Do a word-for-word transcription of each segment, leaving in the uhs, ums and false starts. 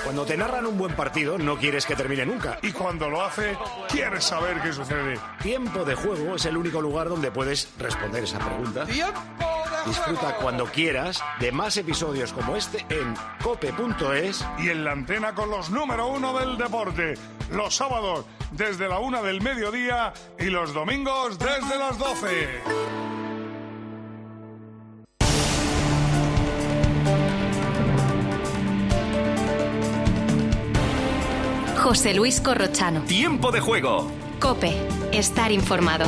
Cuando te narran un buen partido, no quieres que termine nunca. Y cuando lo hace, quieres saber qué sucede. Tiempo de Juego es el único lugar donde puedes responder esa pregunta. ¡Tiempo de Disfruta juego! cuando quieras de más episodios como este en cope punto es. Y en la antena con los número uno del deporte. Los sábados desde la una del mediodía y los domingos desde las doce. José Luis Corrochano. Tiempo de Juego. COPE. Estar informado.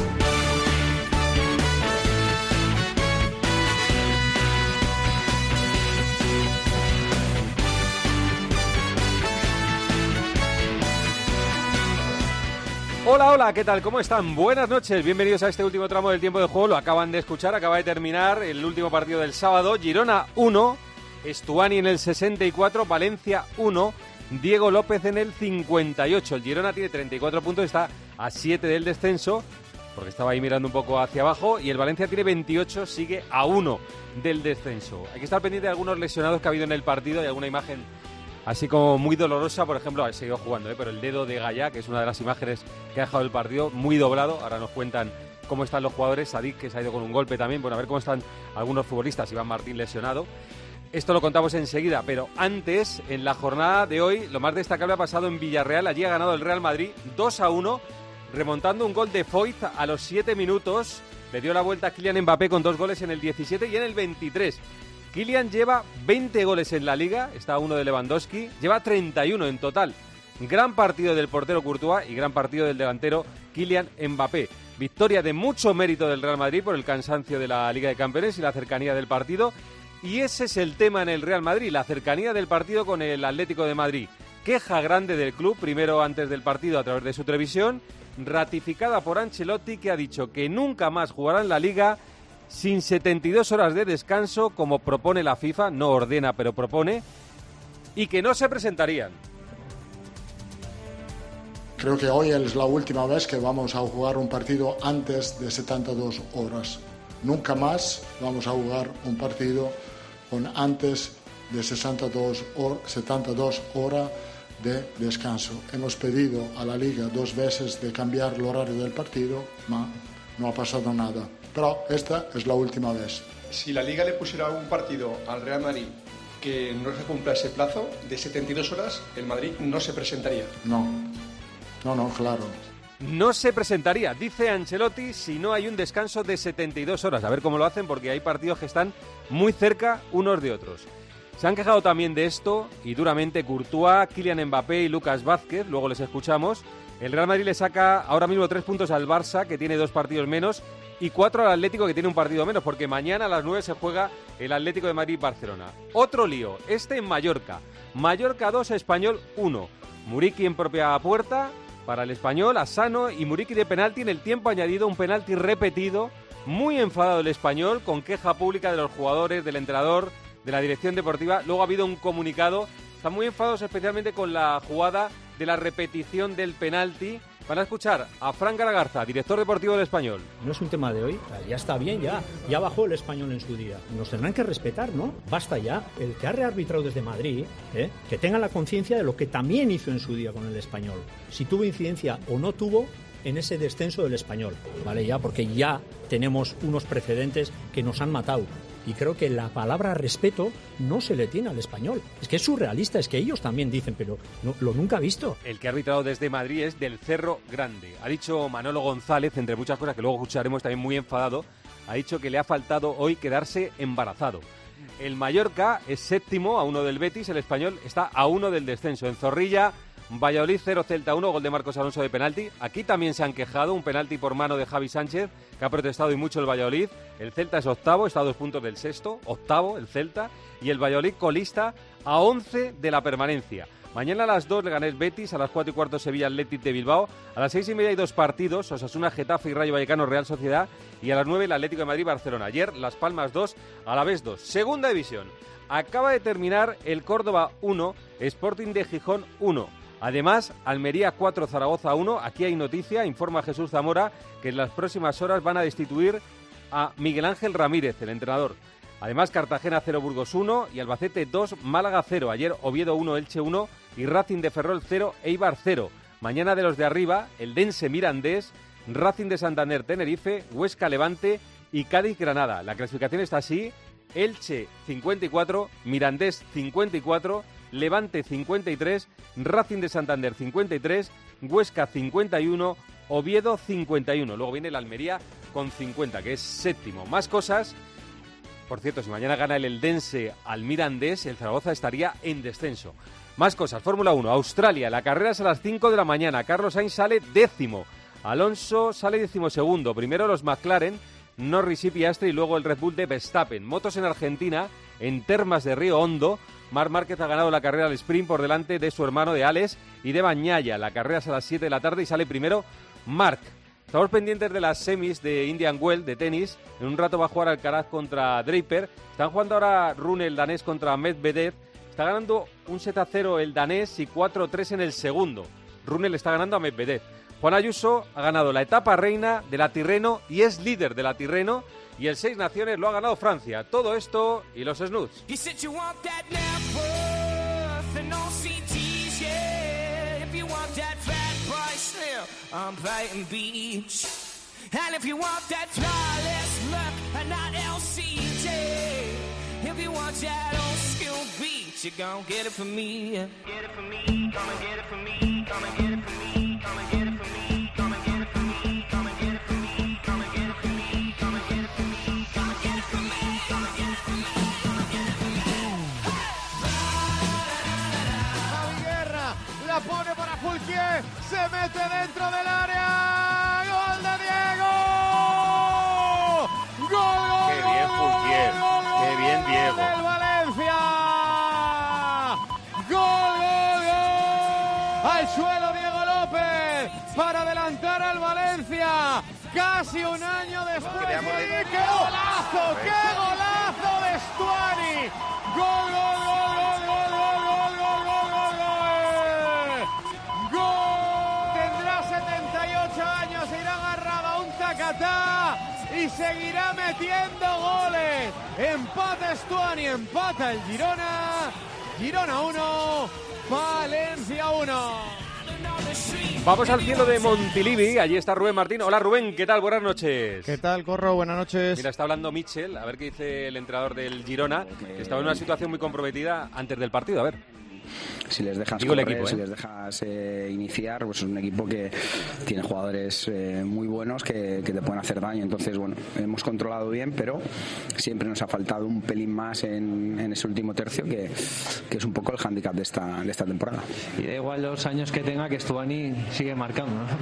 Hola, hola, ¿qué tal? ¿Cómo están? Buenas noches, bienvenidos a este último tramo del tiempo de juego. Lo acaban de escuchar, acaba de terminar el último partido del sábado. Girona uno, Estuani en el sesenta y cuatro, Valencia uno, Diego López en el cincuenta y ocho. El Girona tiene treinta y cuatro puntos, está a siete del descenso, porque estaba ahí mirando un poco hacia abajo, y el Valencia tiene veintiocho, sigue a uno del descenso. Hay que estar pendiente de algunos lesionados que ha habido en el partido y alguna imagen así como muy dolorosa, por ejemplo, ha seguido jugando, ¿eh? pero el dedo de Gaya, que es una de las imágenes que ha dejado el partido, muy doblado. Ahora nos cuentan cómo están los jugadores. Sadik, que se ha ido con un golpe también. Bueno, a ver cómo están algunos futbolistas. Iván Martín lesionado. Esto lo contamos enseguida, pero antes, en la jornada de hoy, lo más destacable ha pasado en Villarreal. Allí ha ganado el Real Madrid dos a uno, remontando un gol de Foyt a los siete minutos. Le dio la vuelta a Kylian Mbappé con dos goles en el diecisiete y en el veintitrés. Kylian lleva veinte goles en la Liga, está a uno de Lewandowski, lleva treinta y uno en total. Gran partido del portero Courtois y gran partido del delantero Kylian Mbappé. Victoria de mucho mérito del Real Madrid por el cansancio de la Liga de Campeones y la cercanía del partido. Y ese es el tema en el Real Madrid, la cercanía del partido con el Atlético de Madrid. Queja grande del club, primero antes del partido a través de su televisión, ratificada por Ancelotti, que ha dicho que nunca más jugará en la Liga sin setenta y dos horas de descanso, como propone la FIFA, no ordena, pero propone, y que no se presentarían. Creo que hoy es la última vez que vamos a jugar un partido antes de setenta y dos horas. Nunca más vamos a jugar un partido con antes de sesenta y dos setenta y dos horas de descanso. Hemos pedido a la Liga dos veces de cambiar el horario del partido, pero no ha pasado nada. Pero esta es la última vez. Si la Liga le pusiera un partido al Real Madrid que no se cumpla ese plazo de setenta y dos horas, el Madrid no se presentaría. No, no, no, claro. No se presentaría, dice Ancelotti, si no hay un descanso de setenta y dos horas. A ver cómo lo hacen, porque hay partidos que están muy cerca unos de otros. Se han quejado también de esto, y duramente, Courtois, Kylian Mbappé y Lucas Vázquez, luego les escuchamos. El Real Madrid le saca ahora mismo tres puntos al Barça, que tiene dos partidos menos, y cuatro al Atlético, que tiene un partido menos, porque mañana a las nueve se juega el Atlético de Madrid-Barcelona. Otro lío, este en Mallorca. Mallorca dos, Español uno. Muriqui en propia puerta para el Español, Asano y Muriqui de penalti en el tiempo añadido, un penalti repetido. Muy enfadado el Español, con queja pública de los jugadores, del entrenador, de la dirección deportiva. Luego ha habido un comunicado. Están muy enfadados especialmente con la jugada de la repetición del penalti. Van a escuchar a Fran Garagarza, director deportivo del Español. No es un tema de hoy, ya está bien, ya ya bajó el Español en su día. Nos tendrán que respetar, ¿no? Basta ya. El que ha rearbitrado desde Madrid, ¿eh? que tenga la conciencia de lo que también hizo en su día con el Español. Si tuvo incidencia o no tuvo en ese descenso del Español, ¿vale? Ya, porque ya tenemos unos precedentes que nos han matado. Y creo que la palabra respeto no se le tiene al Español. Es que es surrealista, es que ellos también dicen, pero no, lo nunca visto. El que ha arbitrado desde Madrid es del Cerro Grande. Ha dicho Manolo González, entre muchas cosas que luego escucharemos, también muy enfadado, ha dicho que le ha faltado hoy quedarse embarazado. El Mallorca es séptimo, a uno del Betis, el Español está a uno del descenso. En Zorrilla, Valladolid cero, Celta uno, gol de Marcos Alonso de penalti. Aquí también se han quejado, un penalti por mano de Javi Sánchez, que ha protestado y mucho el Valladolid. El Celta es octavo, está a dos puntos del sexto, octavo el Celta, y el Valladolid colista a once de la permanencia. Mañana a las dos Leganés Betis, a las cuatro y cuarto Sevilla Athletic de Bilbao, a las seis y media hay dos partidos, Osasuna Getafe y Rayo Vallecano Real Sociedad, y a las nueve el Atlético de Madrid Barcelona. Ayer Las Palmas dos, Alavés dos. Segunda división, acaba de terminar el Córdoba uno, Sporting de Gijón uno. Además, Almería cuatro, Zaragoza uno. Aquí hay noticia, informa Jesús Zamora, que en las próximas horas van a destituir a Miguel Ángel Ramírez, el entrenador. Además, Cartagena cero, Burgos uno y Albacete dos, Málaga cero. Ayer Oviedo uno, Elche uno, y Racing de Ferrol cero, Eibar cero. Mañana de los de arriba, el Dense Mirandés, Racing de Santander Tenerife, Huesca Levante y Cádiz Granada. La clasificación está así: Elche cincuenta y cuatro, Mirandés cincuenta y cuatro, Levante cincuenta y tres, Racing de Santander cincuenta y tres, Huesca cincuenta y uno, Oviedo cincuenta y uno. Luego viene el Almería con cincuenta, que es séptimo. Más cosas. Por cierto, si mañana gana el Eldense al Mirandés, el Zaragoza estaría en descenso. Más cosas. Fórmula uno, Australia. La carrera es a las cinco de la mañana. Carlos Sainz sale décimo. Alonso sale decimosegundo. Primero los McLaren, Norris y Piastri, y luego el Red Bull de Verstappen. Motos en Argentina, en Termas de Río Hondo. Marc Márquez ha ganado la carrera al sprint por delante de su hermano de Alex y de Bañaya. La carrera es a las siete de la tarde y sale primero Marc. Estamos pendientes de las semis de Indian Wells de tenis. En un rato va a jugar Alcaraz contra Draper. Están jugando ahora Rune, el danés, contra Medvedev. Está ganando un set a cero el danés y cuatro a tres en el segundo. Rune le está ganando a Medvedev. Juan Ayuso ha ganado la etapa reina de la Tirreno y es líder de la Tirreno. Y el Seis Naciones lo ha ganado Francia. Todo esto y los snoods. I'm Brighton Beach. And if you want that flawless look and not L C J, if you want that old school beat, you gon' get it from me. Get it from me, come and get it from me, come and get it from me, come and get it from me, come and get it from me, come and get it from me, come and get it from me, come and get it from me, come and get it from me, come and get it from me, come and get it from me. Javi Guerra la pone para Fulquier, se mete dentro del área, gol de Diego, gol, gol, qué bien Fulquier, qué bien Diego, del Valencia, gol, gol, gol, al suelo Diego López para adelantar al Valencia, casi un año después, y qué golazo, qué golazo de Stuani, gol, gol, gol, gol, gol, gol, gol, gol, gol, gol, gol, tendrá setenta y ocho años, irá agarrado a un tacatá y seguirá metiendo goles, empata Stuani, empata el Girona, Girona uno, Valencia uno. Vamos al cielo de Montilivi, allí está Rubén Martín. Hola Rubén, ¿qué tal? Buenas noches. ¿Qué tal, Corro? Buenas noches. Mira, está hablando Mitchell, a ver qué dice el entrenador del Girona, que estaba en una situación muy comprometida antes del partido, a ver. Si les dejas Digo correr, el equipo, ¿eh? si les dejas eh, iniciar, pues es un equipo que tiene jugadores eh, muy buenos que, que te pueden hacer daño. Entonces, bueno, hemos controlado bien, pero siempre nos ha faltado un pelín más en, en ese último tercio, que, que es un poco el hándicap de esta, de esta temporada. Y da igual los años que tenga, que Stuani sigue marcando, ¿no?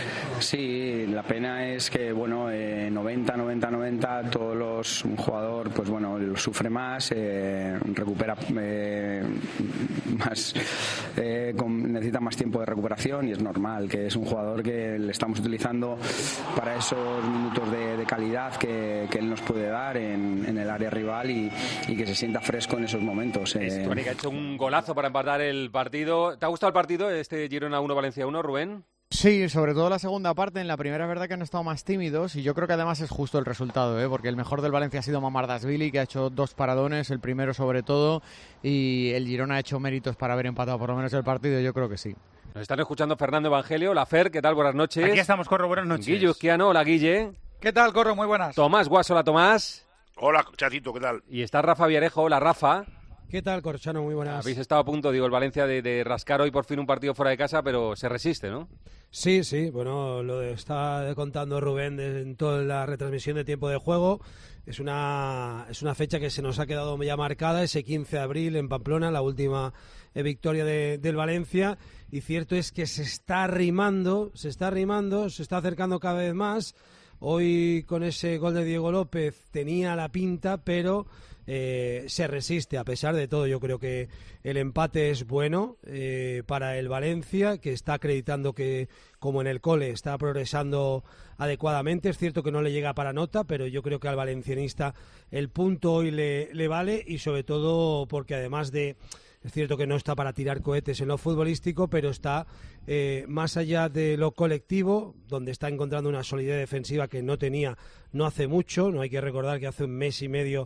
Sí, la pena es que, bueno, eh, noventa, noventa, noventa, todos los, un jugador, pues bueno, lo sufre más, eh, recupera eh, más, eh, con, necesita más tiempo de recuperación, y es normal, que es un jugador que le estamos utilizando para esos minutos de, de calidad que, que él nos puede dar en, en el área rival, y, y que se sienta fresco en esos momentos. Eh. Stuani, que ha hecho un golazo para empatar el partido. ¿Te ha gustado el partido, este Girona uno, Valencia uno, Rubén? Sí, sobre todo la segunda parte. En la primera es verdad que han estado más tímidos, y yo creo que además es justo el resultado, ¿eh? Porque el mejor del Valencia ha sido Mamardashvili, que ha hecho dos paradones, el primero sobre todo, y el Girona ha hecho méritos para haber empatado por lo menos el partido. Yo creo que sí. Nos están escuchando Fernando Evangelio. La Fer, ¿qué tal? Buenas noches. Aquí estamos, Corro, buenas noches. Guillo Izquiano, hola Guille. ¿Qué tal, Corro? Muy buenas. Tomás Guas, hola Tomás. Hola, Chatito, ¿qué tal? Y está Rafa Villarejo, hola Rafa. ¿Qué tal, Corchano? Muy buenas. Habéis estado a punto, digo, el Valencia de, de rascar hoy por fin un partido fuera de casa, pero se resiste, ¿no? Sí, sí, bueno, lo está contando Rubén en toda la retransmisión de tiempo de juego. Es una, es una fecha que se nos ha quedado ya marcada, ese quince de abril en Pamplona, la última eh, victoria de, del Valencia. Y cierto es que se está arrimando, se está arrimando, se está acercando cada vez más. Hoy con ese gol de Diego López tenía la pinta, pero eh, se resiste a pesar de todo. Yo creo que el empate es bueno eh, para el Valencia, que está acreditando que, como en el cole, está progresando adecuadamente. Es cierto que no le llega para nota, pero yo creo que al valencianista el punto hoy le, le vale, y sobre todo porque además de... Es cierto que no está para tirar cohetes en lo futbolístico, pero está eh, más allá de lo colectivo, donde está encontrando una solidez defensiva que no tenía no hace mucho. No hay que recordar que hace un mes y medio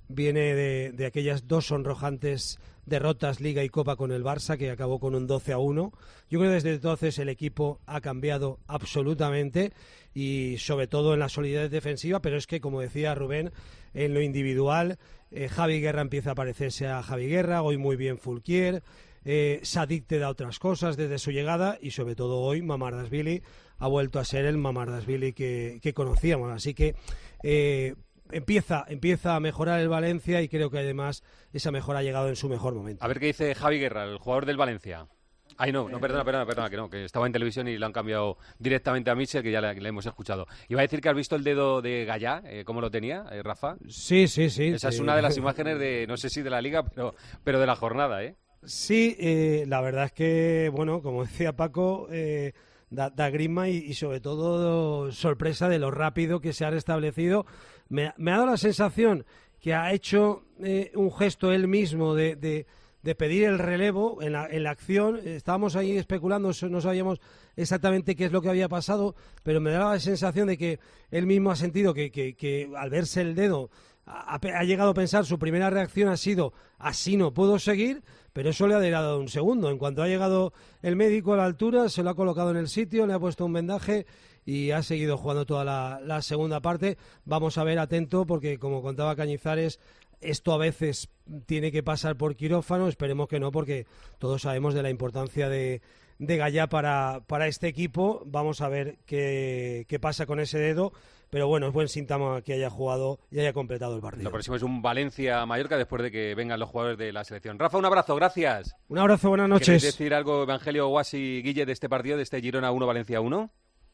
viene de, de aquellas dos sonrojantes derrotas Liga y Copa con el Barça, que acabó con un doce a uno. Yo creo que desde entonces el equipo ha cambiado absolutamente y sobre todo en la solidez defensiva, pero es que, como decía Rubén, en lo individual, eh, Javi Guerra empieza a parecerse a Javi Guerra, hoy muy bien Fulquier, eh, Sadik te da otras cosas desde su llegada y sobre todo hoy Mamardashvili ha vuelto a ser el Mamardashvili que, que conocíamos, así que eh, Empieza, empieza a mejorar el Valencia y creo que además esa mejora ha llegado en su mejor momento. A ver qué dice Javi Guerra, el jugador del Valencia. Ay, no, no, perdona, perdona, perdona, que no, que estaba en televisión y lo han cambiado directamente a Mitchell, que ya le, le hemos escuchado. Iba a decir que has visto el dedo de Gallá, eh, ¿cómo lo tenía, eh, Rafa? Sí, sí, sí. Esa sí. es una de las imágenes de, no sé si de la Liga, pero, pero de la jornada, ¿eh? Sí, eh, la verdad es que, bueno, como decía Paco, eh, da, da grima y, y sobre todo sorpresa de lo rápido que se ha restablecido. Me, me ha dado la sensación que ha hecho eh, un gesto él mismo de, de, de pedir el relevo en la, en la acción. Estábamos ahí especulando, no sabíamos exactamente qué es lo que había pasado, pero me daba la sensación de que él mismo ha sentido que, que, que al verse el dedo ha, ha llegado a pensar, su primera reacción ha sido así no puedo seguir, pero eso le ha dado un segundo. En cuanto ha llegado el médico a la altura, se lo ha colocado en el sitio, le ha puesto un vendaje y ha seguido jugando toda la, la segunda parte. Vamos a ver, atento, porque como contaba Cañizares, esto a veces tiene que pasar por quirófano, esperemos que no, porque todos sabemos de la importancia de, de Gallá para, para este equipo. Vamos a ver qué, qué pasa con ese dedo, pero bueno, es buen síntoma que haya jugado y haya completado el partido. Lo próximo es un Valencia-Mallorca después de que vengan los jugadores de la selección. Rafa, un abrazo, gracias. Un abrazo, buenas noches. ¿Queréis decir algo, Evangelio, Guasi, Guille, de este partido, de este Girona uno, Valencia uno?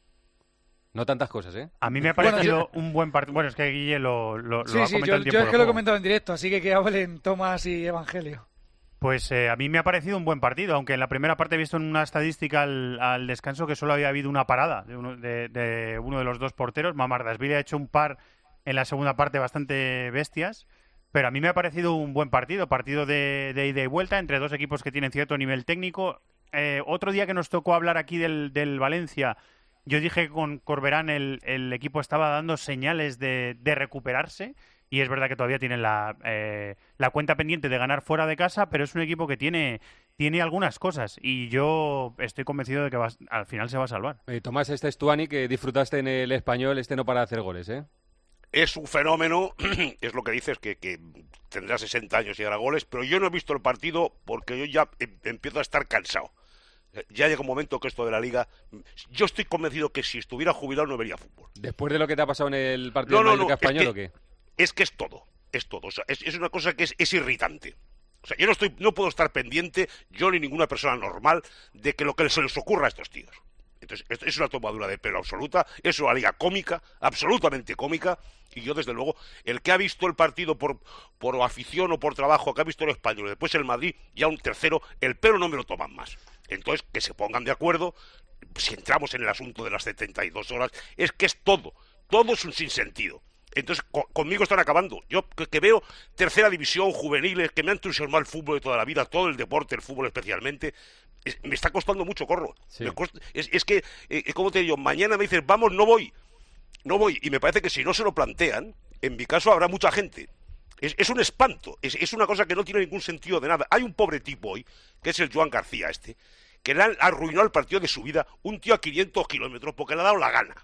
No tantas cosas, ¿eh? A mí me ha parecido Bueno, yo... un buen partido. Bueno, es que Guille lo, lo, sí, lo ha sí, comentado yo, en tiempo yo es de que lo he juego. comentado en directo, así que que hablen Tomás y Evangelio. Pues eh, a mí me ha parecido un buen partido, aunque en la primera parte he visto en una estadística al, al descanso que solo había habido una parada de uno de, de, uno de los dos porteros. Mamardashvili ha hecho un par en la segunda parte bastante bestias, pero a mí me ha parecido un buen partido, partido de, de ida y vuelta entre dos equipos que tienen cierto nivel técnico. Eh, otro día que nos tocó hablar aquí del, del Valencia, yo dije que con Corberán el, el equipo estaba dando señales de, de recuperarse, y es verdad que todavía tienen la, eh, la cuenta pendiente de ganar fuera de casa, pero es un equipo que tiene, tiene algunas cosas y yo estoy convencido de que va, al final se va a salvar. Eh, Tomás, este es Tuani, que disfrutaste en el Español, este no para hacer goles, ¿eh? Es un fenómeno, es lo que dices, que, que tendrá sesenta años y hará goles, pero yo no he visto el partido porque yo ya em, empiezo a estar cansado. Ya llega un momento que esto de la Liga, yo estoy convencido que si estuviera jubilado no vería fútbol. ¿Después de lo que te ha pasado en el partido no, de no, Mallorca no, Español es que, o qué? Es que es todo, es todo. O sea, es, es una cosa que es, es irritante. O sea, yo no estoy, no puedo estar pendiente, yo ni ninguna persona normal, de que lo que se les ocurra a estos tíos. Entonces, esto es una tomadura de pelo absoluta, es una liga cómica, absolutamente cómica, y yo, desde luego, el que ha visto el partido por, por afición o por trabajo, que ha visto el Español, después el Madrid, ya un tercero, el pelo no me lo toman más. Entonces, que se pongan de acuerdo, si entramos en el asunto de las setenta y dos horas, es que es todo, todo es un sinsentido. Entonces, co conmigo están acabando. Yo que, que veo tercera división, juveniles, que me han entusiasmado el fútbol de toda la vida, todo el deporte, el fútbol especialmente, es, me está costando mucho, Corro. Sí. Me costa, es, es que, eh, ¿cómo te digo? Mañana me dices, vamos, no voy, no voy. Y me parece que si no se lo plantean, en mi caso habrá mucha gente. Es, es un espanto, es, es una cosa que no tiene ningún sentido de nada. Hay un pobre tipo hoy, que es el Joan García este, que le han arruinado el partido de su vida, un tío a quinientos kilómetros, porque le ha dado la gana.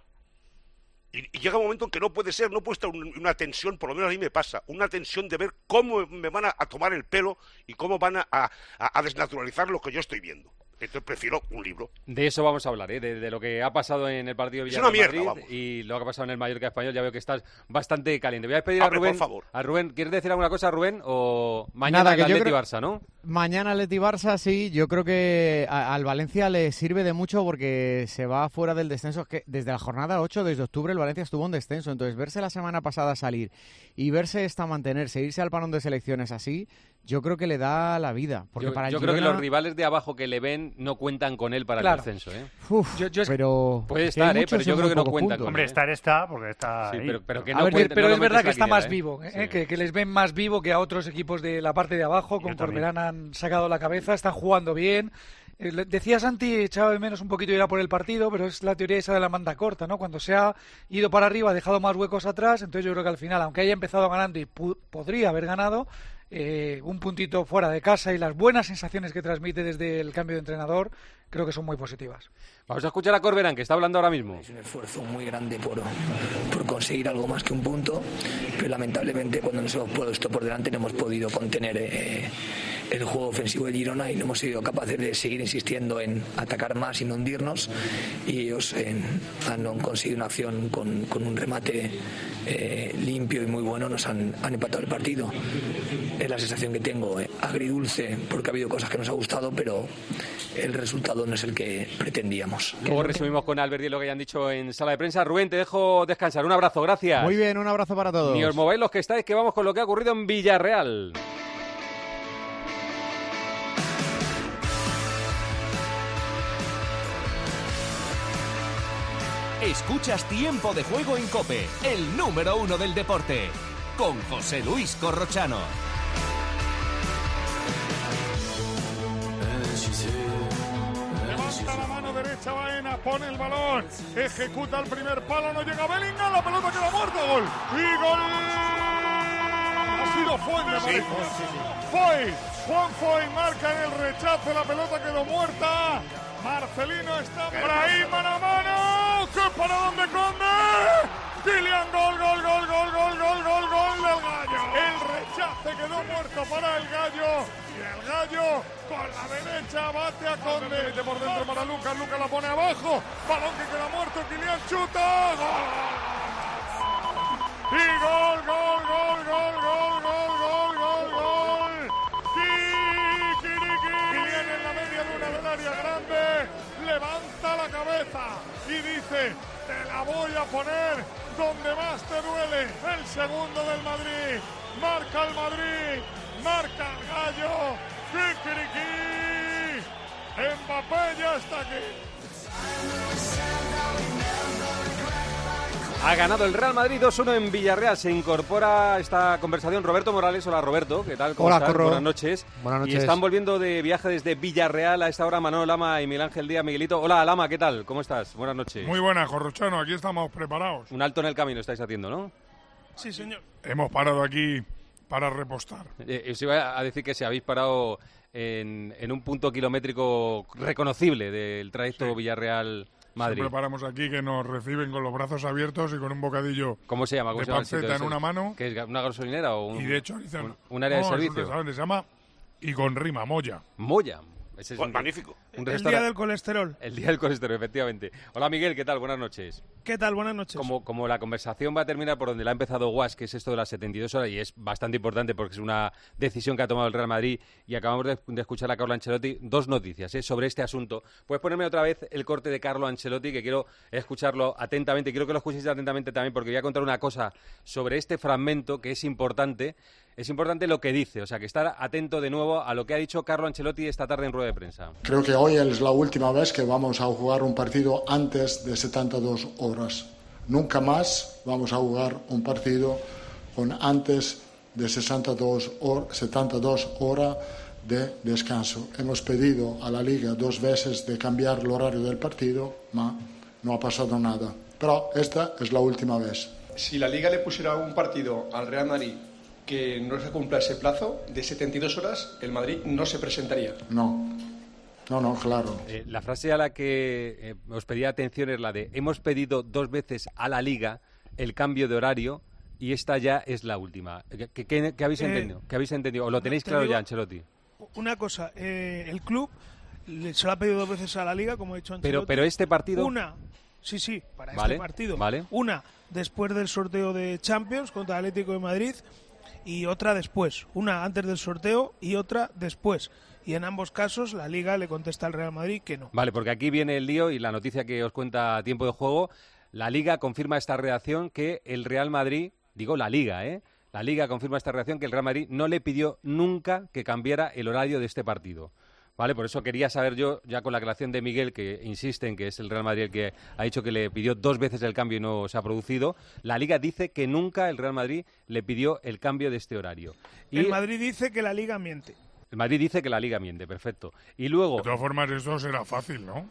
Y, y llega un momento en que no puede ser, no puede estar un, una tensión, por lo menos a mí me pasa, una tensión de ver cómo me van a, a tomar el pelo y cómo van a, a, a desnaturalizar lo que yo estoy viendo. Entonces prefiero un libro. De eso vamos a hablar, ¿eh? de, de lo que ha pasado en el partido de Villarreal-Madrid y lo que ha pasado en el Mallorca Español. Ya veo que estás bastante caliente. Voy a despedir a Rubén. Por favor. A Rubén, ¿quieres decir alguna cosa, Rubén? O mañana Nada, el Atleti creo... Barça, ¿no? Mañana Atleti Barça, sí. Yo creo que a, al Valencia le sirve de mucho porque se va fuera del descenso. Que desde la jornada ocho, desde octubre, el Valencia estuvo en descenso. Entonces, verse la semana pasada salir y verse esta mantenerse, irse al parón de selecciones así, yo creo que le da la vida. Porque yo para el yo Girona... creo que los rivales de abajo que le ven no cuentan con él para Claro. el descenso, ¿eh? Uf, yo, yo es... pero puede estar, ¿eh? Pero yo creo que no cuentan puntos. con Hombre, él, ¿eh? estar está porque está sí, ahí. pero, pero que a no ver, cuenta, pero no es lo verdad metes que la está quiniela, más ¿eh? vivo, ¿eh? Sí. que, que les ven más vivo que a otros equipos de la parte de abajo. Con Yo también. Corberán han sacado la cabeza, están jugando bien. Eh, decía Santi, echaba de menos un poquito ir a por el partido, pero es la teoría esa de la manda corta, ¿no? Cuando se ha ido para arriba, ha dejado más huecos atrás, entonces yo creo que al final, aunque haya empezado ganando y podría haber ganado, eh, un puntito fuera de casa y las buenas sensaciones que transmite desde el cambio de entrenador, creo que son muy positivas. Vamos a escuchar a Corberán, que está hablando ahora mismo. Es un esfuerzo muy grande por, por conseguir algo más que un punto, pero lamentablemente cuando nos hemos puesto por delante no hemos podido contener eh, el juego ofensivo de Girona y no hemos sido capaces de seguir insistiendo en atacar más y no hundirnos, y ellos eh, han conseguido una acción con, con un remate eh, limpio y muy bueno, nos han, han empatado el partido. Es la sensación que tengo, eh, agridulce, porque ha habido cosas que nos ha gustado, pero el resultado no es el que pretendíamos. Luego resumimos con Albert y lo que hayan dicho en sala de prensa. Rubén, te dejo descansar. Un abrazo, gracias. Muy bien, un abrazo para todos. Ni os mováis los que estáis, que vamos con lo que ha ocurrido en Villarreal. Escuchas Tiempo de Juego en COPE, el número uno del deporte, con José Luis Corrochano. Levanta la mano derecha Baena, pone el balón, ejecuta el primer palo, no llega Bellingham, la pelota queda muerta, gol. Y gol. Ha sido Foy, me parece. Sí, sí, sí. Foy, Juan Foy marca en el rechace, la pelota quedó muerta. Marcelino está por ahí, mano a mano. ¡Qué para dónde Conde! Kylian, gol, gol, gol, gol, gol, gol, gol, gol del Gallo. El rechace quedó muerto para el Gallo. Y el Gallo con la derecha bate a Conde. Mete por dentro para Lucas, Lucas la pone abajo. Balón que queda muerto, Kylian chuta. ¡Gol! Y gol, gol, gol, gol, gol, gol, gol, gol, gol. Kikiriki. Kylian en la media luna del área grande. Levanta la cabeza y dice: te la voy a poner donde más te duele. El segundo del Madrid. Marca el Madrid. Marca el Gallo. Kikiriki. Mbappé ya está aquí. Ha ganado el Real Madrid dos uno en Villarreal. Se incorpora a esta conversación Roberto Morales. Hola, Roberto. ¿Qué tal? ¿Cómo Hola, estás? Corro. Buenas noches. Buenas noches. Y están volviendo de viaje desde Villarreal a esta hora Manolo Lama y Miguel Ángel Díaz. Miguelito. Hola, Lama. ¿Qué tal? ¿Cómo estás? Buenas noches. Muy buenas, Corrochano. Aquí estamos preparados. Un alto en el camino estáis haciendo, ¿no? Sí, señor. Hemos parado aquí para repostar. Eh, os iba a decir que si habéis parado en, en un punto kilométrico reconocible del trayecto sí. Villarreal-Madrid. Siempre paramos aquí, que nos reciben con los brazos abiertos y con un bocadillo. ¿Cómo se llama? ¿Cómo de se llama panceta en una mano. ¿Qué es una gasolinera o un, y de chorizo? Un, un área no, de servicio. Es un restaurante, se llama y con rima, Moya. Moya. Ese es pues un, magnífico. Un el día del colesterol. El día del colesterol, efectivamente. Hola, Miguel, ¿qué tal? Buenas noches. ¿Qué tal? Buenas noches. Como, como la conversación va a terminar por donde la ha empezado Guas, que es esto de las setenta y dos horas, y es bastante importante porque es una decisión que ha tomado el Real Madrid, y acabamos de, de escuchar a Carlo Ancelotti. Dos noticias ¿eh? sobre este asunto. ¿Puedes ponerme otra vez el corte de Carlo Ancelotti, que quiero escucharlo atentamente? Quiero que lo escuchéis atentamente también, porque voy a contar una cosa sobre este fragmento que es importante. Es importante lo que dice, o sea, que estar atento de nuevo a lo que ha dicho Carlo Ancelotti esta tarde en rueda de prensa. Creo que hoy es la última vez que vamos a jugar un partido antes de setenta y dos horas. Nunca más vamos a jugar un partido con antes de sesenta y dos horas de descanso. Hemos pedido a la Liga dos veces de cambiar el horario del partido, pero no ha pasado nada. Pero esta es la última vez. Si la Liga le pusiera un partido al Real Madrid que no se cumpla ese plazo de setenta y dos horas, el Madrid no se presentaría. No, no, no, claro. Eh, la frase a la que eh, os pedía atención es la de: hemos pedido dos veces a la Liga el cambio de horario y esta ya es la última. ¿Qué, qué, qué habéis entendido? Eh, ¿Qué habéis entendido? ¿O lo tenéis claro digo, ya, Ancelotti? Una cosa, eh, el club se lo ha pedido dos veces a la Liga, como ha dicho Ancelotti. Pero, pero este partido... Una, sí, sí, para vale, este partido. Vale. Una, después del sorteo de Champions contra el Atlético de Madrid, y otra después, una antes del sorteo y otra después. Y en ambos casos la Liga le contesta al Real Madrid que no. Vale, porque aquí viene el lío y la noticia que os cuenta a Tiempo de Juego. La Liga confirma esta redacción que el Real Madrid, digo la Liga, ¿eh? La Liga confirma esta redacción que el Real Madrid no le pidió nunca que cambiara el horario de este partido. Vale, por eso quería saber yo, ya con la aclaración de Miguel, que insiste en que es el Real Madrid el que ha dicho que le pidió dos veces el cambio y no se ha producido. La Liga dice que nunca el Real Madrid le pidió el cambio de este horario. Y el Madrid dice que la Liga miente. El Madrid dice que la Liga miente, perfecto. Y luego... De todas formas, eso será fácil, ¿no?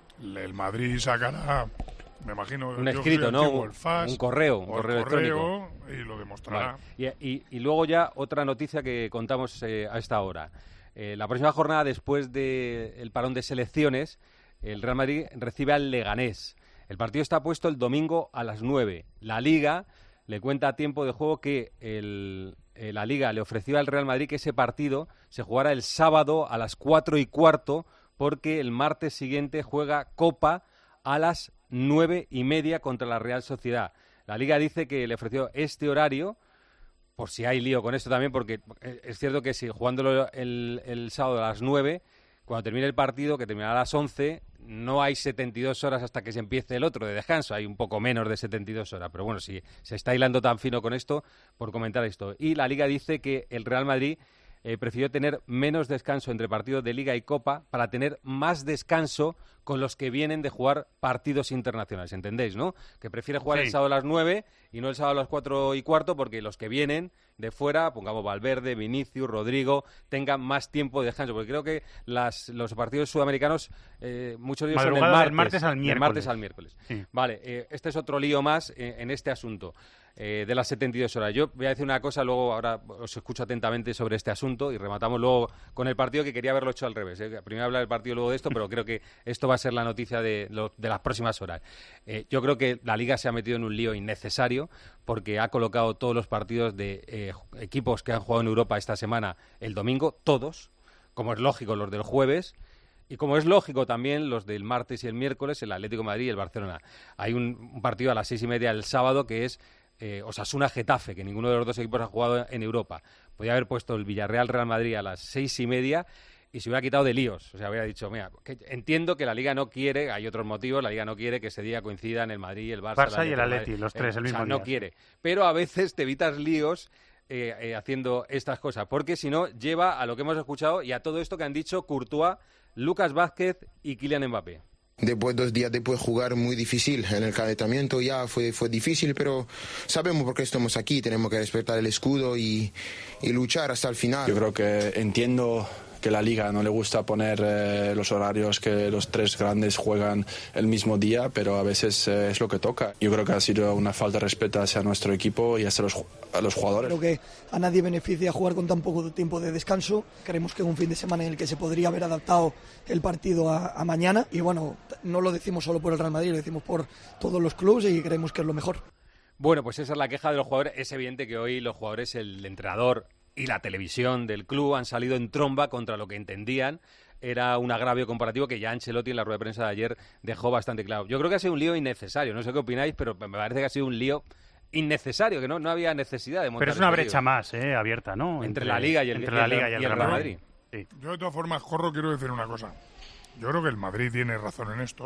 El Madrid sacará, me imagino... Un escrito, ¿no? Un, el F A S, un correo, un correo, correo electrónico. Y lo demostrará. Vale. Y, y, y luego ya otra noticia que contamos eh, a esta hora. Eh, la próxima jornada, después del parón de selecciones, el Real Madrid recibe al Leganés. El partido está puesto el domingo a las nueve. La Liga le cuenta a tiempo de juego que el, eh, la Liga le ofreció al Real Madrid que ese partido se jugara el sábado a las cuatro y cuarto, porque el martes siguiente juega Copa a las nueve y media contra la Real Sociedad. La Liga dice que le ofreció este horario, por si hay lío con esto también, porque es cierto que si jugándolo el, el sábado a las nueve, cuando termine el partido, que terminará a las once, no hay setenta y dos horas hasta que se empiece el otro de descanso, hay un poco menos de setenta y dos horas, pero bueno, si se está hilando tan fino con esto, por comentar esto. Y la Liga dice que el Real Madrid eh, prefirió tener menos descanso entre partidos de Liga y Copa para tener más descanso con los que vienen de jugar partidos internacionales, ¿entendéis, no? Que prefiere jugar Sí. el sábado a las nueve y no el sábado a las cuatro y cuarto, porque los que vienen de fuera, pongamos Valverde, Vinicius, Rodrigo, tengan más tiempo de descanso, porque creo que las, los partidos sudamericanos, eh, muchos de ellos son el Madrugada martes, del martes al del miércoles. martes al miércoles. Sí. Vale, eh, este es otro lío más eh, en este asunto eh, de las setenta y dos horas. Yo voy a decir una cosa, luego ahora os escucho atentamente sobre este asunto y rematamos luego con el partido, que quería haberlo hecho al revés. Eh. Primero hablar del partido, luego de esto, pero creo que esto va a ser la noticia de, lo, de las próximas horas. Eh, yo creo que la Liga se ha metido en un lío innecesario, porque ha colocado todos los partidos de eh, equipos que han jugado en Europa esta semana el domingo, todos, como es lógico los del jueves, y como es lógico también los del martes y el miércoles, el Atlético de Madrid y el Barcelona. Hay un, un partido a las seis y media el sábado que es eh, Osasuna-Getafe, que ninguno de los dos equipos ha jugado en Europa. Podría haber puesto el Villarreal-Real Madrid a las seis y media y se hubiera quitado de líos. O sea, hubiera dicho, mira, que entiendo que la Liga no quiere, hay otros motivos, la Liga no quiere que ese día coincidan el Madrid, el Barça, Barça y el Atlético, Atleti, los tres eh, el o sea, mismo no día. quiere. Pero a veces te evitas líos eh, eh, haciendo estas cosas, porque si no, lleva a lo que hemos escuchado y a todo esto que han dicho Courtois, Lucas Vázquez y Kylian Mbappé. Después, dos días después, jugar muy difícil. En el calentamiento ya fue, fue difícil, pero sabemos por qué estamos aquí. Tenemos que respetar el escudo y, y luchar hasta el final. Yo creo que entiendo que la Liga no le gusta poner eh, los horarios que los tres grandes juegan el mismo día, pero a veces eh, es lo que toca. Yo creo que ha sido una falta de respeto hacia nuestro equipo y hacia los, a los jugadores. Creo que a nadie beneficia jugar con tan poco tiempo de descanso. Creemos que es un fin de semana en el que se podría haber adaptado el partido a, a mañana. Y bueno, no lo decimos solo por el Real Madrid, lo decimos por todos los clubes y creemos que es lo mejor. Bueno, pues esa es la queja de los jugadores. Es evidente que hoy los jugadores, el entrenador y la televisión del club han salido en tromba contra lo que entendían era un agravio comparativo, que ya Ancelotti en la rueda de prensa de ayer dejó bastante claro. Yo creo que ha sido un lío innecesario, no sé qué opináis, pero me parece que ha sido un lío innecesario, que no, no había necesidad de montar. Pero es una ese brecha lío. más, eh, abierta, ¿no? Entre, entre la Liga y el, entre la Liga y el, y el Real Madrid. Madrid. Sí. Yo de todas formas, Corro, quiero decir una cosa. Yo creo que el Madrid tiene razón en esto,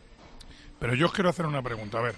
pero yo os quiero hacer una pregunta. A ver,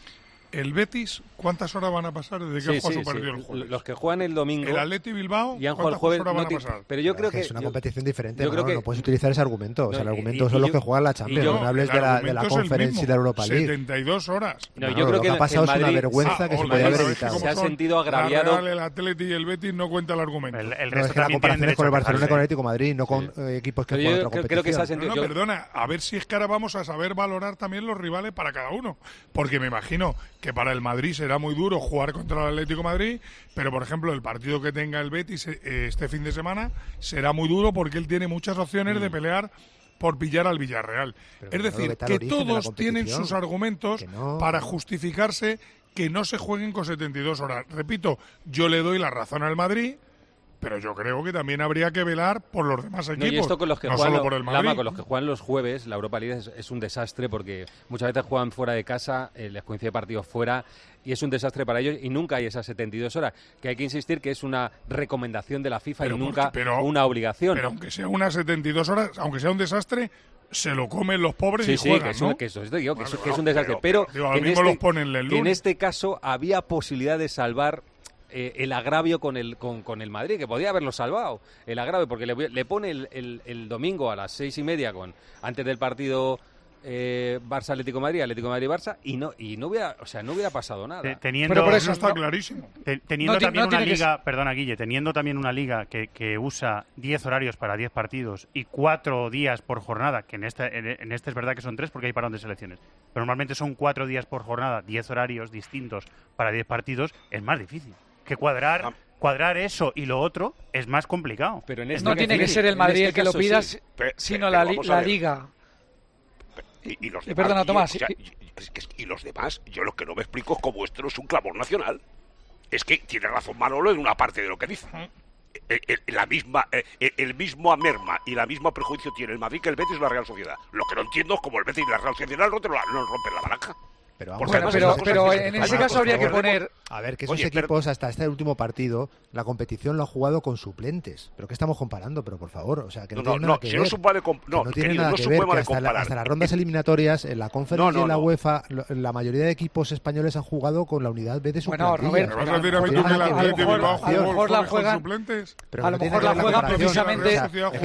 el Betis, ¿cuántas horas van a pasar desde que sí, ha jugado sí, su partido sí. el jueves? Los que juegan el domingo. El Atleti Bilbao, y han jugado el jueves, horas van no a pasar? Pero yo creo que es una yo, competición diferente, yo creo ¿no? que, no puedes utilizar ese argumento. No, o sea, el y, argumento y, son y los yo, que juegan la Champions. yo, no me hables de la, de la Conference y de la Europa League. setenta y dos horas. No, no, yo creo lo que que ha pasado el Madrid, es una vergüenza ah, que se hola, podía haber hola, evitado. Se ha sentido agraviado. La Real, el Atleti y el Betis no cuenta el argumento. El, el no, resto es que la comparación es con el Barcelona y con el Atlético de Madrid, no con sí. eh, equipos que pero juegan yo otra creo, creo que se ha competición. sentido. No, no, yo, perdona, a ver si es que ahora vamos a saber valorar también los rivales para cada uno. Porque me imagino que para el Madrid será muy duro jugar contra el Atlético de Madrid, pero por ejemplo el partido que tenga el Betis eh, este fin de semana será muy duro porque él tiene muchas opciones mm. de pelear por pillar al Villarreal. Pero es decir, que todos tienen sus argumentos no. para justificarse que no se jueguen con setenta y dos horas. Repito, yo le doy la razón al Madrid, pero yo creo que también habría que velar por los demás equipos, no, y esto con los que no juegan, solo por el Madrid. Lama, con los que juegan los jueves, la Europa League es, es un desastre porque muchas veces juegan fuera de casa, eh, les coincide partidos fuera y es un desastre para ellos y nunca hay esas setenta y dos horas, que hay que insistir que es una recomendación de la FIFA pero y nunca porque, pero, una obligación. Pero aunque sea unas setenta y dos horas, aunque sea un desastre, se lo comen los pobres sí, y sí, juegan, que es, ¿no? un, que eso es, digo, que, vale, es, que bueno, es un desastre. Pero, pero, pero que, en en este, este, ponen el que en este caso había posibilidad de salvar Eh, el agravio con el con, con el Madrid, que podía haberlo salvado, el agravio, porque le, le pone el, el, el domingo a las seis y media, con antes del partido eh, Barça Atlético de Madrid, Atlético de Madrid Barça y no y no hubiera, o sea, no hubiera pasado nada. Te, teniendo, pero por eso está no, clarísimo. Te, teniendo no, también no una liga, que... perdona Guille, teniendo también una liga que, que usa diez horarios para diez partidos y cuatro días por jornada, que en este, en, en este es verdad que son tres porque hay parón de selecciones, pero normalmente son cuatro días por jornada, diez horarios distintos para diez partidos, es más difícil que cuadrar. Ah. Cuadrar eso y lo otro es más complicado. Pero en este no tiene que ser el Madrid el que lo pida, sí. sino pero, pero la, la Liga. Y, y los y demás, perdona, Tomás. Y, o sea, y, es que, y los demás, yo lo que no me explico es cómo esto no es un clamor nacional. Es que tiene razón Manolo en una parte de lo que dice. El, el, la misma, el, el mismo merma y la misma prejuicio tiene el Madrid que el Betis y la Real Sociedad. Lo que no entiendo es cómo el Betis y la Real Sociedad no rompen la, no rompen la baraja. Pero, vamos, bueno, pero, pero en ese caso habría que poner... A ver, que esos Oye, equipos pero... hasta este último partido, la competición lo han jugado con suplentes. ¿Pero qué estamos comparando? Pero por favor, o sea, que no, no tiene no, nada no, que si ver. No, vale comp... no, que no tiene nada no que ver, que hasta, la, hasta las rondas eliminatorias, en la Conference no, no, y en la no. UEFA, la mayoría de equipos españoles han jugado con la unidad B de su Bueno, Robert, ¿vas a decir a mí tú que el Atlético de Bilbao a lo mejor la juegan... A lo mejor la juegan precisamente...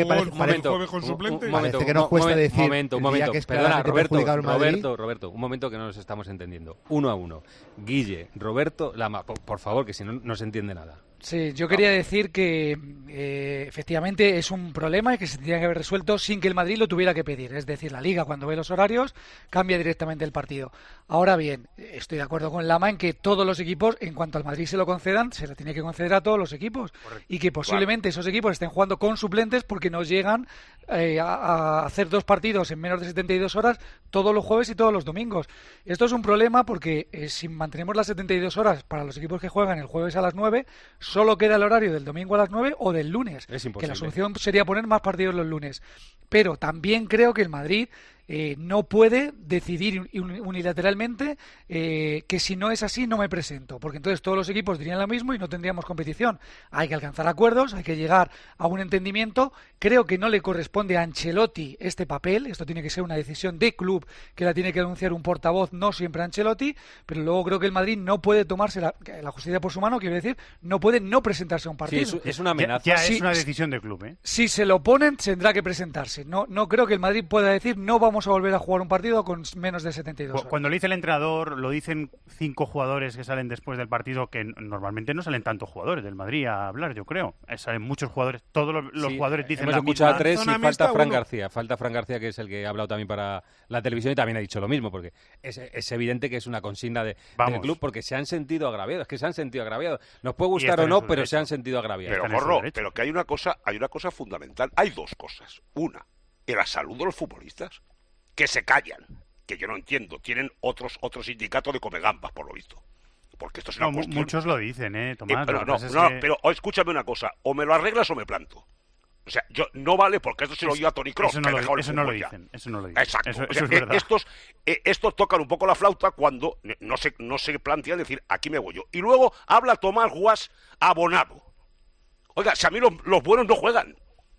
Un momento, que nos cuesta decir... Un momento, un momento, perdona, Roberto, Roberto, un momento que no nos estamos entendiendo. Uno a uno. Guille, Roberto, Lama, por, por favor, que si no, no se entiende nada. Sí, yo quería decir que eh, efectivamente es un problema y que se tendría que haber resuelto sin que el Madrid lo tuviera que pedir. Es decir, la Liga cuando ve los horarios cambia directamente el partido. Ahora bien, estoy de acuerdo con Lama en que todos los equipos, en cuanto al Madrid se lo concedan, se lo tiene que conceder a todos los equipos. Correcto. Y que posiblemente esos equipos estén jugando con suplentes porque no llegan eh, a, a hacer dos partidos en menos de setenta y dos horas todos los jueves y todos los domingos. Esto es un problema porque eh, si mantenemos las setenta y dos horas para los equipos que juegan el jueves a las nueve, solo queda el horario del domingo a las nueve o del lunes. Es imposible. Que la solución sería poner más partidos los lunes. Pero también creo que el Madrid eh, no puede decidir unilateralmente eh, que si no es así no me presento, porque entonces todos los equipos dirían lo mismo y no tendríamos competición. Hay que alcanzar acuerdos, hay que llegar a un entendimiento. Creo que no le corresponde a Ancelotti este papel, esto tiene que ser una decisión de club que la tiene que anunciar un portavoz, no siempre Ancelotti, pero luego creo que el Madrid no puede tomarse la, la justicia por su mano, quiero decir, no puede no presentarse a un partido. Sí, es, es una amenaza. Ya, ya sí, es una decisión de club, ¿eh? Si se lo ponen, tendrá que presentarse. No, no creo que el Madrid pueda decir no vamos a volver a jugar un partido con menos de setenta y dos horas. Cuando lo dice el entrenador, lo dicen cinco jugadores que salen después del partido, que normalmente no salen tantos jugadores del Madrid a hablar, yo creo. Salen muchos jugadores, todos los, los sí, jugadores dicen hemos la escuchado misma... a tres y falta Fran uno. García. Falta Fran García, que es el que ha hablado también para la televisión y también ha dicho lo mismo, porque es, es evidente que es una consigna de, del club, porque se han sentido agraviados. Es que se han sentido agraviados. Nos puede gustar o no, pero derecho. se han sentido agraviados. Pero, Morro, pero que hay una cosa, hay una cosa fundamental. Hay dos cosas. Una, la salud de los futbolistas, que se callan, que yo no entiendo. Tienen otros otros sindicatos de comegambas, por lo visto. Porque esto es una no, cuestión... Muchos lo dicen, ¿eh, Tomás? Eh, pero lo no, es no, que... pero oh, escúchame una cosa. O me lo arreglas o me planto. O sea, yo no vale porque esto se lo dio a Toni Kroos. Eso, no lo, eso no lo dicen. Eso no lo dicen. Exacto. Eso, o eso sea, es verdad. Estos, eh, estos tocan un poco la flauta cuando no se, no se plantean decir, aquí me voy yo. Y luego habla Tomás Guas abonado. Oiga, si a mí los, los buenos no juegan.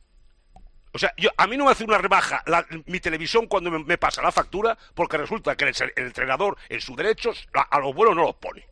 O sea, yo, a mí no me hace una rebaja la, mi televisión cuando me, me pasa la factura, porque resulta que el, el entrenador, en sus derechos, a, a los buenos no los pone.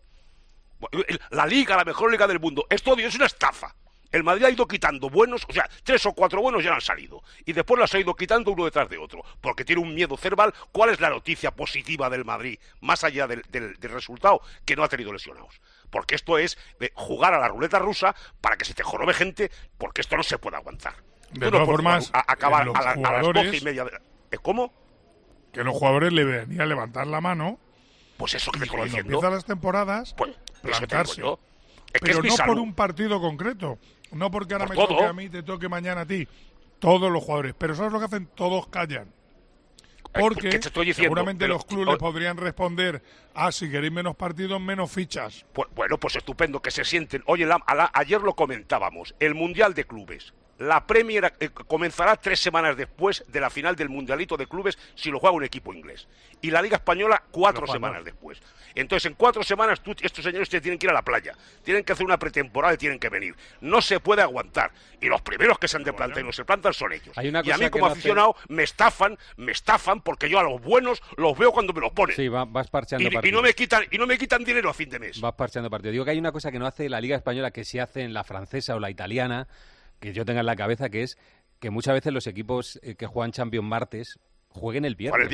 La liga, la mejor liga del mundo, esto es una estafa. El Madrid ha ido quitando buenos, o sea, tres o cuatro buenos ya han salido. Y después los ha ido quitando uno detrás de otro. Porque tiene un miedo cerval. ¿Cuál es la noticia positiva del Madrid? Más allá del, del, del resultado, que no ha tenido lesionados. Porque esto es de jugar a la ruleta rusa para que se te jorobe gente, porque esto no se puede aguantar. De todas formas, a, a acabar los a, la, a las doce y media. De, ¿Cómo? Que los jugadores le venían a levantar la mano. Pues eso que te y estoy cuando diciendo. empiezan las temporadas, pues, plantarse. Yo. Es Pero que es no salud. por un partido concreto. No porque ahora por me todo. toque a mí, te toque mañana a ti. Todos los jugadores. Pero ¿sabes lo que hacen? Todos callan. Porque te estoy diciendo, seguramente pero, los clubes podrían responder, ah, si queréis menos partidos, menos fichas. Pues, bueno, pues estupendo, que se sienten. Oye, la, a la, ayer lo comentábamos, el Mundial de Clubes. La Premier eh, comenzará tres semanas después de la final del Mundialito de Clubes si lo juega un equipo inglés. Y la Liga Española cuatro semanas después. Entonces, en cuatro semanas tú, estos señores te tienen que ir a la playa. Tienen que hacer una pretemporada y tienen que venir. No se puede aguantar. Y los primeros que se han de plantar y no se plantan son ellos. Hay una y a cosa mí como no aficionado hace... me estafan, me estafan porque yo a los buenos los veo cuando me los ponen. Sí, va, vas parcheando y, partidos. Y no me quitan, y no me quitan dinero a fin de mes. Vas parcheando partidos. Digo que hay una cosa que no hace la Liga Española que sí hace en la francesa o la italiana, que yo tenga en la cabeza, que es que muchas veces los equipos que juegan Champions martes jueguen el viernes. Para el viernes.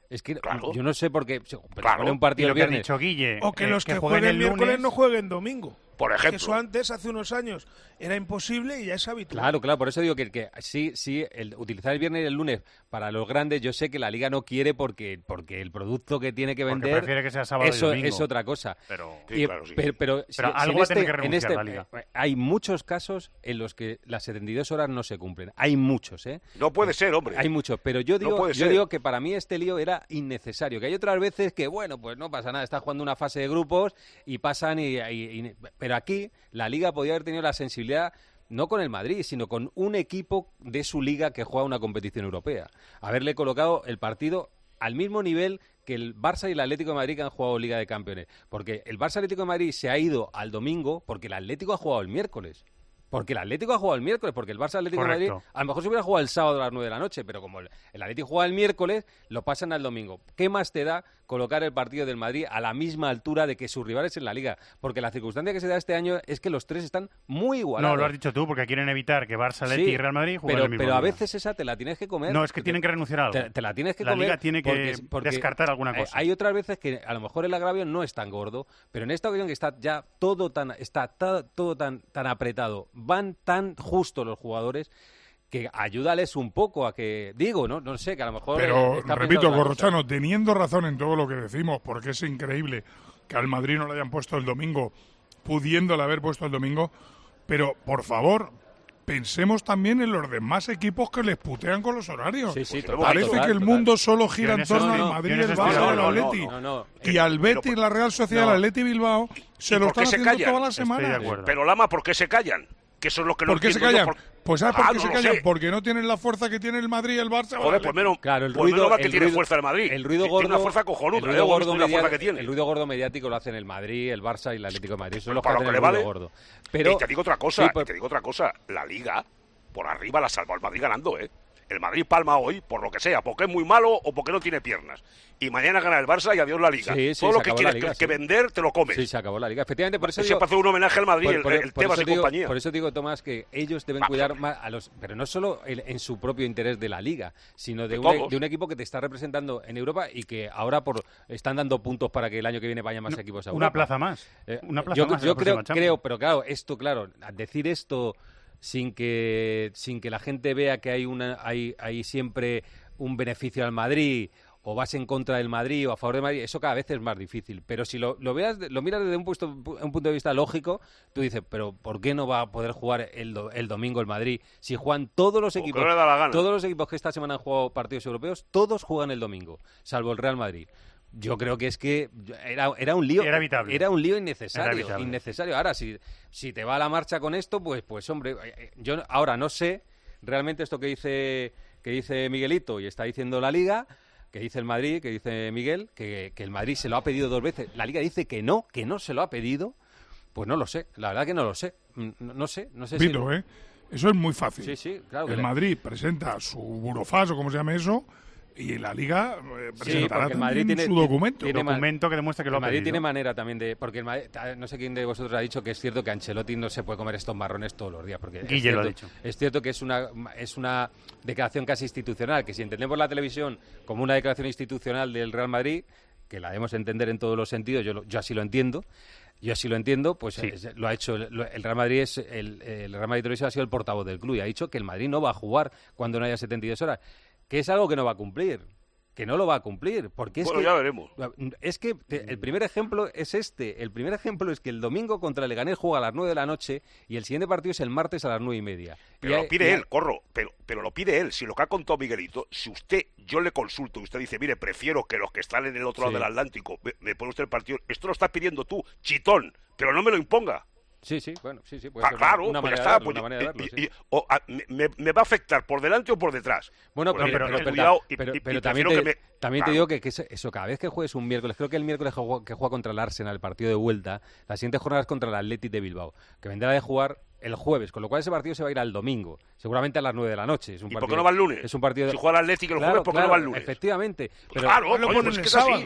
Es que claro. yo no sé por qué. Pero claro. un partido y lo el que ha viernes. dicho Guille, o que eh, los que, que jueguen, jueguen el miércoles lunes no jueguen domingo. Por ejemplo. Eso antes, hace unos años, era imposible y ya es habitual. Claro, claro, por eso digo que, que sí, sí, el, utilizar el viernes y el lunes para los grandes, yo sé que la Liga no quiere porque porque el producto que tiene que vender porque prefiere que sea sábado eso y domingo. es otra cosa. Pero, sí, y, claro, sí. pero, pero, pero si, algo si va a este, tener que renunciar en este, la Liga. eh, hay muchos casos en los que las setenta y dos horas no se cumplen. Hay muchos, ¿eh? No puede ser, hombre. Hay muchos, pero yo digo, no yo digo que para mí este lío era innecesario. Que hay otras veces que, bueno, pues no pasa nada, estás jugando una fase de grupos y pasan y, y, y pero aquí la Liga podía haber tenido la sensibilidad no con el Madrid, sino con un equipo de su liga que juega una competición europea. Haberle colocado el partido al mismo nivel que el Barça y el Atlético de Madrid que han jugado Liga de Campeones. Porque el Barça Atlético de Madrid se ha ido al domingo porque el Atlético ha jugado el miércoles. Porque el Atlético ha jugado el miércoles, porque el Barça Atlético de Madrid a lo mejor se hubiera jugado el sábado a las nueve de la noche, pero como el, el Atlético juega el miércoles, lo pasan al domingo. ¿Qué más te da colocar el partido del Madrid a la misma altura de que sus rivales en la Liga? Porque la circunstancia que se da este año es que los tres están muy igualados. No, lo has dicho tú, porque quieren evitar que Barça, Atleti sí, y Real Madrid jueguen pero, el mismo pero a día. veces esa te la tienes que comer. No, es que tienen que renunciar a algo. Te, te la tienes que la comer. Liga tiene que porque, porque descartar alguna cosa. Hay otras veces que a lo mejor el agravio no es tan gordo, pero en esta ocasión que está ya todo tan está ta, todo tan tan apretado, van tan justo los jugadores que ayúdales un poco a que digo, no no sé, que a lo mejor pero está repito, Corrochano, teniendo razón en todo lo que decimos, porque es increíble que al Madrid no lo hayan puesto el domingo, pudiéndole haber puesto el domingo, pero por favor, pensemos también en los demás equipos que les putean con los horarios. Sí, sí, total, Parece total, que el mundo total. solo gira en torno al Madrid, el Barça, el Atleti. No, no, no. Y al Betis, la Real Sociedad, no. el Atleti Bilbao, se lo están haciendo todas las semanas. Pero Lama, ¿por qué se callan? Que eso es lo que no ¿Por qué se callan? Por... Pues ¿sabes ah, por qué no se lo callan? sé. Porque no tienen la fuerza que tiene el Madrid y el Barça. Joder, pues menos, claro, el pues ruido, menos mal que el tiene ruido, fuerza el Madrid. El ruido gordo, tiene una fuerza cojonuda. El ruido, gordo una fuerza mediático, que tiene. el ruido gordo mediático lo hacen el Madrid, el Barça y el Atlético de Madrid. Son los que para hacen lo que el le ruido vale. gordo. Pero y te digo otra cosa, sí, por... te digo otra cosa. La Liga, por arriba la salva el Madrid ganando, ¿eh? El Madrid palma hoy, por lo que sea, porque es muy malo o porque no tiene piernas. Y mañana gana el Barça y adiós la Liga. Sí, sí, todo lo que quieres liga, que, sí. que vender, te lo comes. Sí, se acabó la Liga. Efectivamente, por eso Se digo... hace un homenaje al Madrid, por, por, el, el por Tebas y digo, compañía. Por eso digo, Tomás, que ellos deben Vamos cuidar más a los... Pero no solo el, en su propio interés de la Liga, sino de, de, un, de un equipo que te está representando en Europa y que ahora por están dando puntos para que el año que viene vayan más no, equipos a Europa. Una plaza más. Eh, una plaza yo más yo creo, creo, pero claro, esto, claro, decir esto... sin que sin que la gente vea que hay una hay hay siempre un beneficio al Madrid o vas en contra del Madrid o a favor del Madrid, eso cada vez es más difícil. Pero si lo, lo veas, lo miras desde un, puesto, un punto de vista lógico, tú dices, pero ¿por qué no va a poder jugar el, do, el domingo el Madrid? Si juegan todos los equipos, no le da la gana. todos los equipos que esta semana han jugado partidos europeos, todos juegan el domingo, salvo el Real Madrid. Yo creo que es que era, era un lío era, evitable. era un lío innecesario, era evitable. innecesario. Ahora si si te va a la marcha con esto, pues pues hombre, yo ahora no sé realmente esto que dice que dice Miguelito y está diciendo la Liga, que dice el Madrid, que dice Miguel, que, que el Madrid se lo ha pedido dos veces. La Liga dice que no, que no se lo ha pedido. Pues no lo sé, la verdad que no lo sé. No, no sé, no sé Vito, si... ¿eh? Eso es muy fácil. Sí, sí, claro. El que Madrid le... presenta su burofax o como se llame eso, y la Liga eh, presentará sí, el Madrid tiene, su documento. Tiene documento que demuestra que lo ha Madrid pedido. tiene manera también de... Porque el Madrid, no sé quién de vosotros ha dicho que es cierto que Ancelotti no se puede comer estos marrones todos los días. Porque Guille es cierto, lo ha dicho. Es cierto que es una, es una declaración casi institucional, que si entendemos la televisión como una declaración institucional del Real Madrid, que la debemos entender en todos los sentidos, yo, yo así lo entiendo, yo así lo entiendo, pues sí. es, lo ha hecho el, el Real Madrid, es el, el Real Madrid Televisión ha sido el portavoz del club y ha dicho que el Madrid no va a jugar cuando no haya setenta y dos horas, que es algo que no va a cumplir. Que no lo va a cumplir, porque es bueno, que... ya veremos. Es que te, el primer ejemplo es este. El primer ejemplo es que el domingo contra el Leganés juega a las nueve de la noche y el siguiente partido es el martes a las nueve y media. Pero y lo hay, pide y él, Corro, pero, pero lo pide él. Si lo que ha contado Miguelito, si usted, yo le consulto y usted dice, mire, prefiero que los que están en el otro sí. lado del Atlántico, me, me pone usted el partido, esto lo estás pidiendo tú, chitón, pero no me lo imponga. Sí, sí, bueno, sí, sí. Puede ah, ser claro, una pues manera ya está. De verlo, Pues, una manera de verlo, y, sí. y, o, a, me, me va a afectar por delante o por detrás. Bueno, pues, pero, mire, pero, pero, cuidado, pero, y, pero y también, te, me, también claro. te digo que, que eso, cada vez que juegues un miércoles, creo que el miércoles que juega, que juega contra el Arsenal, el partido de vuelta, la siguiente jornada es contra el Athletic de Bilbao, que vendrá de jugar el jueves, con lo cual ese partido se va a ir al domingo, seguramente a las nueve de la noche. Es un ¿Y partido, por qué no va el lunes? Es un partido de... Si juega el Atlético el claro, jueves, ¿por qué claro, no va el lunes? Efectivamente. Pero, claro, lo coño, pones pues el es que es sábado. así.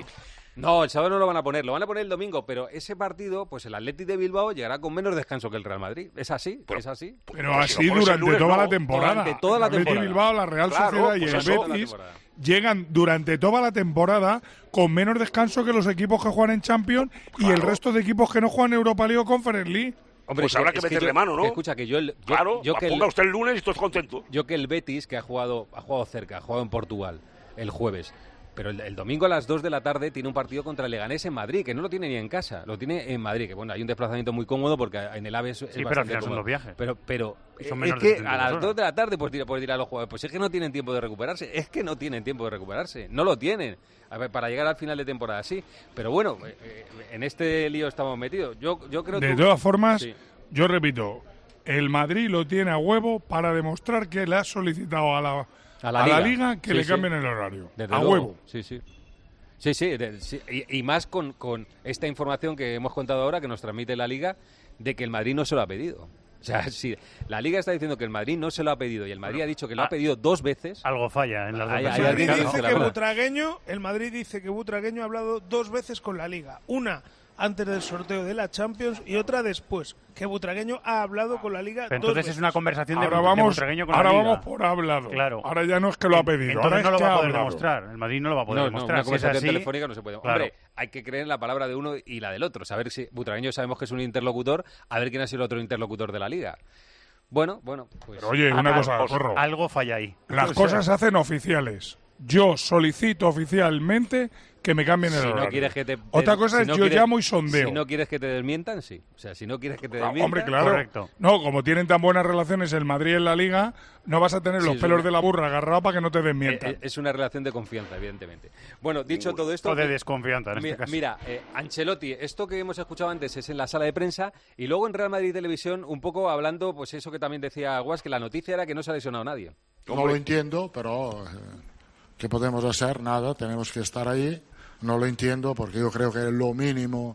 No, el sábado no lo van a poner, lo van a poner el domingo, pero ese partido, pues el Athletic de Bilbao llegará con menos descanso que el Real Madrid. Es así, pero, es así. Pero pues así si durante lunes, toda no, la temporada. Durante toda la temporada. El Athletic Bilbao, la Real claro, Sociedad pues y eso, el Betis llegan durante toda la temporada con menos descanso que los equipos que juegan en Champions claro. y el resto de equipos que no juegan Europa League o Conference League. Hombre, pues habrá que meterle yo, mano, ¿no? Que escucha, que yo... El, yo claro, yo que ponga el, usted el lunes y estoy contento. Yo que el Betis, que ha jugado ha jugado cerca, ha jugado en Portugal el jueves, pero el, el domingo a las dos de la tarde tiene un partido contra el Leganés en Madrid, que no lo tiene ni en casa, lo tiene en Madrid, que bueno, hay un desplazamiento muy cómodo porque en el AVE es, es sí, bastante pero al final cómodo. son los viajes. Pero, pero son es que a las dos de la tarde pues, puedes ir a los jugadores, pues es que no tienen tiempo de recuperarse, es que no tienen tiempo de recuperarse, no lo tienen. A ver, para llegar al final de temporada, sí. Pero bueno, eh, en este lío estamos metidos. Yo, yo creo de tú... todas formas, sí. yo repito, el Madrid lo tiene a huevo para demostrar que le ha solicitado a la, a la, a liga. la liga que sí, le cambien sí. el horario. Desde a luego. huevo. Sí, sí. Sí, sí, de, sí. Y, y más con, con esta información que hemos contado ahora, que nos transmite la liga, de que el Madrid no se lo ha pedido. O sea, si la Liga está diciendo que el Madrid no se lo ha pedido y el Madrid bueno, ha dicho que lo ah, ha pedido dos veces. Algo falla en las dos veces. El Madrid dice que Butragueño, el Madrid dice que Butragueño ha hablado dos veces con la Liga. Una antes del sorteo de la Champions y otra después. Que Butragueño ha hablado con la Liga. Entonces dos veces. Es una conversación de, ahora vamos, de Butragueño con ahora la Liga. Ahora vamos por hablado. Claro. Ahora ya no es que lo ha pedido. Entonces ahora no es lo va que a poder hablado. demostrar. El Madrid no lo va a poder no, demostrar. No, una conversación si es así, telefónica no se puede. Claro. Hombre, hay que creer en la palabra de uno y la del otro. Saber si Butragueño sabemos que es un interlocutor, a ver quién ha sido el otro interlocutor de la Liga. Bueno, bueno, pues... Pero oye, una cosa, Corro. Algo falla ahí. Las cosas se hacen oficiales. Yo solicito oficialmente que me cambien el si horario. No quieres que te, Otra cosa si es no yo quieres, llamo y sondeo. Si no quieres que te desmientan, sí. O sea, si no quieres que te no, desmientan... Hombre, claro. Correcto. No, como tienen tan buenas relaciones el Madrid en la Liga, no vas a tener los sí, pelos una, de la burra agarrados para que no te desmientan. Es, es una relación de confianza, evidentemente. Bueno, dicho todo esto... O de desconfianza, en mira, este caso. Mira, eh, Ancelotti, esto que hemos escuchado antes es en la sala de prensa y luego en Real Madrid Televisión un poco hablando, pues eso que también decía Aguas, que la noticia era que no se ha lesionado nadie. No lo entiendo, pero... Eh, ¿qué podemos hacer? Nada, tenemos que estar ahí. No lo entiendo porque yo creo que lo mínimo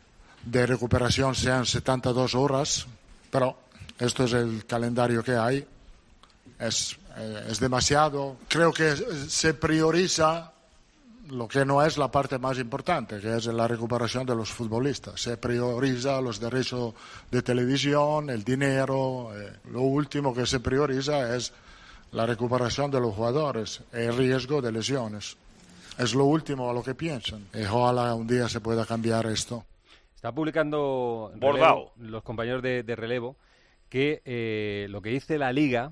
de recuperación sean setenta y dos horas, pero esto es el calendario que hay. Es, eh, es demasiado. Creo que se prioriza lo que no es la parte más importante, que es la recuperación de los futbolistas. Se prioriza los derechos de televisión, el dinero. Eh, lo último que se prioriza es la recuperación de los jugadores, el riesgo de lesiones. Es lo último a lo que piensan. Y ojalá un día se pueda cambiar esto. Está publicando relevo, los compañeros de, de relevo que eh, lo que dice la Liga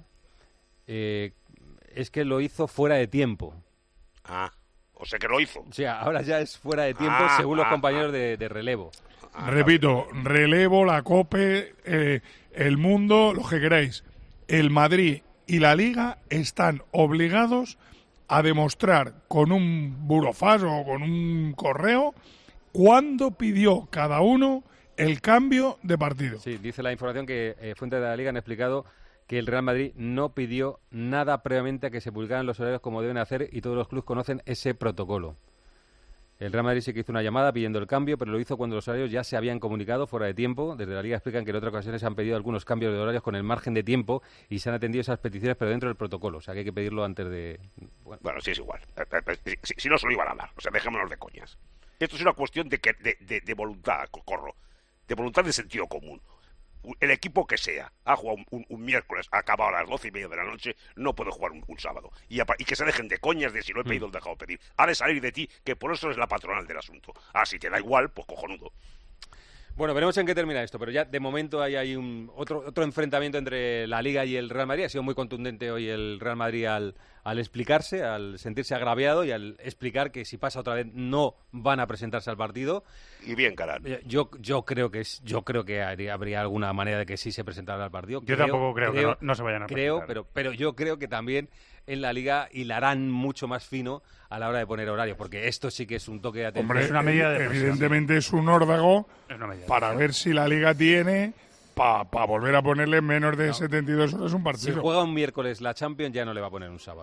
eh, es que lo hizo fuera de tiempo. Ah, o sea que lo hizo. O sea, ahora ya es fuera de tiempo ah, según ah, los compañeros ah. de, de relevo. Ah, Repito, relevo, la COPE, eh, el mundo, lo que queráis. El Madrid y la Liga están obligados a demostrar con un burofax o con un correo cuándo pidió cada uno el cambio de partido. Sí, dice la información que eh, fuentes de la Liga han explicado que el Real Madrid no pidió nada previamente a que se publicaran los horarios como deben hacer y todos los clubes conocen ese protocolo. El Real Madrid sí que hizo una llamada pidiendo el cambio, pero lo hizo cuando los horarios ya se habían comunicado fuera de tiempo. Desde la Liga explican que en otras ocasiones han pedido algunos cambios de horarios con el margen de tiempo y se han atendido esas peticiones, pero dentro del protocolo. O sea, que hay que pedirlo antes de... Bueno, bueno sí, es igual. Si, si no, se lo iban a dar. O sea, dejémonos de coñas. Esto es una cuestión de, que, de, de, de voluntad, Corro. De voluntad de sentido común. El equipo que sea ha jugado un, un, un miércoles, ha acabado a las doce y media de la noche, no puede jugar un, un sábado. Y, a, y que se dejen de coñas de si lo he pedido o mm. dejado de pedir. Ha de salir de ti, que por eso es la patronal del asunto. Ah, si te da igual, pues cojonudo. Bueno, veremos en qué termina esto, pero ya de momento hay, hay un otro otro enfrentamiento entre la Liga y el Real Madrid. Ha sido muy contundente hoy el Real Madrid al, al explicarse, al sentirse agraviado y al explicar que si pasa otra vez no van a presentarse al partido. Y bien, caray. Yo yo creo que es, yo creo que habría, habría alguna manera de que sí se presentara al partido. Yo creo, tampoco creo, creo que no, no se vayan a creo, presentar. Pero, pero yo creo que también en la Liga hilarán mucho más fino a la hora de poner horarios, porque esto sí que es un toque de atención. Hombre, es una medida de evidentemente es un órdago para ver si la Liga tiene para pa volver a ponerle menos de no. setenta y dos horas un partido. Si juega un miércoles la Champions ya no le va a poner un sábado.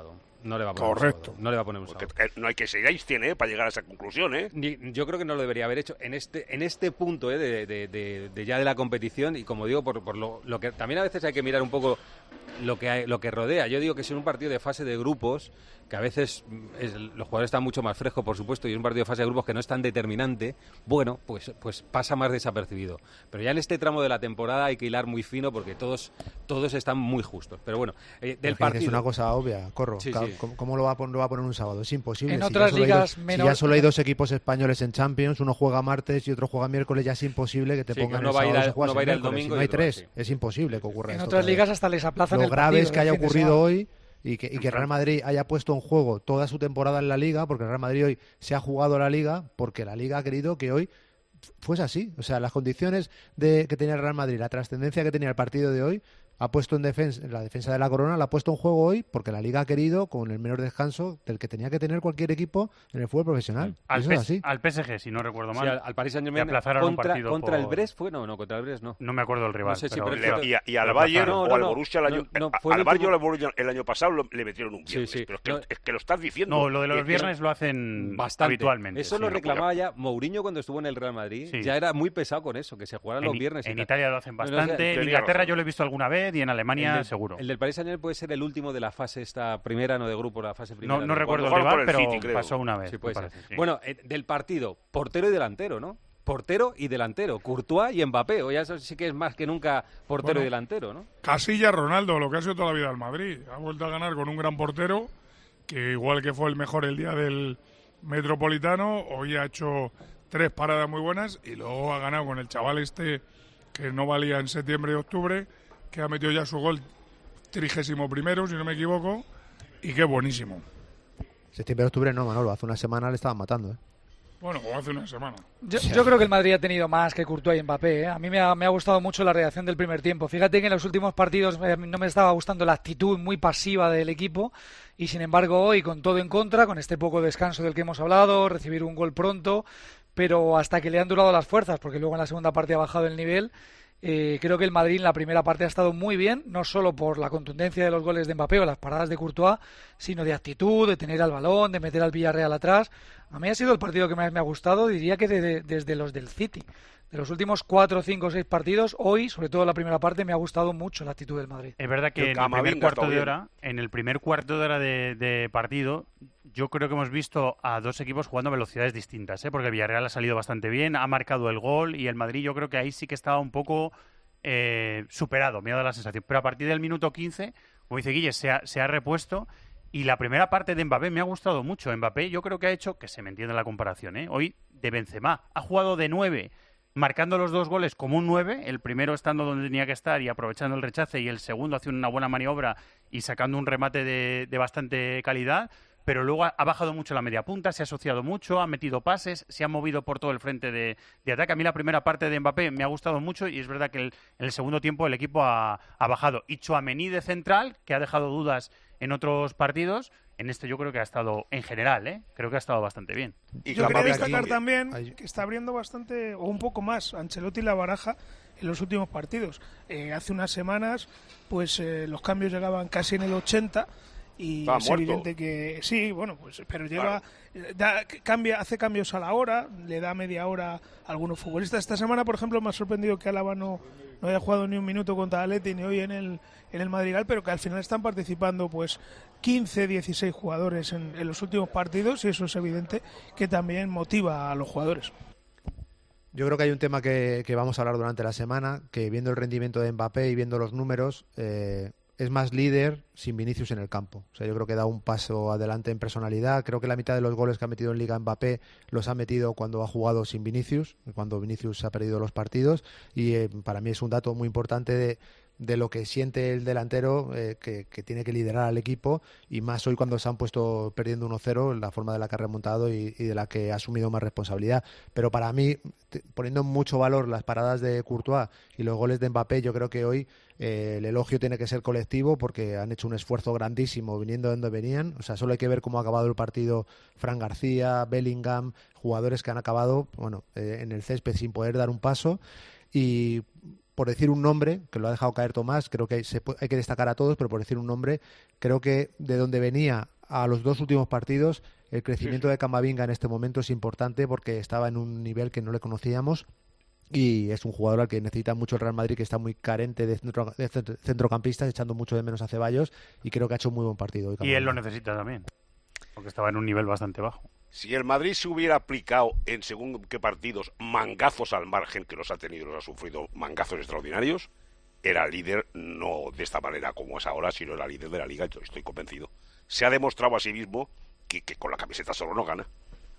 No le va a poner Correcto. un sábado. No le va a poner un sábado. Porque no hay que ser Einstein, ¿eh? Para llegar a esa conclusión, ¿eh? Ni, yo creo que no lo debería haber hecho en este en este punto ¿eh? de, de, de, de ya de la competición, y como digo, por, por lo, lo que también a veces hay que mirar un poco lo que hay, lo que rodea. Yo digo que es un partido de fase de grupos, que a veces es, los jugadores están mucho más frescos, por supuesto, y es un partido de fase de grupos que no es tan determinante, bueno, pues pues pasa más desapercibido. Pero ya en este tramo de la temporada hay que hilar muy fino porque todos todos están muy justos. Pero bueno, eh, del partido... Es una cosa obvia, Corro. Sí, ¿Cómo, sí. ¿Cómo lo va, a poner, lo va a poner un sábado? Es imposible. En si otras ya solo ligas hay dos, menor... Si ya solo hay dos equipos españoles en Champions, uno juega martes y otro juega miércoles, ya es imposible que te Sí, pongan que uno el va a ir sábado al- si juegas uno va a ir el el miércoles. domingo Si no y hay otro tres. sí. Es imposible que ocurra En esto. otras otra vez. ligas hasta les aplazan Lo el grave partido es que del haya fin de ocurrido semana. hoy y que, y que Real Madrid haya puesto en juego toda su temporada en la Liga, porque el Real Madrid hoy se ha jugado la Liga, porque la Liga ha querido que hoy fuese así. O sea, las condiciones de que tenía el Real Madrid, la trascendencia que tenía el partido de hoy, ha puesto en defensa, la defensa de la corona, la ha puesto en juego hoy porque la Liga ha querido, con el menor descanso del que tenía que tener cualquier equipo en el fútbol profesional. Al, Eso P- es así. al P S G, si no recuerdo mal. Sí, al, al Paris Saint-Germain le aplazaron un contra, partido contra el por- Brest fue, no, no, contra el Brest no. No me acuerdo del rival. No sé si pero prefiero- le- Y, a- y al le Bayern aplazaron. o no, al no, Borussia el año, no, no, fue el al Bayern o último- al Borussia el año pasado lo- le metieron un Sí, viernes. sí. Pero es que, No. es que lo estás diciendo. No, lo de los Eh, viernes lo hacen Bastante. habitualmente. Eso sí. lo no, reclamaba ya Mourinho cuando estuvo en el Real Madrid. Sí. Ya era muy pesado con eso, que se jugaran En, los viernes. y en tal. Italia lo hacen No, no, bastante. tenía en Inglaterra razón. yo lo he visto alguna vez y en Alemania el del- seguro. El del Paris Saint-Germain puede ser el último de la fase esta primera, no de grupo, la fase primera. No, no de- recuerdo el jugaron rival, por el pero City, creo. pasó una vez. Sí, me puede ser. parece, sí. Bueno, eh, del partido, portero y delantero, ¿no? Portero y delantero, Courtois y Mbappé. O ya eso sí que es más que nunca portero Bueno. y delantero, ¿no? Casilla, Ronaldo, lo que ha sido toda la vida al Madrid. Ha vuelto a ganar con un gran portero, que igual que fue el mejor el día del Metropolitano, hoy ha hecho tres paradas muy buenas y luego ha ganado con el chaval este que no valía en septiembre y octubre, que ha metido ya su gol trigésimo primero, si no me equivoco, y que buenísimo. Septiembre, octubre no, Manolo. Hace una semana le estaban matando, ¿eh? Bueno, o hace una semana. Yo, yo creo que el Madrid ha tenido más que Courtois y Mbappé. ¿eh? A mí me ha, me ha gustado mucho la reacción del primer tiempo. Fíjate que en los últimos partidos eh, no me estaba gustando la actitud muy pasiva del equipo y sin embargo hoy con todo en contra, con este poco descanso del que hemos hablado, recibir un gol pronto, pero hasta que le han durado las fuerzas, porque luego en la segunda parte ha bajado el nivel. Eh, creo que el Madrid en la primera parte ha estado muy bien, no solo por la contundencia de los goles de Mbappé o las paradas de Courtois, sino de actitud, de tener al balón, de meter al Villarreal atrás. A mí ha sido el partido que más me ha gustado, diría que de- de- desde los del City. De los últimos cuatro, cinco, seis partidos, hoy, sobre todo la primera parte, me ha gustado mucho la actitud del Madrid. Es verdad que El en el primer Camavinga cuarto está de bien. hora, en el primer cuarto de hora de, de partido, yo creo que hemos visto a dos equipos jugando a velocidades distintas, ¿eh? Porque el Villarreal ha salido bastante bien, ha marcado el gol y el Madrid yo creo que ahí sí que estaba un poco eh, superado, me ha dado la sensación. Pero a partir del minuto quince, como dice Guille, se ha, se ha repuesto. Y la primera parte de Mbappé me ha gustado mucho. Mbappé yo creo que ha hecho, que se me entiende la comparación, ¿eh? Hoy de Benzema. Ha jugado de nueve, marcando los dos goles como un nueve, el primero estando donde tenía que estar y aprovechando el rechace, y el segundo haciendo una buena maniobra y sacando un remate de, de bastante calidad. Pero luego ha, ha bajado mucho la media punta, se ha asociado mucho, ha metido pases, se ha movido por todo el frente de, de ataque. A mí la primera parte de Mbappé me ha gustado mucho y es verdad que el- en el segundo tiempo el equipo ha, ha bajado. Y Tchouaméni de central, que ha dejado dudas en otros partidos, en este yo creo que ha estado, en general, ¿eh? creo que ha estado bastante bien. Y Yo quería Camavinga destacar también. también que está abriendo bastante, o un poco más, Ancelotti la baraja en los últimos partidos. Eh, hace unas semanas, pues eh, los cambios llegaban casi en el ochenta y Estaba es muerto. evidente que sí, bueno, pues pero lleva, Claro. eh, da- cambia, hace cambios a la hora, le da media hora a algunos futbolistas. Esta semana, por ejemplo, me ha sorprendido que Álava no, no haya jugado ni un minuto contra Atleti ni hoy en el en el Madrigal, pero que al final están participando pues quince, dieciséis jugadores en, en los últimos partidos y eso es evidente que también motiva a los jugadores. Yo creo que hay un tema que, que vamos a hablar durante la semana, que viendo el rendimiento de Mbappé y viendo los números, eh, es más líder sin Vinicius en el campo. O sea, yo creo que da un paso adelante en personalidad. Creo que la mitad de los goles que ha metido en Liga Mbappé los ha metido cuando ha jugado sin Vinicius, cuando Vinicius ha perdido los partidos. Y eh, para mí es un dato muy importante de, de lo que siente el delantero, eh, que, que tiene que liderar al equipo, y más hoy cuando se han puesto perdiendo uno cero, la forma de la que ha remontado y, y de la que ha asumido más responsabilidad. Pero para mí, te- poniendo mucho valor las paradas de Courtois y los goles de Mbappé, yo creo que hoy eh, el elogio tiene que ser colectivo porque han hecho un esfuerzo grandísimo viniendo de donde venían. O sea, solo hay que ver cómo ha acabado el partido Fran García, Bellingham, jugadores que han acabado bueno eh, en el césped sin poder dar un paso. Y por decir un nombre, que lo ha dejado caer Tomás, creo que hay, se, pu- hay que destacar a todos, pero por decir un nombre, creo que de donde venía a los dos últimos partidos, el crecimiento de Camavinga en este momento es importante porque estaba en un nivel que no le conocíamos y es un jugador al que necesita mucho el Real Madrid, que está muy carente de, centro, de centrocampistas, echando mucho de menos a Ceballos, y creo que ha hecho un muy buen partido hoy. Y él lo necesita también, porque estaba en un nivel bastante bajo. Si el Madrid se hubiera aplicado en según qué partidos mangazos al margen, que los ha tenido, los ha sufrido mangazos extraordinarios, era líder no de esta manera como es ahora, sino era líder de la Liga, yo estoy convencido. Se ha demostrado a sí mismo que, que con la camiseta solo no gana.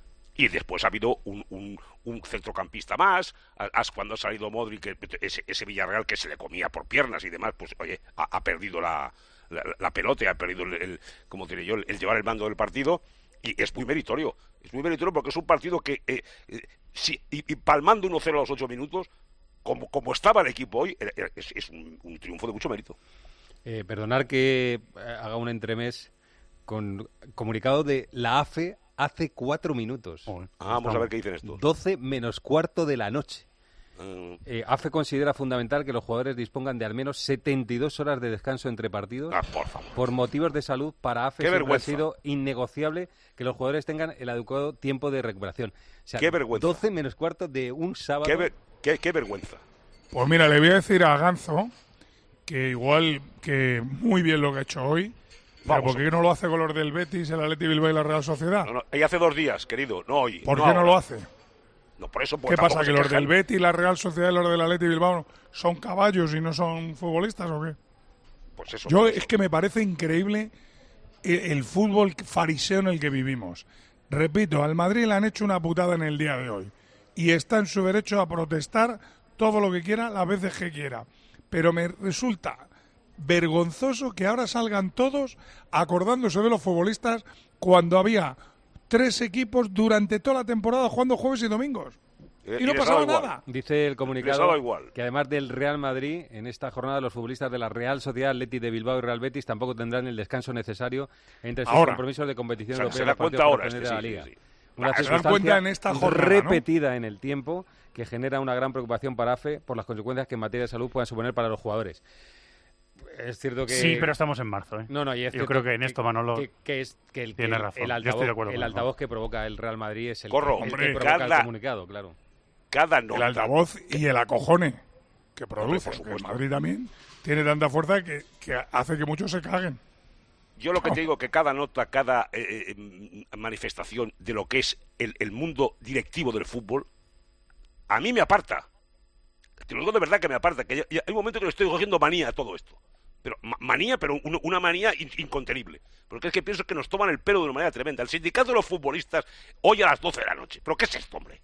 Y después ha habido un, un, un centrocampista más, as, cuando ha salido Modric, ese, ese Villarreal que se le comía por piernas y demás, pues oye, ha, ha perdido la, la, la pelota, ha perdido el, el como diré yo, el, el llevar el mando del partido, y es muy meritorio, es muy meritorio porque es un partido que, eh, eh, si, y, y palmando uno cero a los ocho minutos, como, como estaba el equipo hoy, es, es un, un triunfo de mucho mérito. Eh, perdonar que haga un entremés con comunicado de la A F E hace cuatro minutos. Oh, ah, vamos a ver qué dicen estos. doce menos cuarto de la noche. Uh, eh, A F E considera fundamental que los jugadores dispongan de al menos setenta y dos horas de descanso entre partidos. Ah, por favor. Por motivos de salud, para A F E siempre ha sido innegociable que los jugadores tengan el adecuado tiempo de recuperación. O sea, qué vergüenza. doce menos cuarto de un sábado. Qué, ver, qué, qué vergüenza. Pues mira, le voy a decir a Ganzo que igual que muy bien lo que ha hecho hoy. Pero ¿por qué no lo hace con los del Betis, el Athletic Bilbao y la Real Sociedad? No, no, y hace dos días, querido, no hoy. ¿Por no qué ahora. no lo hace? No, por eso, ¿Qué pasa, que los del Betis, la Real Sociedad y los del Athletic Bilbao son caballos y no son futbolistas o qué? Pues eso. Yo por es eso. que me parece increíble el, el fútbol fariseo en el que vivimos. Repito, al Madrid le han hecho una putada en el día de hoy y está en su derecho a protestar todo lo que quiera, las veces que quiera. Pero me resulta vergonzoso que ahora salgan todos acordándose de los futbolistas cuando había tres equipos durante toda la temporada jugando jueves y domingos. Y, y no pasaba nada. Dice el comunicado que además del Real Madrid, en esta jornada los futbolistas de la Real Sociedad, Athletic de Bilbao y Real Betis tampoco tendrán el descanso necesario entre sus ahora. compromisos de competición O sea, europea se da cuenta ahora este, de la sí, Liga. sí, sí. Una se dan cuenta en esta jornada, repetida ¿no? en el tiempo que genera una gran preocupación para A F E por las consecuencias que en materia de salud puedan suponer para los jugadores. Es cierto que... Sí, pero estamos en marzo, ¿eh? No, no, y es Yo creo que en esto Manolo que, que es que el, tiene que razón. el Yo altavoz, estoy de acuerdo el con altavoz que provoca el Real Madrid es el, Corro, el hombre, que provoca cada, el comunicado, claro. Cada nota. El altavoz y el acojone que produce. Hombre, el Madrid también tiene tanta fuerza que, que hace que muchos se caguen. Yo lo que te digo que cada nota, cada eh, eh, manifestación de lo que es el, el mundo directivo del fútbol, a mí me aparta. Te lo digo de verdad que me aparta, que ya, ya hay un momento que le estoy cogiendo manía a todo esto. Pero manía, pero un, una manía in, incontenible. Porque es que pienso que nos toman el pelo de una manera tremenda. El sindicato de los futbolistas hoy a las doce de la noche. ¿Pero qué es esto, hombre?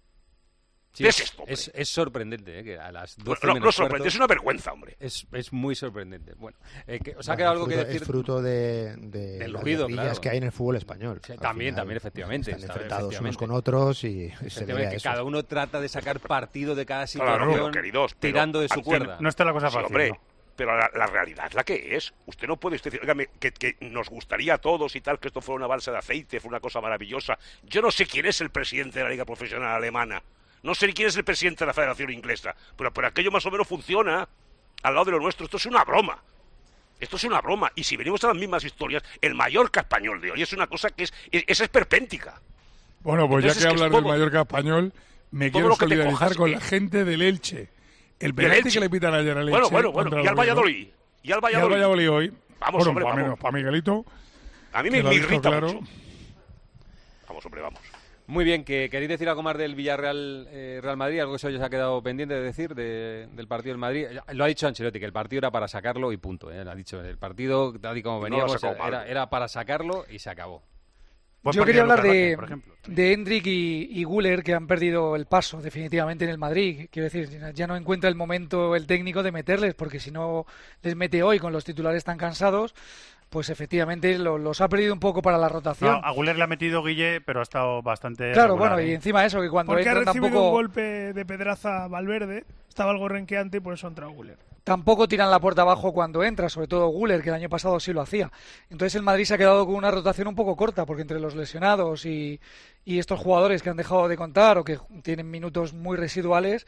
Sí, ¿Qué es esto, hombre? Es, es sorprendente, ¿eh? Que a las doce No, no, menos no sorprende, cuarto, es una vergüenza, hombre. Es, es muy sorprendente. Bueno, eh, que, ¿os ha bueno, quedado algo fruto, que decir? Es fruto de, de del las ruido, guerrillas claro. que hay en el fútbol español. Sí, Al también, final, también, efectivamente. Están está, enfrentados efectivamente. unos con otros y, y se debe a que eso. cada uno trata de sacar partido de cada situación, Claro, queridos, pero tirando de su antes cuerda. No está la cosa Sí, fácil, hombre, ¿no? pero la, la realidad es la que es. Usted no puede usted decir, óigame, que, que nos gustaría a todos y tal que esto fuera una balsa de aceite, fue una cosa maravillosa. Yo no sé quién es el presidente de la Liga Profesional Alemana. No sé ni quién es el presidente de la Federación Inglesa. Pero, pero aquello más o menos funciona al lado de lo nuestro. Esto es una broma. Esto es una broma. Y si venimos a las mismas historias, el Mallorca español de hoy es una cosa que es, es, es esperpéntica. Bueno, pues Entonces, ya que es que hablas todo, del Mallorca español, me quiero lo que te solidarizar cojas, con ¿qué? la gente del Elche. El penalti que le pitan ayer al Elche. Bueno, bueno, bueno. contra Y al el Valladolid. Y al Valladolid. Y al Valladolid hoy. Vamos, bueno, hombre, para vamos. menos, para Miguelito. A mí me, que lo me ha visto irrita claro. mucho. Vamos, hombre, vamos. Muy bien, que queréis decir algo más del Villarreal eh, Real Madrid, algo que se os ha quedado pendiente de decir de, del partido del Madrid. Lo ha dicho Ancelotti, que el partido era para sacarlo y punto. ¿eh? Ha dicho, el partido, tal y como No veníamos, lo sacó era, mal. era para sacarlo y se acabó. Buen Yo quería partido hablar Lucas de, Vázquez, por ejemplo. de Hendrik y, y Güler, que han perdido el paso definitivamente en el Madrid. Quiero decir, ya no encuentra el momento el técnico de meterles, porque si no les mete hoy con los titulares tan cansados, pues efectivamente lo, los ha perdido un poco para la rotación. No, a Güler le ha metido Guille, pero ha estado bastante Claro, regular, bueno, ¿eh? y encima eso, que cuando Porque ha entran recibido tampoco... un golpe de pedraza Valverde, estaba algo renqueante y por eso ha entrado Güler. Tampoco tiran la puerta abajo cuando entra, sobre todo Güler, que el año pasado sí lo hacía. Entonces el Madrid se ha quedado con una rotación un poco corta, porque entre los lesionados y, y estos jugadores que han dejado de contar o que tienen minutos muy residuales,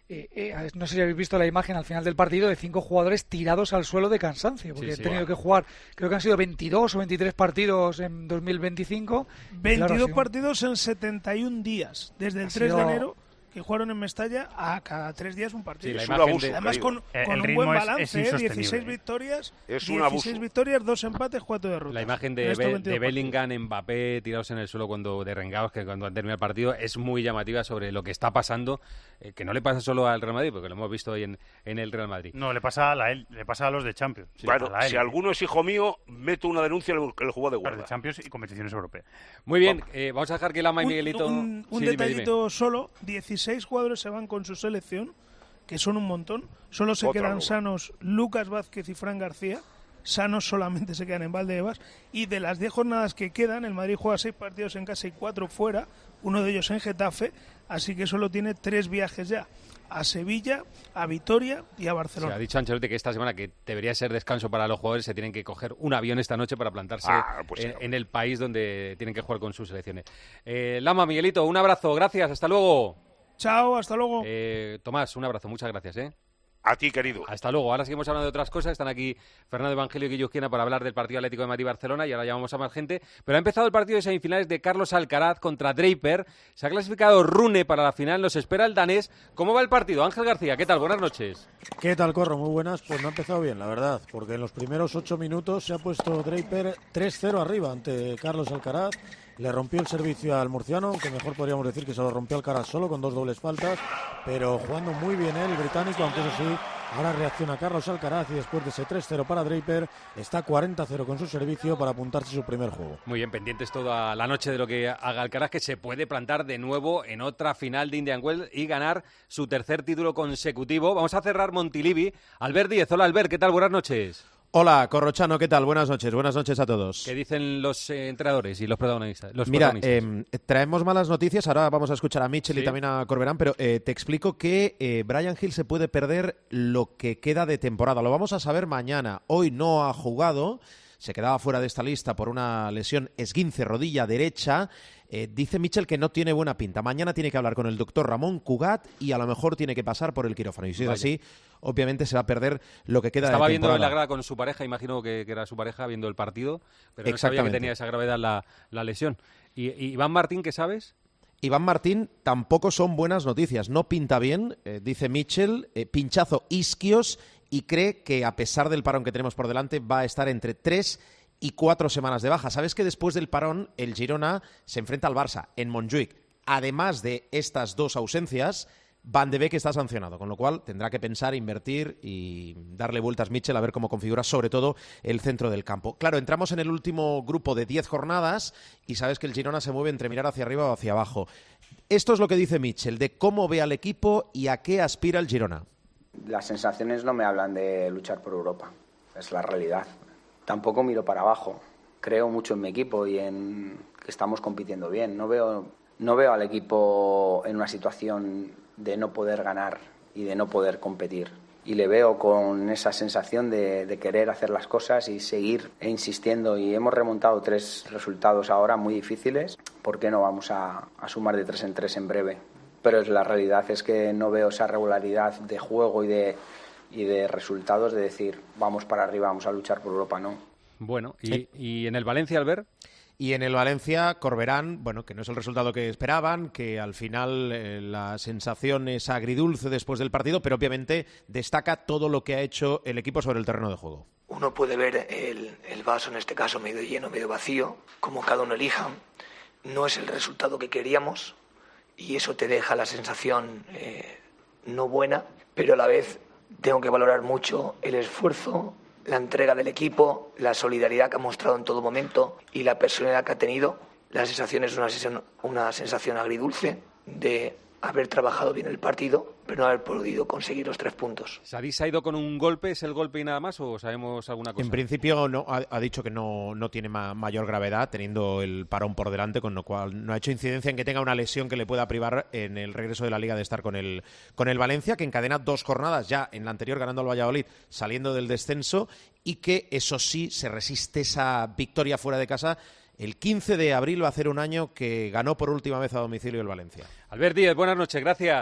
Eh, eh, no sé si habéis visto la imagen al final del partido de cinco jugadores tirados al suelo de cansancio, porque sí, sí, han tenido bueno. que jugar, creo que han sido veintidós o veintitrés partidos en dos mil veinticinco. veintidós claro, partidos en setenta y un días, desde el tres de enero, que jugaron en Mestalla, a cada tres días un partido. Sí, la imagen de, Además con, con un buen balance, es, es dieciséis victorias, es un dieciséis abuso. victorias, dos empates, cuatro derrotas. La imagen de, Be de Bellingham, Mbappé tirados en el suelo cuando derrengados, que cuando han terminado el partido, es muy llamativa sobre lo que está pasando, eh, que no le pasa solo al Real Madrid, porque lo hemos visto hoy en, en el Real Madrid. No, le pasa a, la, le pasa a los de Champions. Sí, bueno, si alguno es hijo mío, meto una denuncia en el, el juego de guardia. De Champions y competiciones europeas. Muy bien, vamos, eh, vamos a dejar que Lama y Miguelito... Un, un, un sí, detallito dime, dime. solo, dieciséis jugadores se van con su selección, que son un montón. Solo se Otra quedan lugar. sanos Lucas Vázquez y Fran García. Sanos solamente se quedan en Valdebebas. Y de las diez jornadas que quedan, el Madrid juega seis partidos en casa y cuatro fuera, uno de ellos en Getafe, así que solo tiene tres viajes ya. A Sevilla, a Vitoria y a Barcelona. Se ha dicho Ancelotti que esta semana, que debería ser descanso para los jugadores, se tienen que coger un avión esta noche para plantarse ah, pues en, sí. en el país donde tienen que jugar con sus selecciones. Eh, Lama, Miguelito, un abrazo, gracias, hasta luego. Chao, hasta luego. Eh, Tomás, un abrazo, muchas gracias, ¿eh? A ti, querido. Hasta luego. Ahora seguimos hablando de otras cosas. Están aquí Fernando Evangelio y Guillo Izquierda para hablar del partido Atlético de Madrid-Barcelona y ahora llamamos a más gente. Pero ha empezado el partido de semifinales de Carlos Alcaraz contra Draper. Se ha clasificado Rune para la final. Nos espera el danés. ¿Cómo va el partido? Ángel García, ¿qué tal? Buenas noches. ¿Qué tal, Corro? Muy buenas. Pues no ha empezado bien, la verdad. Porque en los primeros ocho minutos se ha puesto Draper tres cero arriba ante Carlos Alcaraz. Le rompió el servicio al murciano, aunque mejor podríamos decir que se lo rompió Alcaraz solo con dos dobles faltas, pero jugando muy bien él, el británico, aunque eso sí, ahora reacciona Carlos Alcaraz y después de ese tres cero para Draper, está cuarenta cero con su servicio para apuntarse su primer juego. Muy bien, pendientes toda la noche de lo que haga Alcaraz, que se puede plantar de nuevo en otra final de Indian Wells y ganar su tercer título consecutivo. Vamos a cerrar Montilivi. Albert Díez, hola Albert, ¿qué tal? Buenas noches. Hola, Corrochano, ¿qué tal? Buenas noches, buenas noches a todos. ¿Qué dicen los eh, entrenadores y los protagonistas? Los Mira, protagonistas? Eh, traemos malas noticias, ahora vamos a escuchar a Mitchell ¿Sí? y también a Corberán, pero eh, te explico que eh, Bryan Gil se puede perder lo que queda de temporada. Lo vamos a saber mañana. Hoy no ha jugado, se quedaba fuera de esta lista por una lesión esguince rodilla derecha. Eh, dice Mitchell que no tiene buena pinta. Mañana tiene que hablar con el doctor Ramón Cugat y a lo mejor tiene que pasar por el quirófano. Y si es así, obviamente se va a perder lo que queda Estaba de temporada. viendo en la grada con su pareja, imagino que, que era su pareja viendo el partido, pero no sabía que tenía esa gravedad la, la lesión. ¿Y, y Iván Martín, qué sabes? Iván Martín tampoco son buenas noticias. No pinta bien, eh, dice Mitchell, eh, pinchazo isquios y cree que a pesar del parón que tenemos por delante va a estar entre tres y cuatro semanas de baja. Sabes que después del parón el Girona se enfrenta al Barça en Montjuic. Además de estas dos ausencias, Van de Beek está sancionado, con lo cual tendrá que pensar, invertir y darle vueltas Mitchell a ver cómo configura sobre todo el centro del campo. Claro, entramos en el último grupo de diez jornadas y sabes que el Girona se mueve entre mirar hacia arriba o hacia abajo. Esto es lo que dice Mitchell, de cómo ve al equipo y a qué aspira el Girona. Las sensaciones no me hablan de luchar por Europa, es la realidad. Tampoco miro para abajo. Creo mucho en mi equipo y en que estamos compitiendo bien. No veo, no veo al equipo en una situación de no poder ganar y de no poder competir. Y le veo con esa sensación de, de querer hacer las cosas y seguir insistiendo. Y hemos remontado tres resultados ahora muy difíciles. ¿Por qué no vamos a, a sumar de tres en tres en breve? Pero la realidad es que no veo esa regularidad de juego y de... y de resultados de decir, vamos para arriba, vamos a luchar por Europa, ¿no? Bueno, ¿y, Sí. y en el Valencia, Albert? Y en el Valencia, Corberán, bueno, que no es el resultado que esperaban, que al final eh, la sensación es agridulce después del partido, pero obviamente destaca todo lo que ha hecho el equipo sobre el terreno de juego. Uno puede ver el, el vaso, en este caso, medio lleno, medio vacío, como cada uno elija. No es el resultado que queríamos y eso te deja la sensación eh, no buena, pero a la vez tengo que valorar mucho el esfuerzo, la entrega del equipo, la solidaridad que ha mostrado en todo momento y la personalidad que ha tenido. La sensación es una sensación, una sensación agridulce de haber trabajado bien el partido, pero no haber podido conseguir los tres puntos. ¿Sadis ha ido con un golpe? ¿Es el golpe y nada más o sabemos alguna cosa? En principio no, ha, ha dicho que no, no tiene ma, mayor gravedad, teniendo el parón por delante, con lo cual no ha hecho incidencia en que tenga una lesión que le pueda privar en el regreso de la Liga de estar con el, con el Valencia, que encadena dos jornadas ya, en la anterior ganando al Valladolid, saliendo del descenso, y que eso sí se resiste esa victoria fuera de casa. El quince de abril va a ser un año que ganó por última vez a domicilio el Valencia. Albert Díez, buenas noches, gracias.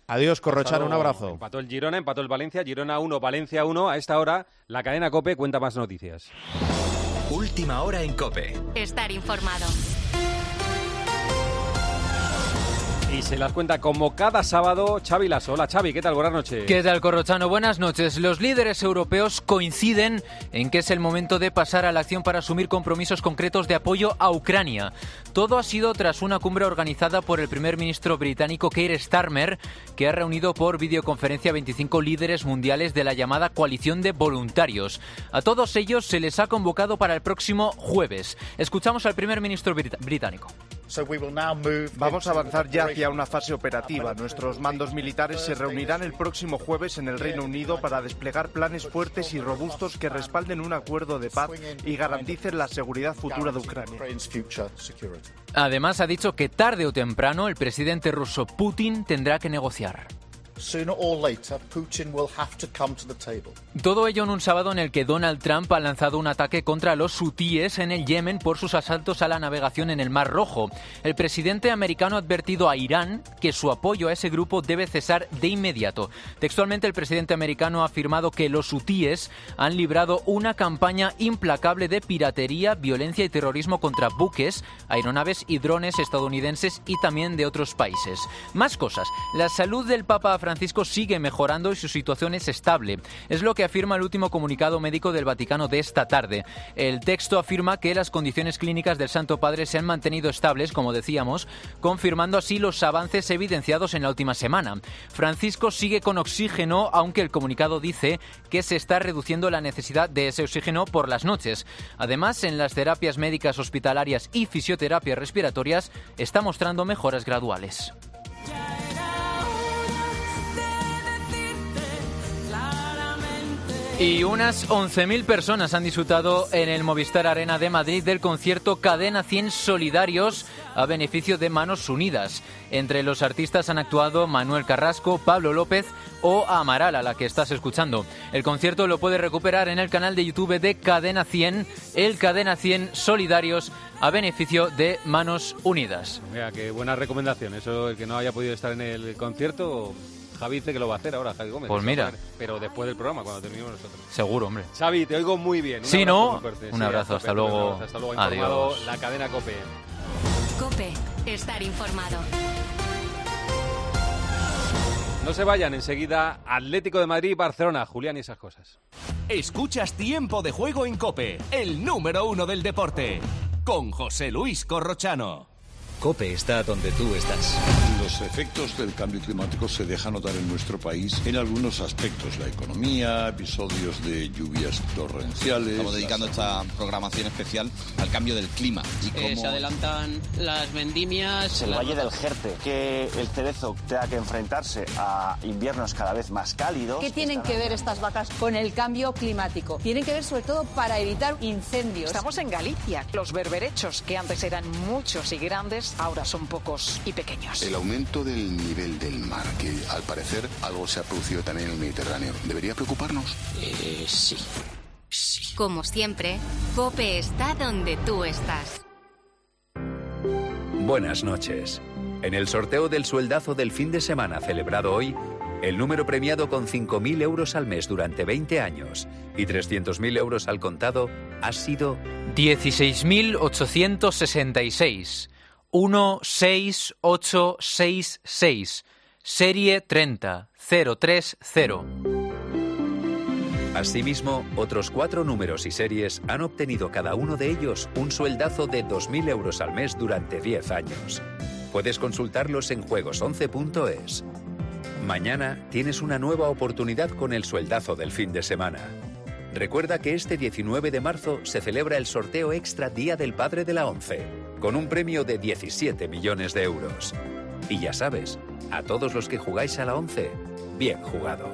Adiós, Corrochano, un abrazo. Empató el Girona, empató el Valencia, Girona uno, Valencia uno. A esta hora, la cadena COPE cuenta más noticias. Última hora en COPE. Estar informado. Y se las cuenta como cada sábado Xavi Lasso. Hola Xavi, ¿qué tal? Buenas noches. ¿Qué tal, Corrochano? Buenas noches. Los líderes europeos coinciden en que es el momento de pasar a la acción para asumir compromisos concretos de apoyo a Ucrania. Todo ha sido tras una cumbre organizada por el primer ministro británico Keir Starmer, que ha reunido por videoconferencia a veinticinco líderes mundiales de la llamada coalición de voluntarios. A todos ellos se les ha convocado para el próximo jueves. Escuchamos al primer ministro brit- británico. Vamos a avanzar ya hacia una fase operativa. Nuestros mandos militares se reunirán el próximo jueves en el Reino Unido para desplegar planes fuertes y robustos que respalden un acuerdo de paz y garanticen la seguridad futura de Ucrania. Además, ha dicho que tarde o temprano el presidente ruso Putin tendrá que negociar. Todo ello en un sábado en el que Donald Trump ha lanzado un ataque contra los hutíes en el Yemen por sus asaltos a la navegación en el Mar Rojo. El presidente americano ha advertido a Irán que su apoyo a ese grupo debe cesar de inmediato. Textualmente, el presidente americano ha afirmado que los hutíes han librado una campaña implacable de piratería, violencia y terrorismo contra buques, aeronaves y drones estadounidenses y también de otros países. Más cosas. La salud del Papa Francisco sigue mejorando y su situación es estable. Es lo que afirma el último comunicado médico del Vaticano de esta tarde. El texto afirma que las condiciones clínicas del Santo Padre se han mantenido estables, como decíamos, confirmando así los avances evidenciados en la última semana. Francisco sigue con oxígeno, aunque el comunicado dice que se está reduciendo la necesidad de ese oxígeno por las noches. Además, en las terapias médicas hospitalarias y fisioterapias respiratorias está mostrando mejoras graduales. Y unas once mil personas han disfrutado en el Movistar Arena de Madrid del concierto Cadena cien Solidarios a beneficio de Manos Unidas. Entre los artistas han actuado Manuel Carrasco, Pablo López o Amaral, a la que estás escuchando. El concierto lo puedes recuperar en el canal de YouTube de Cadena cien, el Cadena cien Solidarios a beneficio de Manos Unidas. Mira, qué buena recomendación. Eso, el que no haya podido estar en el concierto... Javi dice que lo va a hacer ahora, Javi Gómez. Pues mira. Pero después del programa, cuando terminemos nosotros. Seguro, hombre. Xavi, te oigo muy bien. Un sí, ¿no? Un sí, abrazo, hasta luego. Hasta luego. Adiós. La cadena COPE. COPE, estar informado. No se vayan, enseguida Atlético de Madrid y Barcelona. Julián y esas cosas. Escuchas Tiempo de Juego en COPE, el número uno del deporte. Con José Luis Corrochano. COPE está donde tú estás. Los efectos del cambio climático se dejan notar en nuestro país en algunos aspectos. La economía, episodios de lluvias torrenciales. Estamos dedicando esta programación especial al cambio del clima. Y cómo... Se adelantan las vendimias. El Valle del Jerte, que el cerezo tenga que enfrentarse a inviernos cada vez más cálidos. ¿Qué tienen que ver estas vacas con el cambio climático? Tienen que ver sobre todo para evitar incendios. Estamos en Galicia. Los berberechos, que antes eran muchos y grandes, ahora son pocos y pequeños. El aumento del nivel del mar, que al parecer algo se ha producido también en el Mediterráneo, ¿debería preocuparnos? Eh, sí. sí. Como siempre, COPE está donde tú estás. Buenas noches. En el sorteo del sueldazo del fin de semana celebrado hoy, el número premiado con cinco mil euros al mes durante veinte años y trescientos mil euros al contado ha sido dieciséis mil ochocientos sesenta y seis. uno seis ocho seis seis, serie treinta cero tres cero. Asimismo, otros cuatro números y series han obtenido cada uno de ellos un sueldazo de dos mil euros al mes durante diez años. Puedes consultarlos en juegos once punto es. Mañana tienes una nueva oportunidad con el sueldazo del fin de semana. Recuerda que este diecinueve de marzo se celebra el sorteo extra Día del Padre de la ONCE, con un premio de diecisiete millones de euros. Y ya sabes, a todos los que jugáis a la ONCE, bien jugado.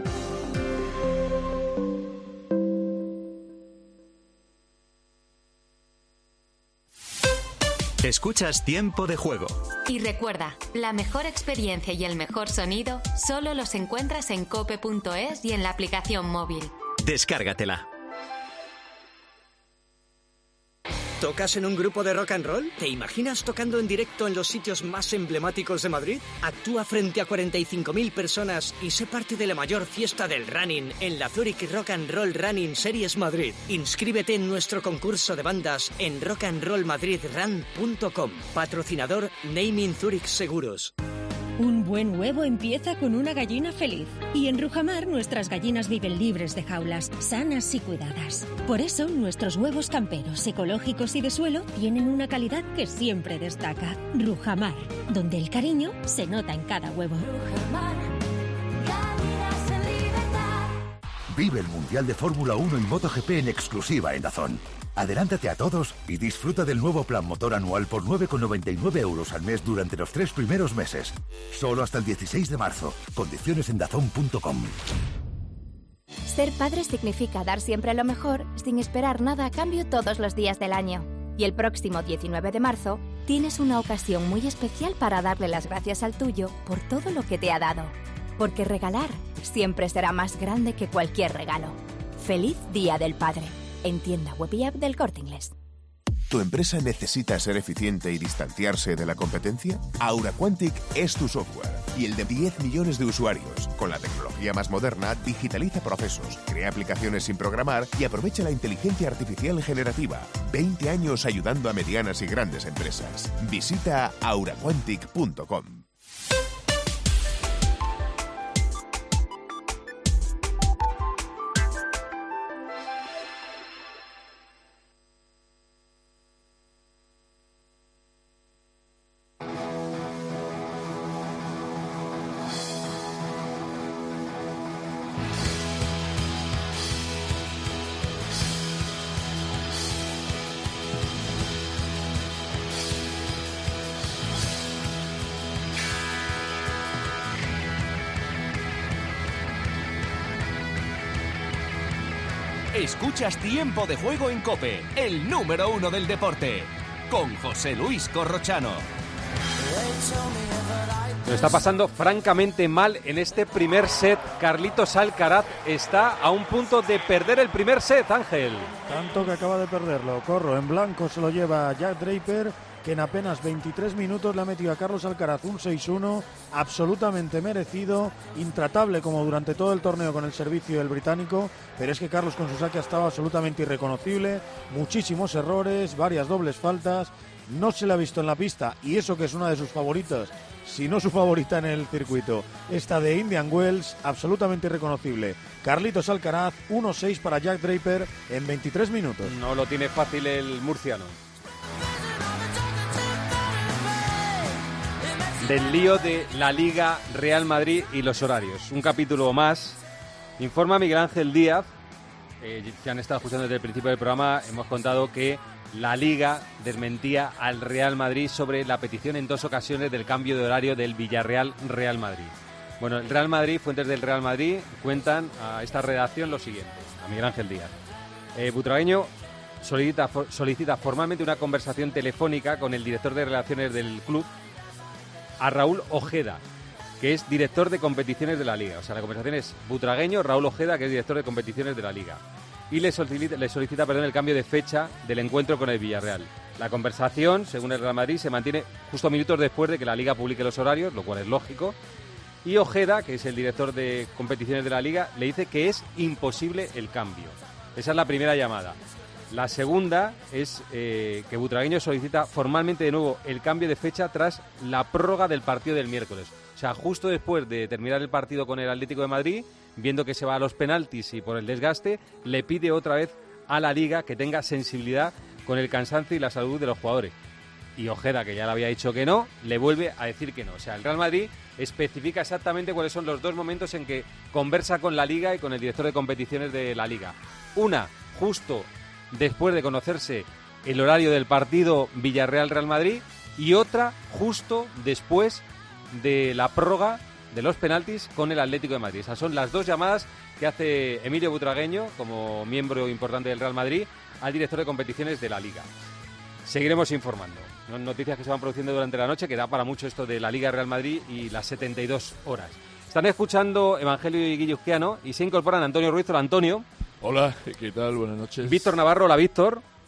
Escuchas Tiempo de Juego. Y recuerda, la mejor experiencia y el mejor sonido solo los encuentras en cope punto es y en la aplicación móvil. Descárgatela. ¿Tocas en un grupo de rock and roll? ¿Te imaginas tocando en directo en los sitios más emblemáticos de Madrid? Actúa frente a cuarenta y cinco mil personas y sé parte de la mayor fiesta del running en la Zurich Rock and Roll Running Series Madrid. Inscríbete en nuestro concurso de bandas en rock and roll madrid run punto com. Patrocinador Naming Zurich Seguros. Un buen huevo empieza con una gallina feliz. Y en Rujamar nuestras gallinas viven libres de jaulas, sanas y cuidadas. Por eso nuestros huevos camperos, ecológicos y de suelo tienen una calidad que siempre destaca. Rujamar, donde el cariño se nota en cada huevo. Rujamar, calidad en libertad. Vive el Mundial de Fórmula uno y MotoGP en exclusiva en DAZN. Adelántate a todos y disfruta del nuevo plan motor anual por nueve con noventa y nueve euros al mes durante los tres primeros meses. Solo hasta el dieciséis de marzo. Condiciones en dazón punto com. Ser padre significa dar siempre lo mejor sin esperar nada a cambio todos los días del año. Y el próximo diecinueve de marzo tienes una ocasión muy especial para darle las gracias al tuyo por todo lo que te ha dado. Porque regalar siempre será más grande que cualquier regalo. ¡Feliz Día del Padre! En tienda web y app del Corte Inglés. ¿Tu empresa necesita ser eficiente y distanciarse de la competencia? Aura Quantic es tu software y el de diez millones de usuarios. Con la tecnología más moderna, digitaliza procesos, crea aplicaciones sin programar y aprovecha la inteligencia artificial generativa. veinte años ayudando a medianas y grandes empresas. Visita aura quantic punto com. Escuchas Tiempo de Juego en COPE, el número uno del deporte, con José Luis Corrochano. Lo está pasando francamente mal en este primer set. Carlitos Alcaraz está a un punto de perder el primer set, Ángel. Tanto que acaba de perderlo. Corro, en blanco se lo lleva Jack Draper, que en apenas veintitrés minutos le ha metido a Carlos Alcaraz un seis uno, absolutamente merecido, intratable como durante todo el torneo con el servicio del británico, pero es que Carlos con su saque ha estado absolutamente irreconocible, muchísimos errores, varias dobles faltas, no se le ha visto en la pista, y eso que es una de sus favoritas, si no su favorita en el circuito, esta de Indian Wells, absolutamente irreconocible. Carlitos Alcaraz, uno seis para Jack Draper en veintitrés minutos. No lo tiene fácil el murciano. Del lío de la Liga, Real Madrid y los horarios. Un capítulo más. Informa Miguel Ángel Díaz, eh, que han estado escuchando desde el principio del programa, hemos contado que la Liga desmentía al Real Madrid sobre la petición en dos ocasiones del cambio de horario del Villarreal-Real Madrid. Bueno, el Real Madrid, fuentes del Real Madrid, cuentan a esta redacción lo siguiente, a Miguel Ángel Díaz. Eh, Butragueño solicita, for, solicita formalmente una conversación telefónica con el director de relaciones del club, a Raúl Ojeda, que es director de competiciones de la Liga. O sea, la conversación es Butragueño, Raúl Ojeda, que es director de competiciones de la Liga. Y le solicita, le solicita perdón, el cambio de fecha del encuentro con el Villarreal. La conversación, según el Real Madrid, se mantiene justo minutos después de que la Liga publique los horarios, lo cual es lógico. Y Ojeda, que es el director de competiciones de la Liga, le dice que es imposible el cambio. Esa es la primera llamada. La segunda es eh, que Butragueño solicita formalmente de nuevo el cambio de fecha tras la prórroga del partido del miércoles. O sea, justo después de terminar el partido con el Atlético de Madrid, viendo que se va a los penaltis y por el desgaste, le pide otra vez a la Liga que tenga sensibilidad con el cansancio y la salud de los jugadores. Y Ojeda, que ya le había dicho que no, le vuelve a decir que no. O sea, el Real Madrid especifica exactamente cuáles son los dos momentos en que conversa con la Liga y con el director de competiciones de la Liga. Una, justo después de conocerse el horario del partido Villarreal-Real Madrid, y otra justo después de la prórroga de los penaltis con el Atlético de Madrid. Esas son las dos llamadas que hace Emilio Butragueño, como miembro importante del Real Madrid, al director de competiciones de la Liga. Seguiremos informando. Noticias que se van produciendo durante la noche, que da para mucho esto de la Liga Real Madrid y las setenta y dos horas. Están escuchando Evangelio y Guilluzquiano y se incorporan Antonio Ruiz. Hola, Antonio. Hola, ¿qué tal? Buenas noches. Víctor Navarro. Hola, Víctor.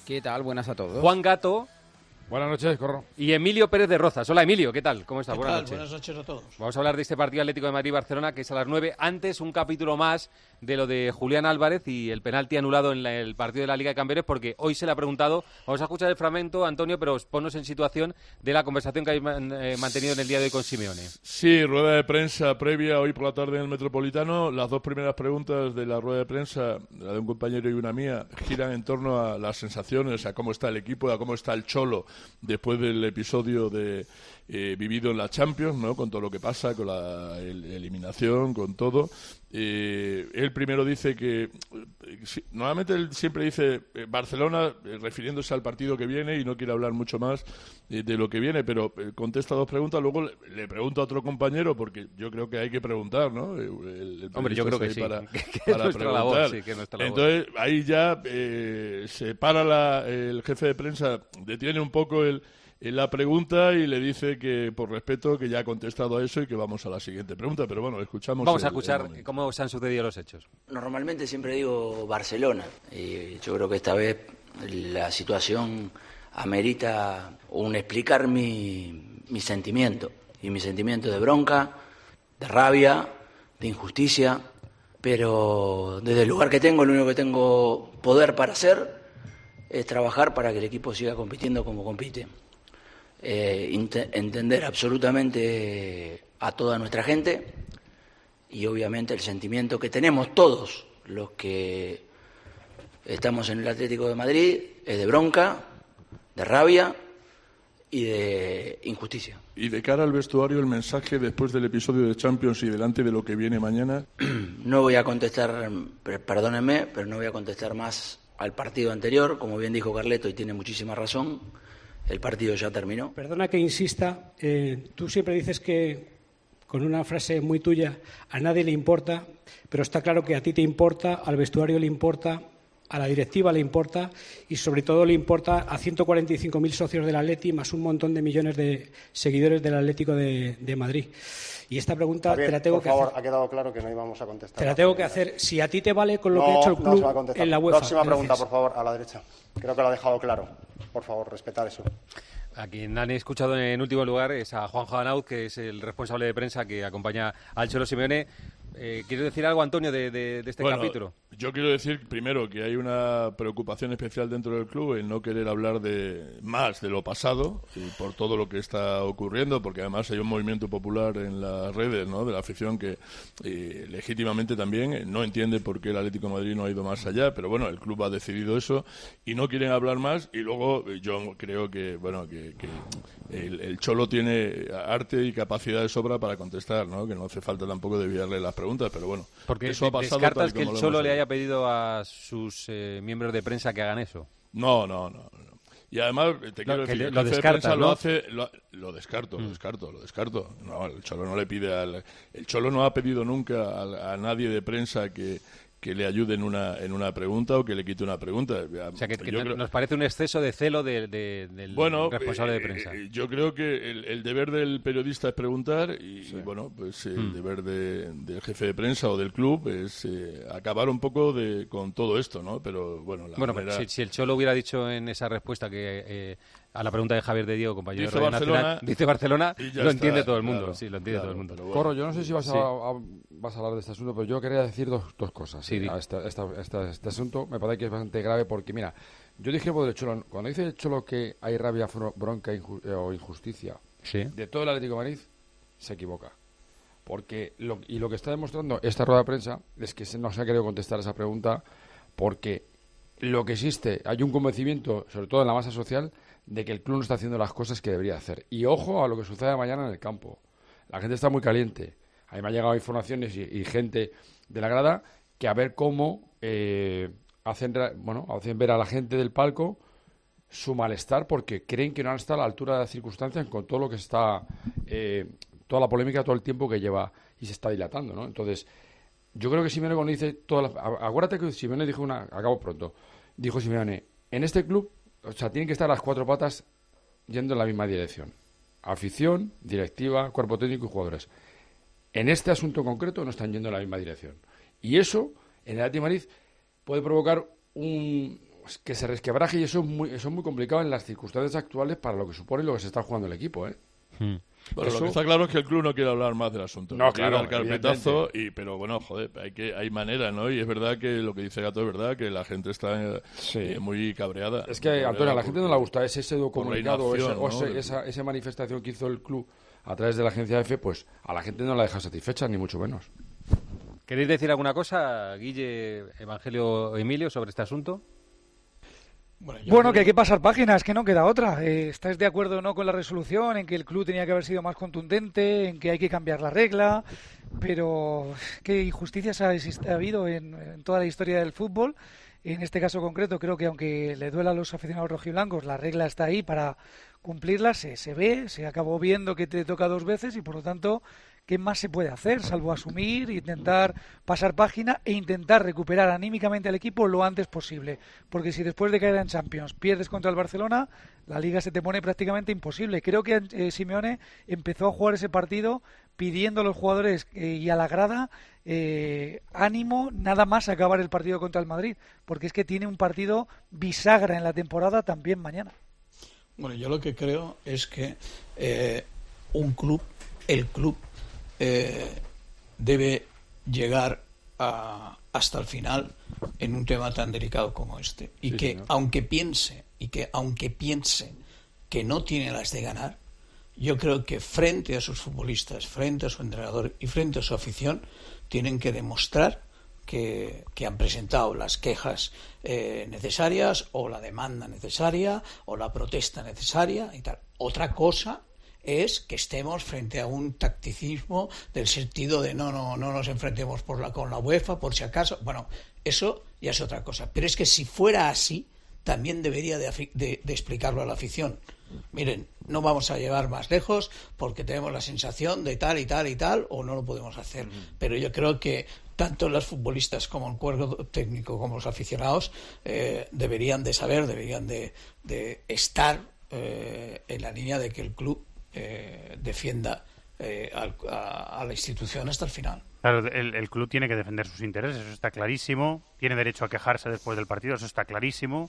¿Qué tal? Buenas a todos. Juan Gato. Buenas noches, Corro. Y Emilio Pérez de Rozas. Hola, Emilio, ¿qué tal? ¿Cómo estás? ¿Qué Buenas tal? noches. Buenas noches a todos. Vamos a hablar de este partido Atlético de Madrid-Barcelona, que es a las nueve. Antes, un capítulo más de lo de Julián Álvarez y el penalti anulado en la, el partido de la Liga de Campeones, porque hoy se le ha preguntado. Vamos a escuchar el fragmento, Antonio, pero ponnos en situación de la conversación que habéis eh, mantenido en el día de hoy con Simeone. Sí, rueda de prensa previa hoy por la tarde en el Metropolitano. Las dos primeras preguntas de la rueda de prensa, la de un compañero y una mía, giran en torno a las sensaciones, a cómo está el equipo, a cómo está el Cholo después del episodio de eh, vivido en la Champions, ¿no? Con todo lo que pasa, con la el, eliminación, con todo. Eh, él primero dice que, eh, si, normalmente él siempre dice eh, Barcelona, eh, refiriéndose al partido que viene, y no quiere hablar mucho más eh, de lo que viene, pero eh, contesta dos preguntas, luego le, le pregunta a otro compañero, porque yo creo que hay que preguntar, ¿no? El, el Hombre, yo creo que sí, para, que, que para es nuestra preguntar. labor, sí, que es nuestra labor. Entonces, ahí ya eh, se para la, el jefe de prensa, detiene un poco el la pregunta y le dice que, por respeto, que ya ha contestado a eso y que vamos a la siguiente pregunta. Pero bueno, escuchamos. Vamos el, a escuchar cómo se han sucedido los hechos. Normalmente siempre digo Barcelona. Y yo creo que esta vez la situación amerita un explicar mi, mi sentimiento. Y mi sentimiento de bronca, de rabia, de injusticia. Pero desde el lugar que tengo, lo único que tengo poder para hacer es trabajar para que el equipo siga compitiendo como compite. Eh, int- entender absolutamente a toda nuestra gente y obviamente el sentimiento que tenemos todos los que estamos en el Atlético de Madrid es de bronca, de rabia y de injusticia. Y de cara al vestuario, el mensaje después del episodio de Champions y delante de lo que viene mañana. No voy a contestar, perdónenme, pero no voy a contestar más al partido anterior. Como bien dijo Carleto, y tiene muchísima razón, el partido ya terminó. Perdona que insista, eh, tú siempre dices que, con una frase muy tuya, a nadie le importa, pero está claro que a ti te importa, al vestuario le importa, a la directiva le importa y sobre todo le importa a ciento cuarenta y cinco mil socios del Atleti más un montón de millones de seguidores del Atlético de, de Madrid. Y esta pregunta Javier, te la tengo por que favor, hacer. Ha quedado claro que no íbamos a contestar. Te la tengo que hacer. Si a ti te vale con lo no, que ha hecho el no club se va a contestar. en la UEFA. Próxima pregunta, Gracias. por favor, a la derecha. Creo que lo ha dejado claro. Por favor, respetar eso. A quien han escuchado en último lugar es a Juanjo Anaud, que es el responsable de prensa que acompaña al Cholo Simeone. Eh, ¿Quieres decir algo, Antonio, de, de, de este bueno, capítulo? Yo quiero decir, primero, que hay una preocupación especial dentro del club en no querer hablar de más de lo pasado y por todo lo que está ocurriendo, porque además hay un movimiento popular en las redes, ¿no?, de la afición que eh, legítimamente también eh, no entiende por qué el Atlético de Madrid no ha ido más allá, pero bueno, el club ha decidido eso y no quieren hablar más. Y luego eh, yo creo que, bueno, que, que el, el Cholo tiene arte y capacidad de sobra para contestar, ¿no?, que no hace falta tampoco desviarle las preguntas, pero bueno, porque eso ha pasado. ¿Descartas que el Cholo le hecho. haya pedido a sus eh, miembros de prensa que hagan eso? No, no, no. no. Y además, te quiero no, decir, que el lo jefe de descartas, prensa ¿no? lo hace, lo, lo descarto, Mm. lo descarto, lo descarto. No, el Cholo no le pide al, el Cholo no ha pedido nunca a, a nadie de prensa que que le ayude en una en una pregunta o que le quite una pregunta. O sea, que, que Yo no- creo- nos parece un exceso de celo de, de- del bueno, responsable eh, de prensa. eh, yo creo que el, el deber del periodista es preguntar y, y, bueno, pues eh, el Mm. deber de- del jefe de prensa o del club es eh, acabar un poco de con todo esto, ¿no? Pero bueno, la Bueno, manera- pero si, si el Cholo hubiera dicho en esa respuesta que eh, a la pregunta de Javier de Diego, compañero Dice de Radio Barcelona, Nacional, dice Barcelona, y ya lo está, entiende todo el mundo. claro, sí, lo entiende claro, todo el mundo. pero bueno. Corro, yo no sé si vas a, Sí. a- vas a hablar de este asunto, pero yo quería decir dos, dos cosas. Sí, eh, di. a esta- esta- esta- este asunto me parece que es bastante grave porque, mira, yo dije del Cholo, cuando dice el Cholo que hay rabia, fro- bronca inju- eh, o injusticia Sí. de todo el Atlético de Madrid, se equivoca. Porque lo, y lo que está demostrando esta rueda de prensa es que se- no se ha querido contestar esa pregunta porque lo que existe, hay un convencimiento, sobre todo en la masa social, de que el club no está haciendo las cosas que debería hacer. Y ojo a lo que sucede mañana en el campo. La gente está muy caliente. A mí me han llegado informaciones y, y gente de la grada que a ver cómo eh, hacen, re- bueno, hacen ver a la gente del palco su malestar porque creen que no han estado a la altura de las circunstancias con todo lo que está, eh, toda la polémica, todo el tiempo que lleva y se está dilatando, ¿no? Entonces, yo creo que Simeone cuando dice todas las... a- Acuérdate que Simeone dijo una... Acabo pronto. Dijo Simeone, en este club, o sea, tienen que estar las cuatro patas yendo en la misma dirección. Afición, directiva, cuerpo técnico y jugadores. En este asunto concreto no están yendo en la misma dirección. Y eso, en el Atlético de Madrid, puede provocar un, pues, que se resquebraje, y eso es muy, eso es muy complicado en las circunstancias actuales para lo que supone lo que se está jugando el equipo, ¿eh? Hmm. Bueno, Eso... lo que está claro es que el club no quiere hablar más del asunto. No, no quiere claro, dar carpetazo, y, pero bueno, joder, hay que hay manera, ¿no? Y es verdad que lo que dice Gato es verdad, que la gente está eh, sí. eh, muy cabreada. Es que, Antonio, a la gente no le gusta ese, ese comunicado o, ese, o ese, ¿no? esa, esa manifestación que hizo el club a través de la agencia F, pues a la gente no la deja satisfecha, ni mucho menos. ¿Queréis decir alguna cosa, Guille, Evangelio o Emilio, sobre este asunto? Bueno, bueno, que hay que pasar páginas, que no queda otra. Eh, ¿Estáis de acuerdo o no con la resolución, en que el club tenía que haber sido más contundente, en que hay que cambiar la regla? Pero qué injusticias ha, ha habido en, en toda la historia del fútbol. En este caso concreto, creo que aunque le duela a los aficionados rojiblancos, la regla está ahí para cumplirla, se, se ve, se acabó viendo que te toca dos veces y por lo tanto, ¿qué más se puede hacer? Salvo asumir, intentar pasar página e intentar recuperar anímicamente al equipo lo antes posible. Porque si después de caer en Champions pierdes contra el Barcelona, la Liga se te pone prácticamente imposible. Creo que eh, Simeone empezó a jugar ese partido pidiendo a los jugadores eh, y a la grada eh, ánimo, nada más acabar el partido contra el Madrid. Porque es que tiene un partido bisagra en la temporada también mañana. Bueno, yo lo que creo es que eh, un club, el club, eh, debe llegar a, hasta el final en un tema tan delicado como este. Y sí, que señor. aunque piense, y que aunque piense que no tiene las de ganar, yo creo que frente a sus futbolistas, frente a su entrenador y frente a su afición, tienen que demostrar Que, que han presentado las quejas eh, necesarias o la demanda necesaria o la protesta necesaria y tal. Otra cosa es que estemos frente a un tacticismo del sentido de no no no nos enfrentemos por la, con la UEFA por si acaso. Bueno, eso ya es otra cosa. Pero es que si fuera así, también debería de, de, de explicarlo a la afición. Miren, no vamos a llevar más lejos porque tenemos la sensación de tal y tal y tal o no lo podemos hacer. Mm. Pero yo creo que tanto los futbolistas como el cuerpo técnico como los aficionados eh, deberían de saber, deberían de, de estar eh, en la línea de que el club eh, defienda eh, al, a, a la institución hasta el final. Claro, el, el club tiene que defender sus intereses, eso está clarísimo. Tiene derecho a quejarse después del partido, eso está clarísimo.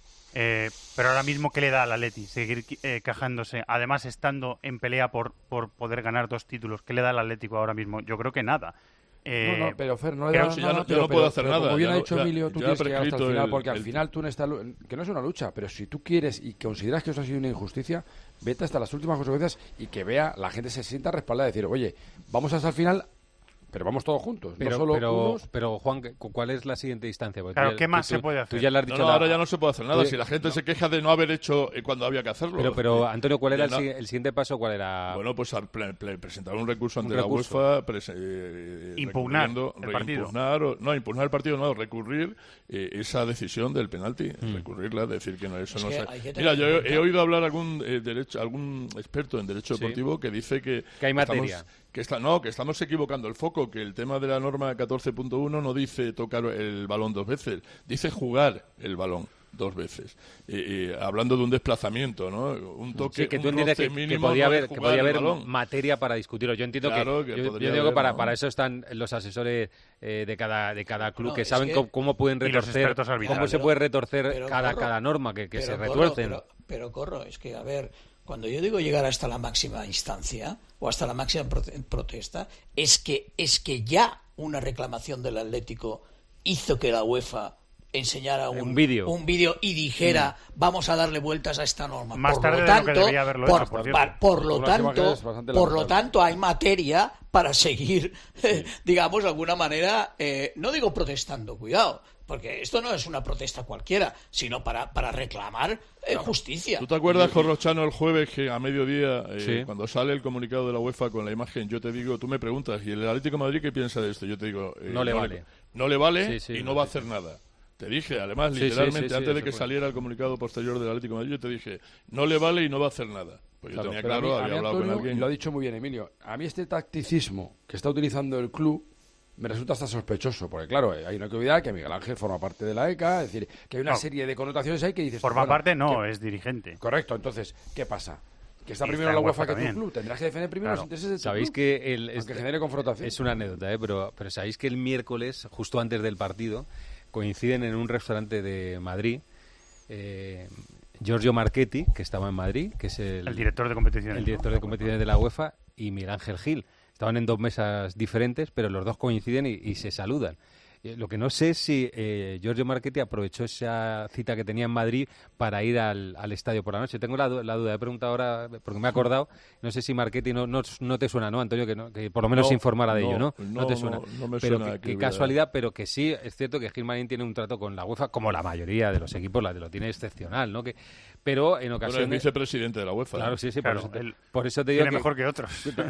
Eh, pero ahora mismo, ¿qué le da al Atleti seguir eh, quejándose? Además, estando en pelea por, por poder ganar dos títulos, ¿qué le da al Atlético ahora mismo? Yo creo que nada. Eh, no, no, pero Fer, no le da si nada, ya no, pero, no puedo pero, hacer pero, nada. Como bien ya ha dicho ya, Emilio, tú ya tienes que llegar hasta el final, el, porque al el... final tú en esta que no es una lucha, pero si tú quieres y consideras que eso ha sido una injusticia, vete hasta las últimas consecuencias y que vea, la gente se sienta respaldada y decir, oye, vamos hasta el final, pero vamos todos juntos, pero, no solo pero, unos... pero Juan, ¿cuál es la siguiente instancia? Porque claro, ya, ¿qué más tú, se puede hacer? Tú ya le has dicho no, no, la... ahora ya no se puede hacer nada, tú... si la gente no. se queja de no haber hecho eh, cuando había que hacerlo. Pero, pero Antonio, ¿cuál era no... el, el siguiente paso? ¿Cuál era? Bueno, pues al pre pre presentar un recurso ante un recurso. la UEFA, eh, impugnar el partido. Impugnar, o, no, impugnar el partido, no, recurrir eh, esa decisión del penalti, mm. recurrirla, decir que no, eso es no que se... Mira, yo he, he oído hablar algún eh, derecho, algún experto en derecho deportivo sí. que dice que... Que hay materia. Estamos, que está, no, que estamos equivocando el foco, que el tema de la norma catorce punto uno no dice tocar el balón dos veces, dice jugar el balón dos veces. Y, y, hablando de un desplazamiento, ¿no? Un toque, sí, que tú un entiendes que, que podía no haber, que podía haber balón. materia para discutirlo. Yo entiendo claro, que, que yo, yo digo que para, para eso están los asesores eh, de cada de cada club no, que saben que... Cómo, cómo pueden retorcer, cómo se puede retorcer pero, cada, corro, cada norma, que, que se retuercen. Corro, pero, pero corro, es que a ver, cuando yo digo llegar hasta la máxima instancia o hasta la máxima protesta, es que es que ya una reclamación del Atlético hizo que la UEFA enseñara un, un vídeo un vídeo y dijera mm. vamos a darle vueltas a esta norma. Más por tarde lo tanto, de lo que debería haberlo por, hecho, por, por, por lo tanto, por lo tanto hay materia para seguir, eh, digamos, de alguna manera, eh, no digo protestando, cuidado, porque esto no es una protesta cualquiera, sino para, para reclamar eh, justicia. ¿Tú te acuerdas, Corrochano, el jueves que a mediodía, eh, sí. cuando sale el comunicado de la UEFA con la imagen, yo te digo, tú me preguntas, ¿y el Atlético de Madrid qué piensa de esto? Yo te digo, eh, no le no, vale. No le vale sí, sí, y no, no va a sí. hacer nada. Te dije, además, sí, literalmente, sí, sí, antes sí, de que puede. saliera el comunicado posterior del Atlético de Madrid, yo te dije, no le vale y no va a hacer nada. Pues yo claro, tenía claro, claro, a mí, había a mí hablado Antonio, con alguien. Lo ha dicho muy bien Emilio. A mí este tacticismo que está utilizando el club me resulta hasta sospechoso, porque claro, hay una que olvidar que Miguel Ángel forma parte de la E C A, es decir, que hay una no. serie de connotaciones ahí que dices... Forma bueno, parte no, que... es dirigente. Correcto, entonces, ¿qué pasa? Que está y primero está la UEFA que también. tu club, tendrás que defender primero claro. los intereses de tu ¿Sabéis club, que el, aunque es, genere confrontación. Es una anécdota, ¿eh? pero, pero sabéis que el miércoles, justo antes del partido, coinciden en un restaurante de Madrid eh, Giorgio Marchetti, que estaba en Madrid, que es el, el director de competiciones, el director de competiciones de la UEFA, y Miguel Ángel Gil. Estaban en dos mesas diferentes, pero los dos coinciden y, y se saludan. Lo que no sé es si eh, Giorgio Marchetti aprovechó esa cita que tenía en Madrid para ir al, al estadio por la noche. Tengo la, la duda, he preguntado ahora porque me he acordado. No sé si Marchetti no, no, no te suena, ¿no, Antonio? Que, no, que por lo menos no, se informara de no, ello, ¿no? No, no te suena. No, no me pero suena que, que qué hubiera... casualidad, pero que sí, es cierto que Gilmarín tiene un trato con la UEFA, como la mayoría de los equipos la, lo tiene excepcional, ¿no? Que, pero en ocasiones... Bueno, es vicepresidente de la UEFA. Claro, sí, sí, claro, por, eso te, él por eso te digo tiene que... mejor que otros.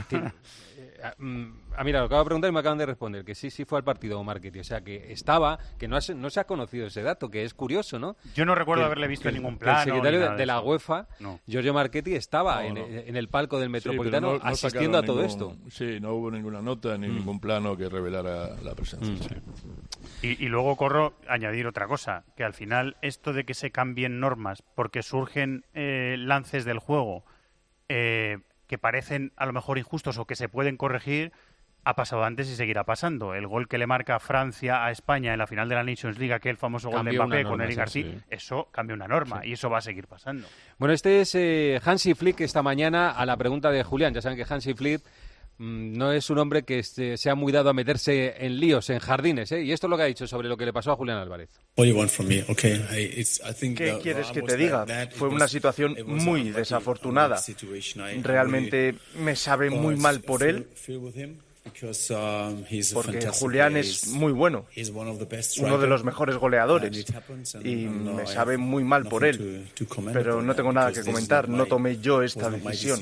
Ah, mira, lo acabo de preguntar y me acaban de responder que sí, sí fue al partido Marchetti, o sea que estaba, que no, has, no se ha conocido ese dato, que es curioso, ¿no? Yo no recuerdo que, haberle visto que, en ningún plano. El secretario de, de, de la UEFA, no. Giorgio Marchetti, estaba no, no. En, en el palco del Metropolitano sí, no, no asistiendo a todo ningún, esto. Sí, no hubo ninguna nota ni mm. ningún plano que revelara la presencia. Mm. Sí. Y, y luego corro añadir otra cosa, que al final esto de que se cambien normas porque surgen eh, lances del juego eh, que parecen a lo mejor injustos o que se pueden corregir, ha pasado antes y seguirá pasando. El gol que le marca Francia a España en la final de la Nations League, aquel famoso gol Cambió de Mbappé con Eric García, sí. eso cambia una norma sí. y eso va a seguir pasando. Bueno, este es eh, Hansi Flick esta mañana a la pregunta de Julián. Ya saben que Hansi Flick mmm, no es un hombre que este, sea muy dado a meterse en líos, en jardines, ¿eh? Y esto es lo que ha dicho sobre lo que le pasó a Julián Álvarez. ¿Qué quieres que te diga? Fue una situación muy desafortunada. Realmente me sabe muy mal por él. Porque Julián es muy bueno, uno de los mejores goleadores, y me sabe muy mal por él, pero no tengo nada que comentar, no tomé yo esta decisión.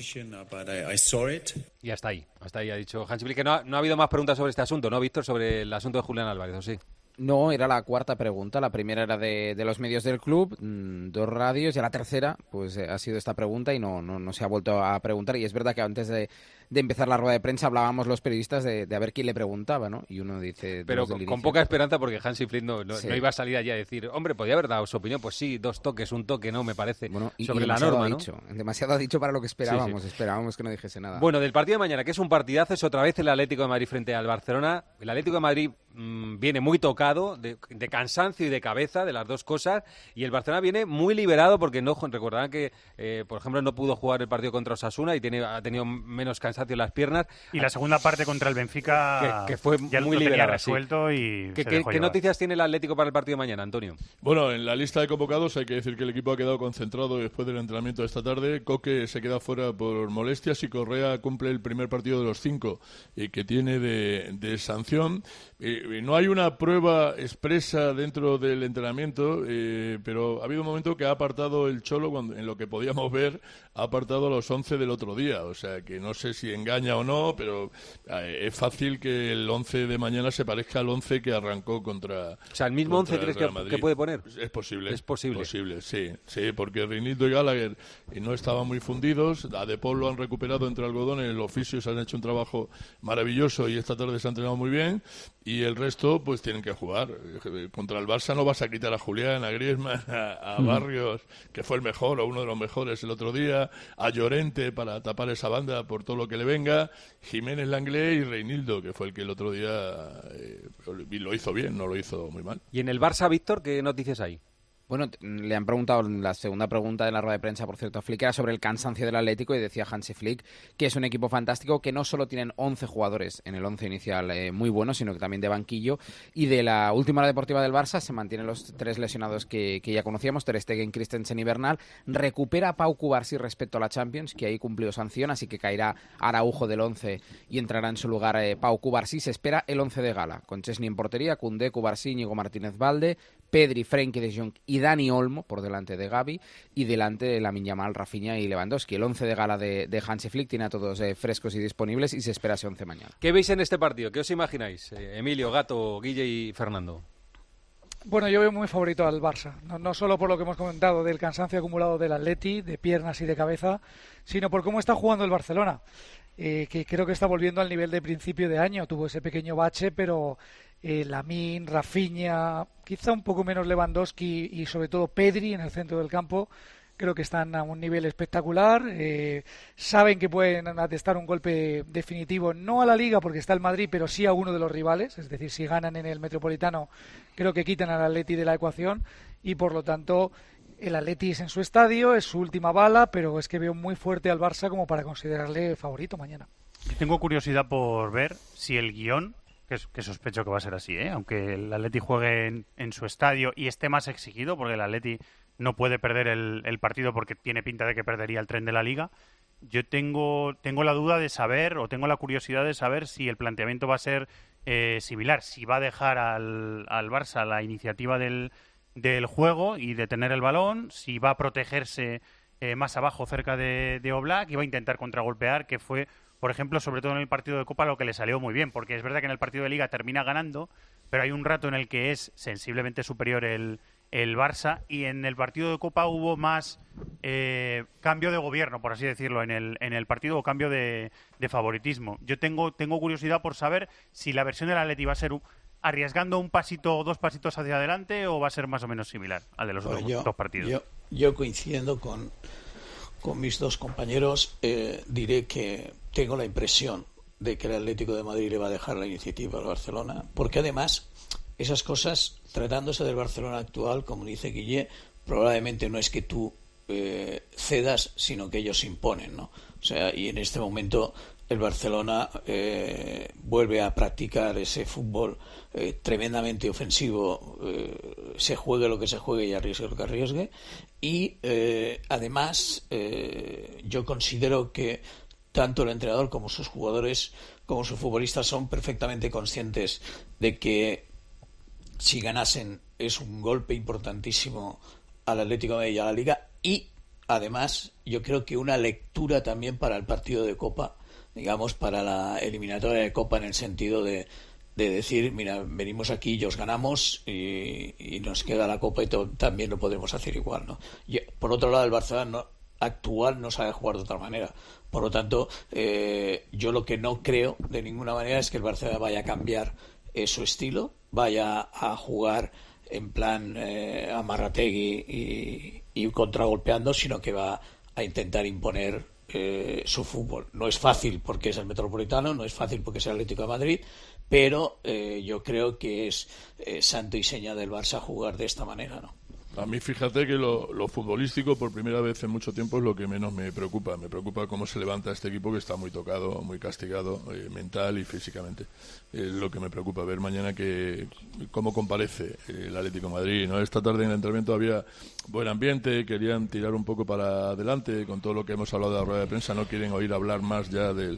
Y hasta ahí, hasta ahí ha dicho Hansi Flick, que no ha, no ha habido más preguntas sobre este asunto, ¿no, Víctor? Sobre el asunto de Julián Álvarez, ¿o sí? No, era la cuarta pregunta. La primera era de, de los medios del club, mmm, dos radios, y la tercera pues eh, ha sido esta pregunta y no, no, no se ha vuelto a preguntar. Y es verdad que antes de, de empezar la rueda de prensa hablábamos los periodistas de, de a ver quién le preguntaba, ¿no? Y uno dice... Pero con, con poca esperanza porque Hansi Flick no, no, sí. no iba a salir allí a decir, hombre, podía haber dado su opinión. Pues sí, dos toques, un toque, no, me parece, bueno, y, sobre y la norma, ha ¿no? Dicho, demasiado ha dicho para lo que esperábamos, sí, sí. esperábamos que no dijese nada. Bueno, del partido de mañana, que es un partidazo, es otra vez el Atlético de Madrid frente al Barcelona. El Atlético de Madrid mmm, viene muy tocado, de, de cansancio y de cabeza, de las dos cosas, y el Barcelona viene muy liberado porque no recordarán que, eh, por ejemplo, no pudo jugar el partido contra Osasuna y tiene, ha tenido menos cansancio en las piernas. Y la segunda parte contra el Benfica que, que fue ya muy lo liberado, resuelto sí. y ¿Qué, se qué, dejó ¿Qué llevar. noticias tiene el Atlético para el partido de mañana, Antonio? Bueno, en la lista de convocados hay que decir que el equipo ha quedado concentrado después del entrenamiento de esta tarde. Coque se queda fuera por molestias y Correa cumple el primer partido de los cinco eh, que tiene de, de sanción. Eh, no hay una prueba expresa dentro del entrenamiento, eh, pero ha habido un momento que ha apartado el Cholo, cuando, en lo que podíamos ver, ha apartado a los once del otro día. O sea, que no sé si engaña o no, pero eh, es fácil que el once de mañana se parezca al once que arrancó contra O sea, ¿el mismo once crees que, que puede poner? Es posible. Es posible. posible, sí, sí, porque Reinildo y Gallagher no estaban muy fundidos. A De Paul lo han recuperado entre algodones, los fisios han hecho un trabajo maravilloso y esta tarde se ha entrenado muy bien. Y el resto, pues tienen que jugar. Contra el Barça no vas a quitar a Julián, a Griezmann, a, a Barrios, que fue el mejor o uno de los mejores el otro día, a Llorente para tapar esa banda por todo lo que le venga, Jiménez, Langley y Reinildo, que fue el que el otro día eh, lo hizo bien, no lo hizo muy mal. ¿Y en el Barça, Víctor, qué noticias hay? Bueno, le han preguntado, la segunda pregunta de la rueda de prensa, por cierto, a Flick, era sobre el cansancio del Atlético y decía Hansi Flick que es un equipo fantástico, que no solo tienen once jugadores en el once inicial eh, muy buenos, sino que también de banquillo. Y de la última hora deportiva del Barça se mantienen los tres lesionados que, que ya conocíamos, Ter Stegen, Christensen y Bernal. Recupera a Pau Cubarsí respecto a la Champions, que ahí cumplió sanción, así que caerá Araujo del once y entrará en su lugar eh, Pau Cubarsí. Se espera el once de gala, con Chesney en portería, Koundé, Cubarsí, Íñigo Martínez-Valde, Pedri, Frenkie de Jong y Dani Olmo por delante de Gavi y delante de Lamine Yamal, Rafinha y Lewandowski. El once de gala de, de Hansi Flick tiene a todos eh, frescos y disponibles y se espera ese once mañana. ¿Qué veis en este partido? ¿Qué os imagináis? Eh, Emilio, Gato, Guille y Fernando. Bueno, yo veo muy favorito al Barça, no, no solo por lo que hemos comentado del cansancio acumulado del Atleti, de piernas y de cabeza, sino por cómo está jugando el Barcelona, eh, que creo que está volviendo al nivel de principio de año. Tuvo ese pequeño bache, pero eh, Lamine, Rafinha, quizá un poco menos Lewandowski y sobre todo Pedri en el centro del campo, creo que están a un nivel espectacular. Eh, saben que pueden atestar un golpe definitivo, no a la Liga porque está el Madrid, pero sí a uno de los rivales. Es decir, si ganan en el Metropolitano, creo que quitan al Atleti de la ecuación y por lo tanto El Atleti es en su estadio, es su última bala, pero es que veo muy fuerte al Barça como para considerarle favorito mañana. Yo tengo curiosidad por ver si el guión, que, que sospecho que va a ser así, ¿eh? Aunque el Atleti juegue en, en su estadio y esté más exigido, porque el Atleti no puede perder el, el partido porque tiene pinta de que perdería el tren de la Liga. Yo tengo, tengo la duda de saber, o tengo la curiosidad de saber si el planteamiento va a ser eh, similar, si va a dejar al, al Barça la iniciativa del, del juego y de tener el balón, si va a protegerse eh, más abajo cerca de, de Oblak y va a intentar contragolpear, que fue, por ejemplo, sobre todo en el partido de Copa, lo que le salió muy bien, porque es verdad que en el partido de Liga termina ganando, pero hay un rato en el que es sensiblemente superior el, el Barça, y en el partido de Copa hubo más eh, cambio de gobierno, por así decirlo, en el, en el partido, o cambio de, de favoritismo. Yo tengo, tengo curiosidad por saber si la versión del Atleti va a ser un, arriesgando un pasito o dos pasitos hacia adelante, o va a ser más o menos similar al de los bueno, otros yo, dos partidos. Yo, yo coincidiendo con, con mis dos compañeros, eh, diré que tengo la impresión de que el Atlético de Madrid le va a dejar la iniciativa al Barcelona, porque además esas cosas, tratándose del Barcelona actual, como dice Guille, probablemente no es que tú eh, cedas, sino que ellos imponen, ¿no? O sea, y en este momento el Barcelona eh, vuelve a practicar ese fútbol eh, tremendamente ofensivo, eh, se juegue lo que se juegue y arriesgue lo que arriesgue, y eh, además eh, yo considero que tanto el entrenador como sus jugadores, como sus futbolistas, son perfectamente conscientes de que si ganasen es un golpe importantísimo al Atlético de Madrid y a la Liga, y además yo creo que una lectura también para el partido de Copa, digamos, para la eliminatoria de Copa, en el sentido de, de decir, mira, venimos aquí y os ganamos y, y nos queda la Copa y to- también lo podemos hacer igual, ¿no? Y, por otro lado, el Barcelona no, actual no sabe jugar de otra manera. Por lo tanto, eh, yo lo que no creo de ninguna manera es que el Barcelona vaya a cambiar eh, su estilo, vaya a jugar en plan eh, amarrategui y, y contragolpeando, sino que va a intentar imponer eh, su fútbol. No es fácil porque es el Metropolitano, no es fácil porque es el Atlético de Madrid, pero eh, yo creo que es eh, santo y seña del Barça jugar de esta manera, ¿no? A mí, fíjate que lo, lo futbolístico, por primera vez en mucho tiempo, es lo que menos me preocupa. Me preocupa cómo se levanta este equipo, que está muy tocado, muy castigado, eh, mental y físicamente. Es eh, lo que me preocupa, ver mañana que cómo comparece el Atlético de Madrid, ¿no? Esta tarde en el entrenamiento había buen ambiente, querían tirar un poco para adelante con todo lo que hemos hablado de la rueda de prensa. No quieren oír hablar más ya del,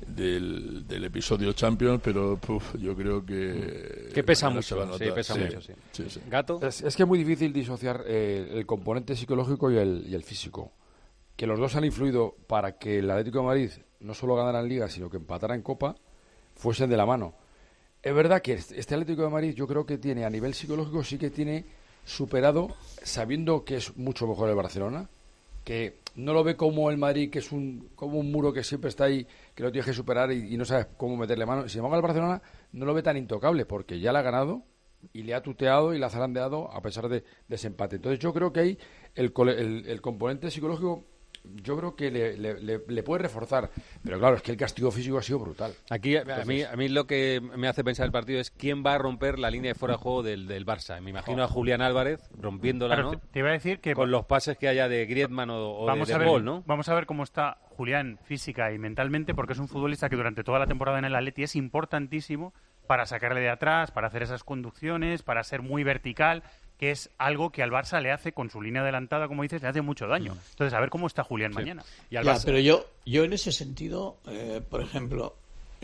del, del episodio Champions, pero puf, yo creo que... Que pesa mucho, sí, pesa sí, mucho, sí. Sí, sí. ¿Gato? Es, es que es muy difícil disociar Eh, el componente psicológico y el, y el físico, que los dos han influido para que el Atlético de Madrid no solo ganara en Liga, sino que empatara en Copa, fuesen de la mano. Es verdad que este Atlético de Madrid, yo creo que tiene, a nivel psicológico, sí que tiene superado, sabiendo que es mucho mejor el Barcelona, que no lo ve como el Madrid, que es un como un muro que siempre está ahí, que lo tienes que superar y, y no sabes cómo meterle mano. Sin embargo, el Barcelona no lo ve tan intocable, porque ya le ha ganado y le ha tuteado y le ha zarandeado a pesar de, de ese empate. Entonces yo creo que ahí el, el, el componente psicológico, yo creo que le, le, le, le puede reforzar, pero claro, es que el castigo físico ha sido brutal. Aquí a, Entonces, a mí a mí lo que me hace pensar el partido es quién va a romper la línea de fuera de juego del, del Barça. Me imagino a Julián Álvarez rompiéndola, Pero ¿no? te, te iba a decir que con los pases que haya de Griezmann o, o vamos de, a de ver, Paul, ¿no? Vamos a ver cómo está Julián física y mentalmente, porque es un futbolista que durante toda la temporada en el Atleti es importantísimo para sacarle de atrás, para hacer esas conducciones, para ser muy vertical, que es algo que al Barça le hace, con su línea adelantada, como dices, le hace mucho daño. Entonces, a ver cómo está Julián sí. mañana. Y al ya, Barça... Pero yo, yo en ese sentido, eh, por ejemplo,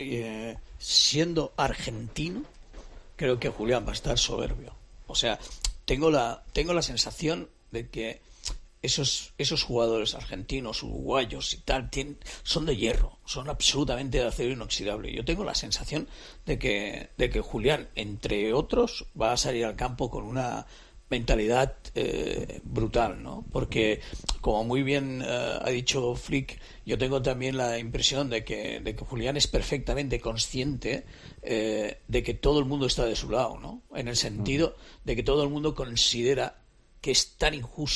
eh, siendo argentino, creo que Julián va a estar soberbio. O sea, tengo la, tengo la sensación de que esos, esos jugadores argentinos, uruguayos y tal, tienen, son de hierro, son absolutamente de acero inoxidable. Yo tengo la sensación de que, de que Julián, entre otros, va a salir al campo con una mentalidad eh, brutal, ¿no? Porque, como muy bien eh, ha dicho Flick, yo tengo también la impresión de que, de que Julián es perfectamente consciente eh, de que todo el mundo está de su lado, ¿no? En el sentido de que todo el mundo considera que es tan injusto,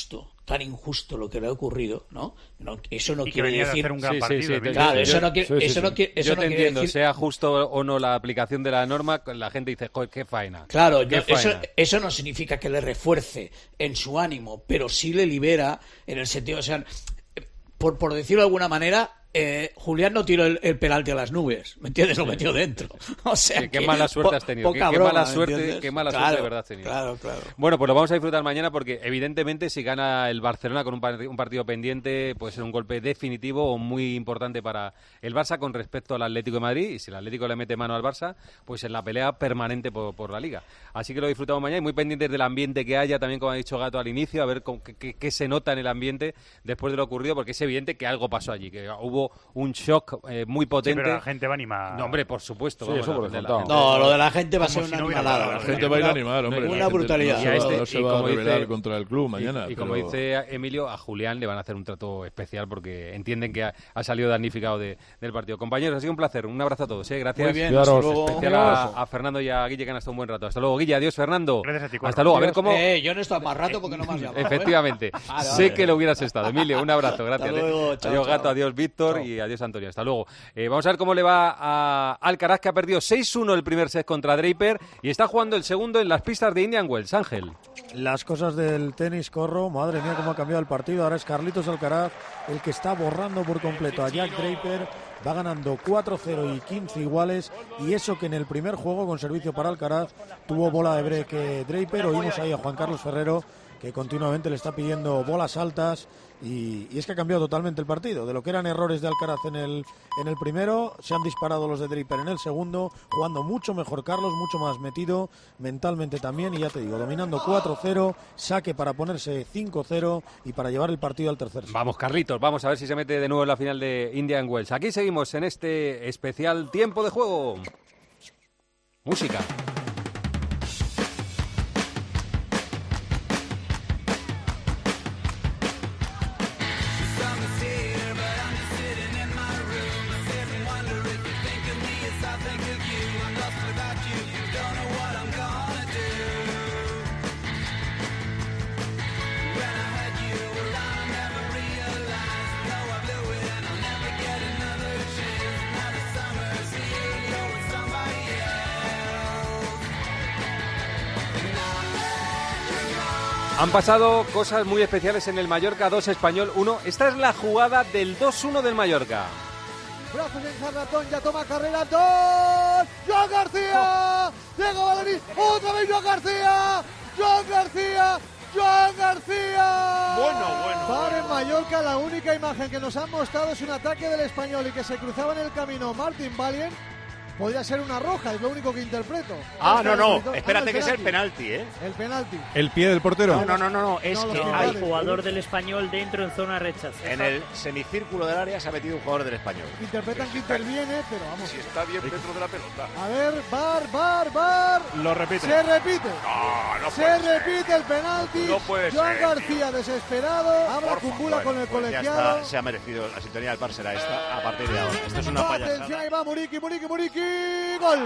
tan injusto lo que le ha ocurrido, ¿no? no eso no y quiere que venía decir de hacer un gran sí, partido. sí, sí, claro, yo, eso no quiere, sí, sí, eso sí. no quiere, eso yo no te quiere entiendo, decir... sea justo o no la aplicación de la norma, la gente dice, joder, qué faena. Claro, qué yo, faena. eso, eso no significa que le refuerce en su ánimo, pero sí le libera en el sentido, o sea, por, por decirlo de alguna manera, eh, Julián no tiró el, el penalti a las nubes, ¿me entiendes? Lo metió dentro. O sea, sí, qué que mala suerte po, has tenido, qué, qué broma, mala suerte, ¿entiendes? qué mala claro, suerte de verdad has tenido. Claro, claro. Bueno, pues lo vamos a disfrutar mañana porque evidentemente si gana el Barcelona con un, par un partido pendiente puede ser un golpe definitivo o muy importante para el Barça con respecto al Atlético de Madrid, y si el Atlético le mete mano al Barça, pues en la pelea permanente por, por la Liga. Así que lo disfrutamos mañana y muy pendientes del ambiente que haya, también como ha dicho Gato al inicio, a ver con, qué, qué, qué se nota en el ambiente después de lo ocurrido, porque es evidente que algo pasó allí, que hubo un shock Eh, muy potente. Sí, pero la gente va a animar. No, hombre, por supuesto. Sí, vamos, eso por la, la No, lo de la gente va a ser si una no animalada. La gente va a ir a animar, hombre. Una la gente brutalidad. No, Y a este- no se y va a como rebelar dice- contra el club mañana. Y, y como pero- dice Emilio, a Julián le van a hacer un trato especial porque entienden que ha, ha salido damnificado de, del partido. Compañeros, ha sido un placer. Un abrazo a todos. ¿eh? Gracias. Muy bien, Cuidaros. hasta luego. Especial a, a Fernando y a Guille, que han estado un buen rato. Hasta luego, Guille. Adiós, Fernando. Gracias a ti, Curro. Hasta luego. A ver Dios, cómo... Eh, yo no he estado más rato porque no me has llamado. ¿eh? Efectivamente. Vale, sé vale. que lo hubieras estado. Emilio, un abrazo. Gracias. Hasta luego, ¿eh? chao, adiós, chao. Gato. Adiós, Víctor. Y adiós, Antonio. Hasta luego. Eh, vamos a ver cómo le va a Alcaraz, que ha perdido seis uno el primer set contra Draper y está jugando el segundo en las pistas de Indian Wells. Ángel. Las cosas del tenis, Corro, madre mía cómo ha cambiado el partido. Ahora es Carlitos Alcaraz el que está borrando por completo a Jack Draper. Va ganando cuatro cero y quince iguales, y eso que en el primer juego con servicio para Alcaraz tuvo bola de break eh, Draper. Oímos ahí a Juan Carlos Ferrero que continuamente le está pidiendo bolas altas, y, y es que ha cambiado totalmente el partido. De lo que eran errores de Alcaraz en el, en el primero, se han disparado los de Draper en el segundo, jugando mucho mejor Carlos, mucho más metido mentalmente también, y ya te digo, dominando cuatro cero, saque para ponerse cinco cero y para llevar el partido al tercer set. Vamos, Carlitos, vamos a ver si se mete de nuevo en la final de Indian Wells. Aquí seguimos en este especial tiempo de juego. Música. Han pasado cosas muy especiales en el Mallorca dos Español uno. Esta es la jugada del dos uno del Mallorca. Brazos en Jarratón, ya toma carrera, ¡gol! ¡Joan García! ¡Llega Valerí! ¡Otra vez Joan García! ¡Joan García! ¡Joan García! Bueno, bueno. Para en Mallorca, la única imagen que nos han mostrado es un ataque del Español y que se cruzaba en el camino Martin Valien. Podría ser una roja, es lo único que interpreto. Ah, no, no, Ah, espérate que es el penalti, ¿eh? El penalti. ¿El pie del portero? No, no, no, no, no. es No, que no, hay vale. Jugador del Español dentro en zona rechazada. en el semicírculo del área se ha metido un jugador del Español. Interpretan que interviene, pero vamos. Si está bien dentro de la pelota. A ver, bar, bar, bar. Lo repite. Se repite. No, no Se puede ser. repite el penalti. No puede Joan ser, García desesperado. Habla Por Cumbula favor, con el Pues ya colegiado. está, se ha merecido. La sintonía del par será esta a partir de ahora. Esto es una Atención, payasada. ahí va Muriqui, Muriqui, Muriqui. Gol.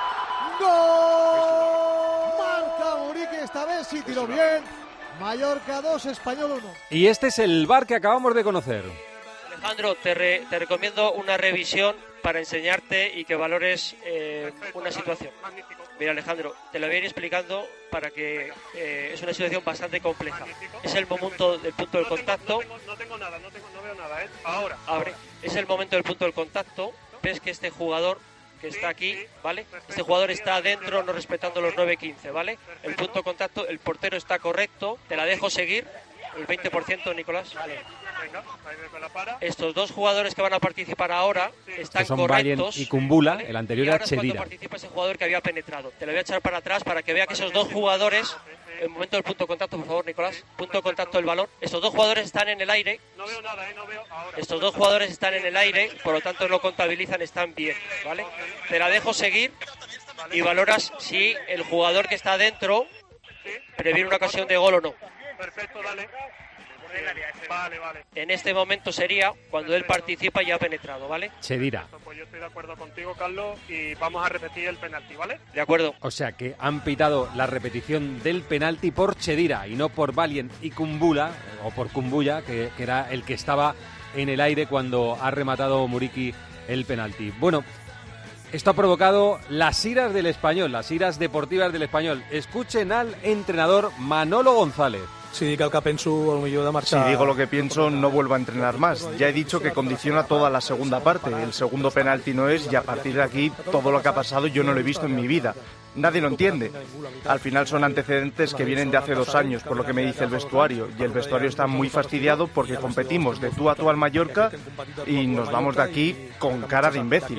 Gol. Marca Muriqui, esta vez sí tiró bien. Mallorca dos, Español uno. Y este es el V A R que acabamos de conocer. Alejandro, te, re, te recomiendo una revisión para enseñarte y que valores eh, una situación. Mira, Alejandro, te lo voy a ir explicando para que eh, es una situación bastante compleja. Es el momento del punto del contacto. No tengo nada, no, tengo, no veo nada, ¿eh? Ahora. Abre. Es el momento del punto del contacto. Ves que este jugador que está aquí, ¿vale? Este jugador está adentro, no respetando los nueve quince, ¿vale? El punto de contacto, el portero está correcto. Te la dejo seguir. El veinte por ciento, Nicolás. Vale. Venga, ahí me la para. Estos dos jugadores que van a participar ahora están Que son Valien correctos. y Kumbula, ¿vale? el anterior y era ahora es cuando Chedira. participa ese jugador que había penetrado. Te lo voy a echar para atrás para que vea que esos dos jugadores, el momento del punto de contacto, por favor, Nicolás, punto de contacto del balón. Estos dos jugadores están en el aire. No veo nada, ¿eh? No veo ahora. Estos dos jugadores están en el aire, por lo tanto no contabilizan, están bien, ¿vale? Te la dejo seguir y valoras si el jugador que está dentro previene una ocasión de gol o no. Perfecto, dale. Vale, vale. En este momento sería cuando él participa y ha penetrado, ¿vale? Chedira. Pues yo estoy de acuerdo contigo, Carlos, y vamos a repetir el penalti, ¿vale? De acuerdo. O sea que han pitado la repetición del penalti por Chedira y no por Valient y Kumbula, o por Kumbuya, que, que era el que estaba en el aire cuando ha rematado Muriqui el penalti. Bueno, esto ha provocado las iras del Español, las iras deportivas del Español. Escuchen al entrenador Manolo González. Si dic el que penso, potser de marxar... Si digo lo que pienso, no vuelvo a entrenar más. Ya he dicho que condiciona toda la segunda parte. El segundo penalti no es, y a partir de aquí, todo lo que ha pasado yo no lo he visto en mi vida. Nadie lo entiende. Al final son antecedentes que vienen de hace dos años, por lo que me dice el vestuario. Y el vestuario está muy fastidiado porque competimos de tú a tú al Mallorca y nos vamos de aquí con cara de imbécil.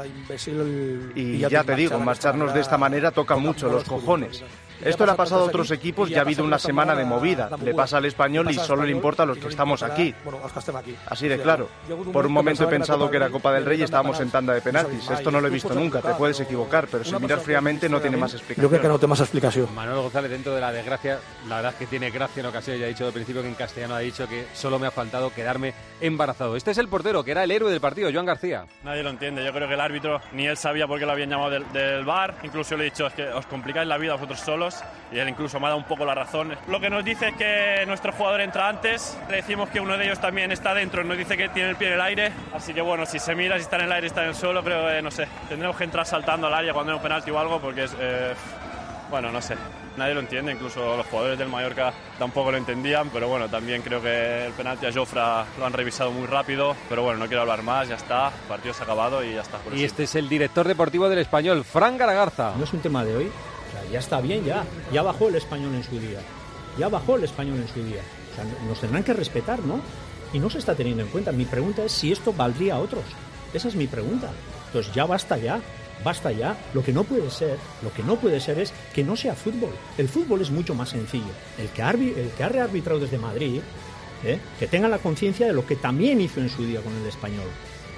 Y ya te digo, marcharnos de esta manera toca mucho los cojones. Esto le ha pasado a otros equipos y ha habido una semana de movida. Le pasa al Español y solo le importa a los que estamos aquí. Así de claro. Por un momento he pensado que era Copa del Rey y estábamos en tanda de penaltis. Esto no lo he visto nunca, te puedes equivocar, pero si miras fríamente no tiene más explicación. Yo creo que no tiene más explicación. Manolo González, dentro de la desgracia, la verdad es que tiene gracia en ocasiones. Ya ha dicho al principio que en castellano ha dicho que solo me ha faltado quedarme embarazado. Este es el portero, que era el héroe del partido, Joan García. Nadie lo entiende. Yo creo que el árbitro ni él sabía por qué lo habían llamado del, del V A R. Incluso le he dicho, es que os complicáis la vida vosotros solos. Y él incluso me ha dado un poco la razón. Lo que nos dice es que nuestro jugador entra antes. Le decimos que uno de ellos también está dentro. Nos dice que tiene el pie en el aire. Así que bueno, si se mira, si está en el aire, está en el suelo, creo que, no sé, tendremos que entrar saltando al área cuando hay un penalti o algo, porque es... Eh, bueno, no sé. Nadie lo entiende, incluso los jugadores del Mallorca tampoco lo entendían, pero bueno, también creo que el penalti a Jofra lo han revisado muy rápido, pero bueno, no quiero hablar más, ya está, el partido se ha acabado y ya está. Por y este es el director deportivo del Español, Fran Garagarza. No es un tema de hoy, o sea, ya está bien, ya, ya bajó el Español en su día, ya bajó el Español en su día, o sea, nos tendrán que respetar, ¿no? Y no se está teniendo en cuenta. Mi pregunta es si esto valdría a otros, esa es mi pregunta, entonces ya basta ya. Basta ya. Lo que no puede ser, lo que no puede ser es que no sea fútbol. El fútbol es mucho más sencillo. El que, arbi, el que ha rearbitrado desde Madrid, ¿eh? que tenga la conciencia de lo que también hizo en su día con el Español.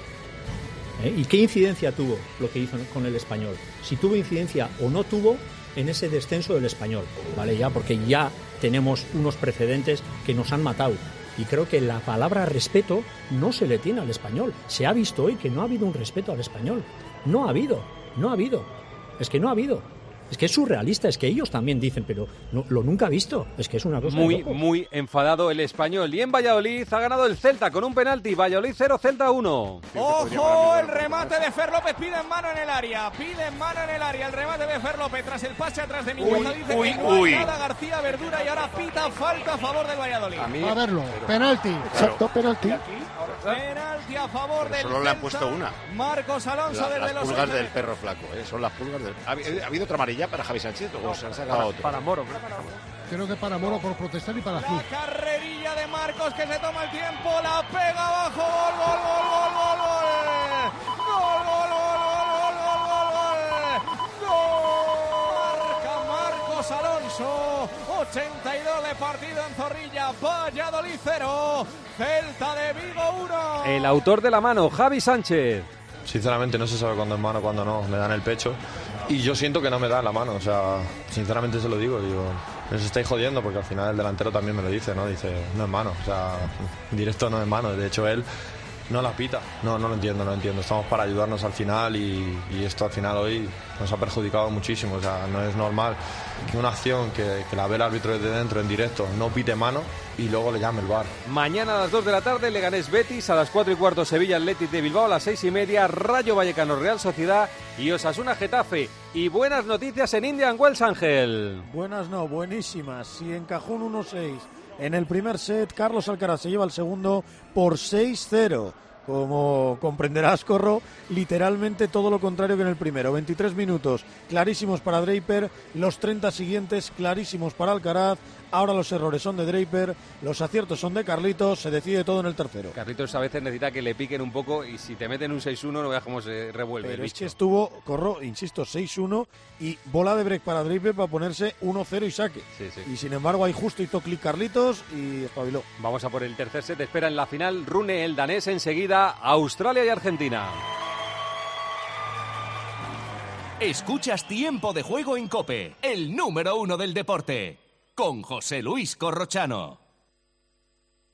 ¿Eh? ¿Y qué incidencia tuvo lo que hizo con el Español? Si tuvo incidencia o no tuvo en ese descenso del Español, ¿vale? Ya, porque ya tenemos unos precedentes que nos han matado. Y creo que la palabra respeto no se le tiene al Español. Se ha visto hoy que no ha habido un respeto al Español. No ha habido, no ha habido. Es que no ha habido. Es que es surrealista, es que ellos también dicen, pero no, lo nunca ha visto. Es que es una cosa muy, muy enfadado el Español. Y en Valladolid ha ganado el Celta con un penalti. Valladolid cero, Celta uno. ¡Ojo! El remate de Fer López pide en mano en el área. Pide en mano en el área. El remate de Fer López tras el pase atrás de Miñosa. Dice uy, que uy. nada García Verdura y ahora pita falta a favor del Valladolid. A, mí, a verlo. Pero, penalti. Claro. Exacto, penalti. Penalti a favor del Solo Celta. Le han puesto una. Marcos Alonso la, desde las los pulgas seis. del perro flaco. ¿eh? Son las pulgas del... ¿Ha, ¿Ha habido otra amarilla para Javi Sánchez o se han sacado para, otro? Para Moro. Creo que para Moro por protestar y para Gil. La carrerilla de Marcos que se toma el tiempo, la pega abajo, gol, gol, gol, gol, gol, gol. Gol, gol, gol, gol, gol, gol, gol. Marca Marcos Alonso, ochenta y dos de partido en Zorrilla, Valladolid cero, Celta de Vigo uno. El autor de la mano, Javi Sánchez. Sinceramente no se sabe cuándo es mano, cuándo no, me dan el pecho y yo siento que no me da la mano, o sea, sinceramente se lo digo, digo, os estáis jodiendo porque al final el delantero también me lo dice, ¿no? Dice, no es mano, o sea, directo no es mano, de hecho él no la pita, no, no lo entiendo, no lo entiendo, estamos para ayudarnos al final y, y esto al final hoy nos ha perjudicado muchísimo, o sea, no es normal que una acción que, que la ve el árbitro desde dentro en directo no pite mano y luego le llame el V A R. Mañana a las dos de la tarde Leganés Betis, a las cuatro y cuarto Sevilla Athletic de Bilbao, a las seis y media Rayo Vallecano Real Sociedad y Osasuna Getafe. Y buenas noticias en Indian Wells, Ángel. Buenas no, buenísimas. Si encajó un uno seis en el primer set, Carlos Alcaraz se lleva el segundo por seis cero. Como comprenderás, Corro, literalmente todo lo contrario que en el primero. veintitrés minutos clarísimos para Draper, los treinta siguientes clarísimos para Alcaraz. Ahora los errores son de Draper, los aciertos son de Carlitos, se decide todo en el tercero. Carlitos a veces necesita que le piquen un poco y si te meten un seis uno no veas cómo se revuelve. Pero es que estuvo, Corro, insisto, seis uno y bola de break para Draper para ponerse uno cero y saque. Sí, sí. Y sin embargo ahí justo hizo clic Carlitos y espabiló. Vamos a por el tercer set, espera en la final Rune, el danés, enseguida Australia y Argentina. Escuchas Tiempo de Juego en COPE, el número uno del deporte, con José Luis Corrochano.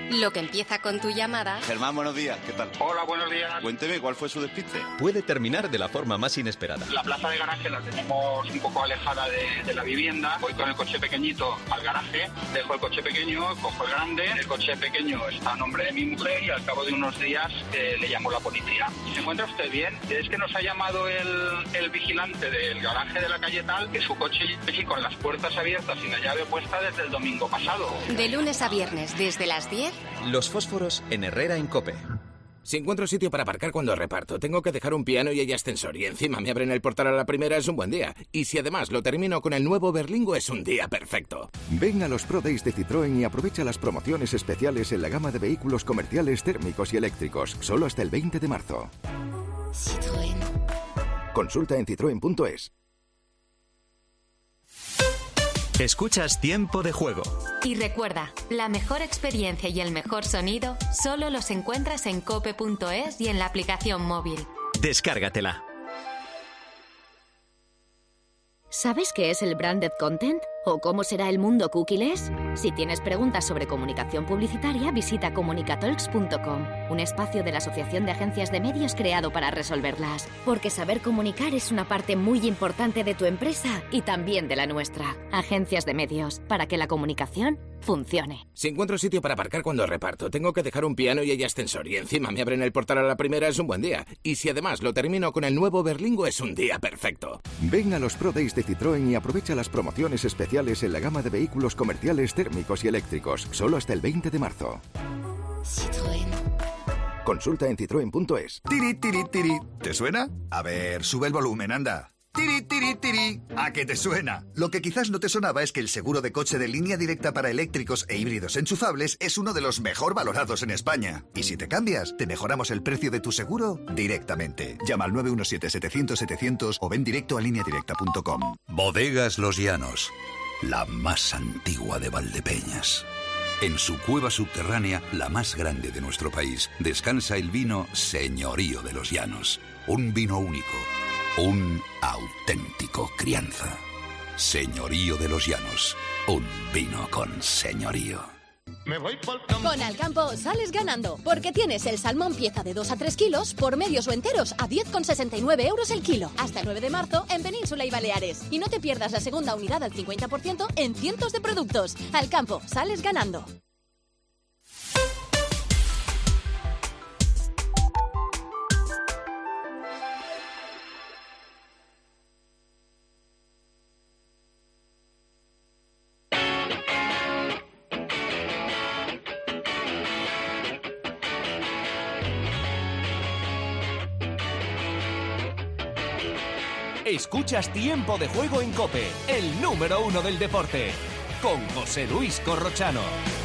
Lo que empieza con tu llamada... Germán, buenos días, ¿qué tal? Hola, buenos días. Cuénteme, ¿cuál fue su despiste? Puede terminar de la forma más inesperada. La plaza de garaje la tenemos un poco alejada de, de la vivienda. Voy con el coche pequeñito al garaje, dejo el coche pequeño, cojo el grande. El coche pequeño está a nombre de mi mujer y al cabo de unos días eh, le llamo a la policía. ¿Se encuentra usted bien? Es que nos ha llamado el, el vigilante del garaje de la calle tal, que su coche y con las puertas abiertas y la llave puesta desde el domingo pasado. De lunes a viernes, desde las diez... Los fósforos en Herrera en COPE. Si encuentro sitio para aparcar cuando reparto, tengo que dejar un piano y hay ascensor y encima me abren el portal a la primera, es un buen día. Y si además lo termino con el nuevo Berlingo, es un día perfecto. Ven a los Pro Days de Citroën y aprovecha las promociones especiales en la gama de vehículos comerciales térmicos y eléctricos, solo hasta el veinte de marzo. Citroën. Consulta en citroen punto es. Escuchas Tiempo de Juego. Y recuerda, la mejor experiencia y el mejor sonido solo los encuentras en cope punto es y en la aplicación móvil. Descárgatela. ¿Sabes qué es el branded content? ¿O cómo será el mundo cookieless? Si tienes preguntas sobre comunicación publicitaria, visita comunicatalks punto com, un espacio de la Asociación de Agencias de Medios creado para resolverlas. Porque saber comunicar es una parte muy importante de tu empresa y también de la nuestra. Agencias de Medios, para que la comunicación funcione. Si encuentro sitio para aparcar cuando reparto, tengo que dejar un piano y hay ascensor y encima me abren el portal a la primera, es un buen día. Y si además lo termino con el nuevo Berlingo, es un día perfecto. Ven a los Pro Days de Citroën y aprovecha las promociones especiales en la gama de vehículos comerciales térmicos y eléctricos, solo hasta el veinte de marzo. Citroën. Consulta en citroen punto es. Tiri, tiri, tiri. ¿Te suena? A ver, sube el volumen, anda. Tiri, tiri, tiri. ¿A qué te suena? Lo que quizás no te sonaba es que el seguro de coche de Línea Directa para eléctricos e híbridos enchufables es uno de los mejor valorados en España. Y si te cambias, te mejoramos el precio de tu seguro directamente. Llama al nueve uno siete, setecientos, setecientos o ven directo a línea directa punto com. Bodegas Los Llanos, la más antigua de Valdepeñas. En su cueva subterránea, la más grande de nuestro país, descansa el vino Señorío de los Llanos. Un vino único, un auténtico crianza. Señorío de los Llanos, un vino con señorío. Me voy pa'l campo. Con Alcampo sales ganando, porque tienes el salmón pieza de dos a tres kilos por medios o enteros a diez con sesenta y nueve euros el kilo. Hasta el nueve de marzo en Península y Baleares. Y no te pierdas la segunda unidad al cincuenta por ciento en cientos de productos. Alcampo, sales ganando. Escuchas Tiempo de Juego en COPE, el número uno del deporte, con José Luis Corrochano.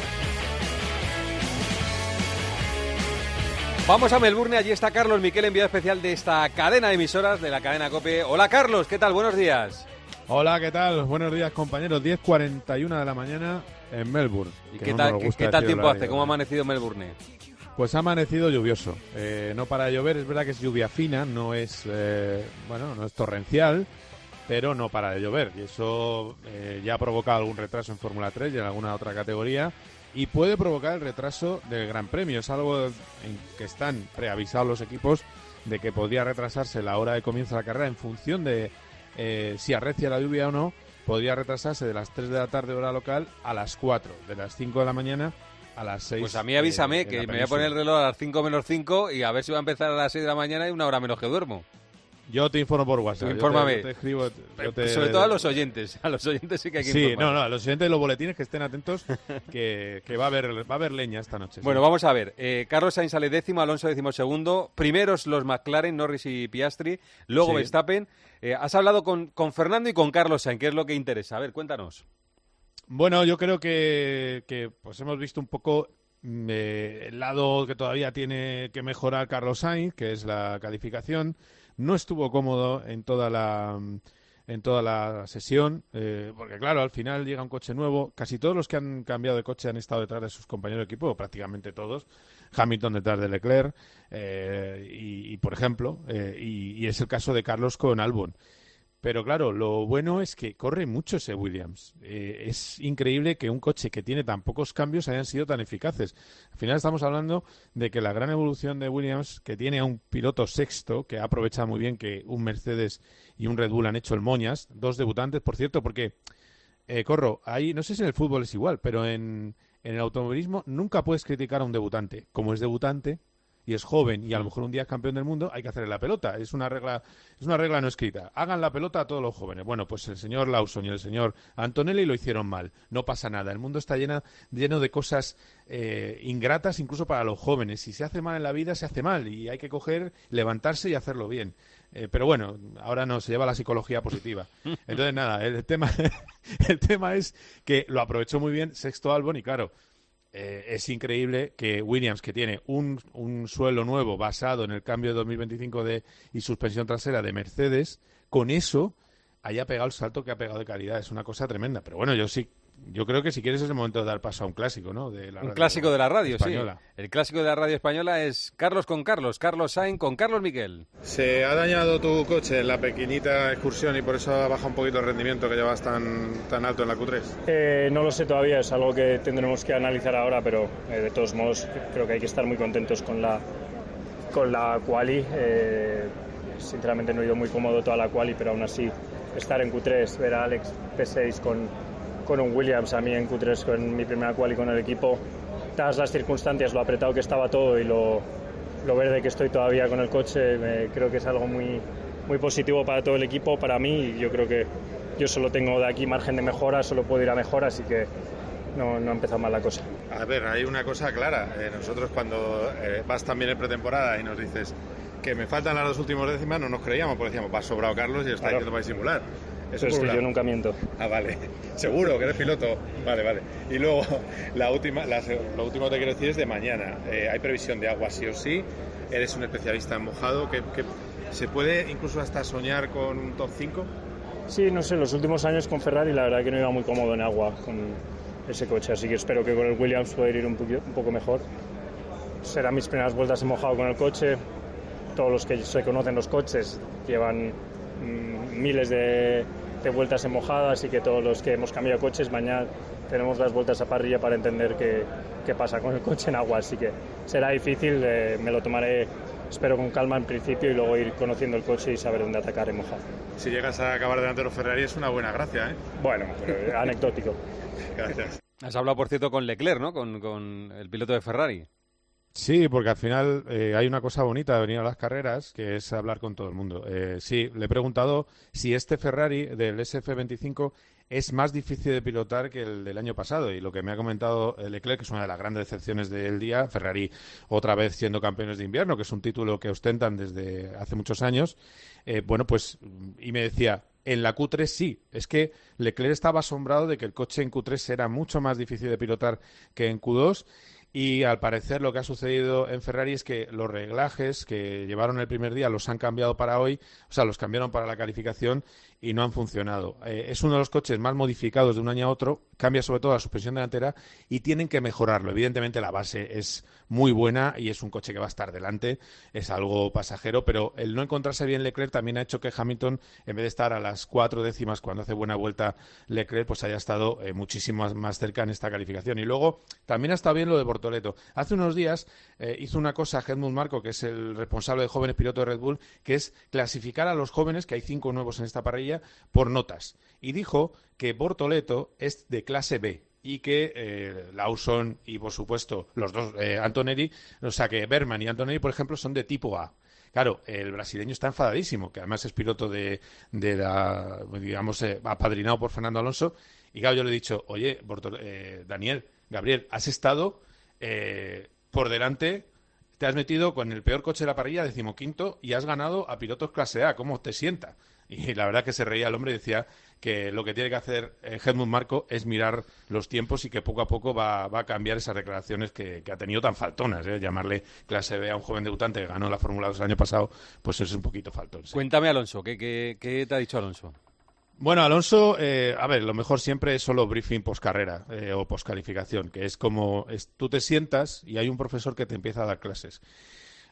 Vamos a Melbourne, allí está Carlos Miquel, enviado especial de esta cadena de emisoras, de la cadena COPE. Hola Carlos, ¿qué tal? Buenos días. Hola, ¿qué tal? Buenos días, compañeros. diez cuarenta y uno de la mañana en Melbourne. ¿Y qué tal, ¿qué, ¿qué tal tiempo hace? ¿Cómo ha amanecido Melbourne? Pues ha amanecido lluvioso. Eh, no para de llover, es verdad que es lluvia fina, no es eh, bueno, no es torrencial, pero no para de llover. Y eso eh, ya ha provocado algún retraso en Fórmula tres y en alguna otra categoría. Y puede provocar el retraso del Gran Premio. Es algo en que están preavisados los equipos de que podría retrasarse la hora de comienzo de la carrera en función de eh, si arrecia la lluvia o no. Podría retrasarse de las tres de la tarde hora local a las cuatro, de las cinco de la mañana a las seis. Pues a mí avísame, eh, que me voy a poner el reloj a las cinco menos cinco y a ver si va a empezar a las seis de la mañana y una hora menos que duermo. Yo te informo por WhatsApp. Infórmame. Yo te, yo te escribo, yo te... Sobre todo a los oyentes. A los oyentes sí que hay que sí, informar. Sí, no, no, a los oyentes de los boletines que estén atentos, que, que va a haber va a haber leña esta noche. Bueno, sí. Vamos a ver. Eh, Carlos Sainz sale décimo, Alonso décimo segundo. Primeros los McLaren, Norris y Piastri. Luego sí. Verstappen. Eh, has hablado con, con Fernando y con Carlos Sainz, ¿qué es lo que interesa? A ver, cuéntanos. Bueno, yo creo que, que pues hemos visto un poco eh, el lado que todavía tiene que mejorar Carlos Sainz, que es la calificación. No estuvo cómodo en toda la en toda la sesión, eh, porque claro, al final llega un coche nuevo. Casi todos los que han cambiado de coche han estado detrás de sus compañeros de equipo, prácticamente todos. Hamilton detrás de Leclerc, eh, y, y por ejemplo, eh, y, y es el caso de Carlos con Albon. Pero claro, lo bueno es que corre mucho ese Williams. Eh, es increíble que un coche que tiene tan pocos cambios hayan sido tan eficaces. Al final estamos hablando de que la gran evolución de Williams, que tiene a un piloto sexto, que ha aprovechado muy bien que un Mercedes y un Red Bull han hecho el moñas, dos debutantes, por cierto, porque, eh, Corro, ahí, no sé si en el fútbol es igual, pero en, en el automovilismo nunca puedes criticar a un debutante. Como es debutante y es joven y a lo mejor un día es campeón del mundo, hay que hacerle la pelota. Es una regla es una regla no escrita. Hagan la pelota a todos los jóvenes. Bueno, pues el señor Lawson y el señor Antonelli lo hicieron mal. No pasa nada. El mundo está llena, lleno de cosas eh, ingratas incluso para los jóvenes. Si se hace mal en la vida, se hace mal y hay que coger, levantarse y hacerlo bien. Eh, pero bueno, ahora no, se lleva la psicología positiva. Entonces, nada, el tema, el tema es que lo aprovechó muy bien Sexto Albon y claro, Eh, es increíble que Williams, que tiene un, un suelo nuevo basado en el cambio de dos mil veinticinco de, y suspensión trasera de Mercedes, con eso haya pegado el salto que ha pegado de calidad. Es una cosa tremenda. Pero bueno, yo sí, yo creo que si quieres es el momento de dar paso a un clásico, ¿no? De la un clásico de la radio, española. Sí. El clásico de la radio española es Carlos con Carlos, Carlos Sainz con Carlos Miquel. Se ha dañado tu coche en la pequeñita excursión y por eso ha bajado un poquito el rendimiento que llevas tan, tan alto en la Q tres. Eh, no lo sé todavía, es algo que tendremos que analizar ahora, pero eh, de todos modos creo que hay que estar muy contentos con la, con la quali. Eh, sinceramente no he ido muy cómodo toda la quali, pero aún así estar en Q tres, ver a Alex P seis con... con un Williams, a mí en Q tres con mi primera quali con el equipo, dadas las circunstancias, lo apretado que estaba todo y lo, lo verde que estoy todavía con el coche, me, creo que es algo muy, muy positivo para todo el equipo, para mí, y yo creo que yo solo tengo de aquí margen de mejora, solo puedo ir a mejora, así que no, no ha empezado mal la cosa. A ver, hay una cosa clara, eh, nosotros cuando eh, vas también en pretemporada y nos dices que me faltan las dos últimas décimas, no nos creíamos, porque decíamos, va sobrado Carlos y está claro. diciendo para disimular. Eso es que yo nunca miento. Ah, vale. Seguro que eres piloto. Vale, vale. Y luego, la última, la, lo último que te quiero decir es de mañana. Eh, hay previsión de agua sí o sí. Eres un especialista en mojado. ¿Que, que ¿Se puede incluso hasta soñar con un top cinco? Sí, no sé. Los últimos años con Ferrari la verdad que no iba muy cómodo en agua con ese coche. Así que espero que con el Williams pueda ir un, poquito, un poco mejor. Serán mis primeras vueltas en mojado con el coche. Todos los que se conocen los coches llevan miles de, de vueltas en mojada, así que todos los que hemos cambiado coches mañana tenemos las vueltas a parrilla para entender qué, qué pasa con el coche en agua, así que será difícil, eh, me lo tomaré espero con calma en principio y luego ir conociendo el coche y saber dónde atacar en mojado. Si llegas a acabar delantero Ferrari es una buena gracia, ¿eh? Bueno, pero anecdótico. Gracias. Has hablado, por cierto, con Leclerc, ¿no? Con, con el piloto de Ferrari. Sí, porque al final eh, hay una cosa bonita de venir a las carreras, que es hablar con todo el mundo. Eh, sí, le he preguntado si este Ferrari del S F veinticinco es más difícil de pilotar que el del año pasado. Y lo que me ha comentado Leclerc, que es una de las grandes decepciones del día, Ferrari otra vez siendo campeones de invierno, que es un título que ostentan desde hace muchos años, eh, bueno, pues, y me decía, en la Q tres sí, es que Leclerc estaba asombrado de que el coche en Q tres era mucho más difícil de pilotar que en Q dos. Y al parecer lo que ha sucedido en Ferrari es que los reglajes que llevaron el primer día los han cambiado para hoy, o sea, los cambiaron para la calificación y no han funcionado. Eh, es uno de los coches más modificados de un año a otro, cambia sobre todo la suspensión delantera y tienen que mejorarlo. Evidentemente la base es muy buena y es un coche que va a estar delante, es algo pasajero, pero el no encontrarse bien Leclerc también ha hecho que Hamilton, en vez de estar a las cuatro décimas cuando hace buena vuelta Leclerc, pues haya estado eh, muchísimo más, más cerca en esta calificación. Y luego también ha estado bien lo de Bortoleto. Hace unos días eh, hizo una cosa Helmut Marko, que es el responsable de jóvenes pilotos de Red Bull, que es clasificar a los jóvenes, que hay cinco nuevos en esta parrilla, por notas. Y dijo que Bortoleto es de clase B y que eh, Lawson y, por supuesto, los dos, eh, Antonelli, o sea, que Berman y Antonelli, por ejemplo, son de tipo A. Claro, el brasileño está enfadadísimo, que además es piloto de, de la, digamos, eh, apadrinado por Fernando Alonso. Y claro, yo le he dicho, oye, Bortol- eh, Daniel, Gabriel, has estado eh, por delante, te has metido con el peor coche de la parrilla, decimoquinto, y has ganado a pilotos clase A. ¿Cómo te sienta? Y la verdad que se reía el hombre y decía que lo que tiene que hacer eh, Helmut Marko es mirar los tiempos y que poco a poco va, va a cambiar esas declaraciones que, que ha tenido tan faltonas. ¿eh? Llamarle clase B a un joven debutante que ganó la Fórmula dos el año pasado, pues es un poquito faltón. Sí. Cuéntame, Alonso, ¿qué, qué, qué te ha dicho Alonso? Bueno, Alonso, eh, a ver, lo mejor siempre es solo briefing postcarrera eh, o postcalificación, que es como es, tú te sientas y hay un profesor que te empieza a dar clases.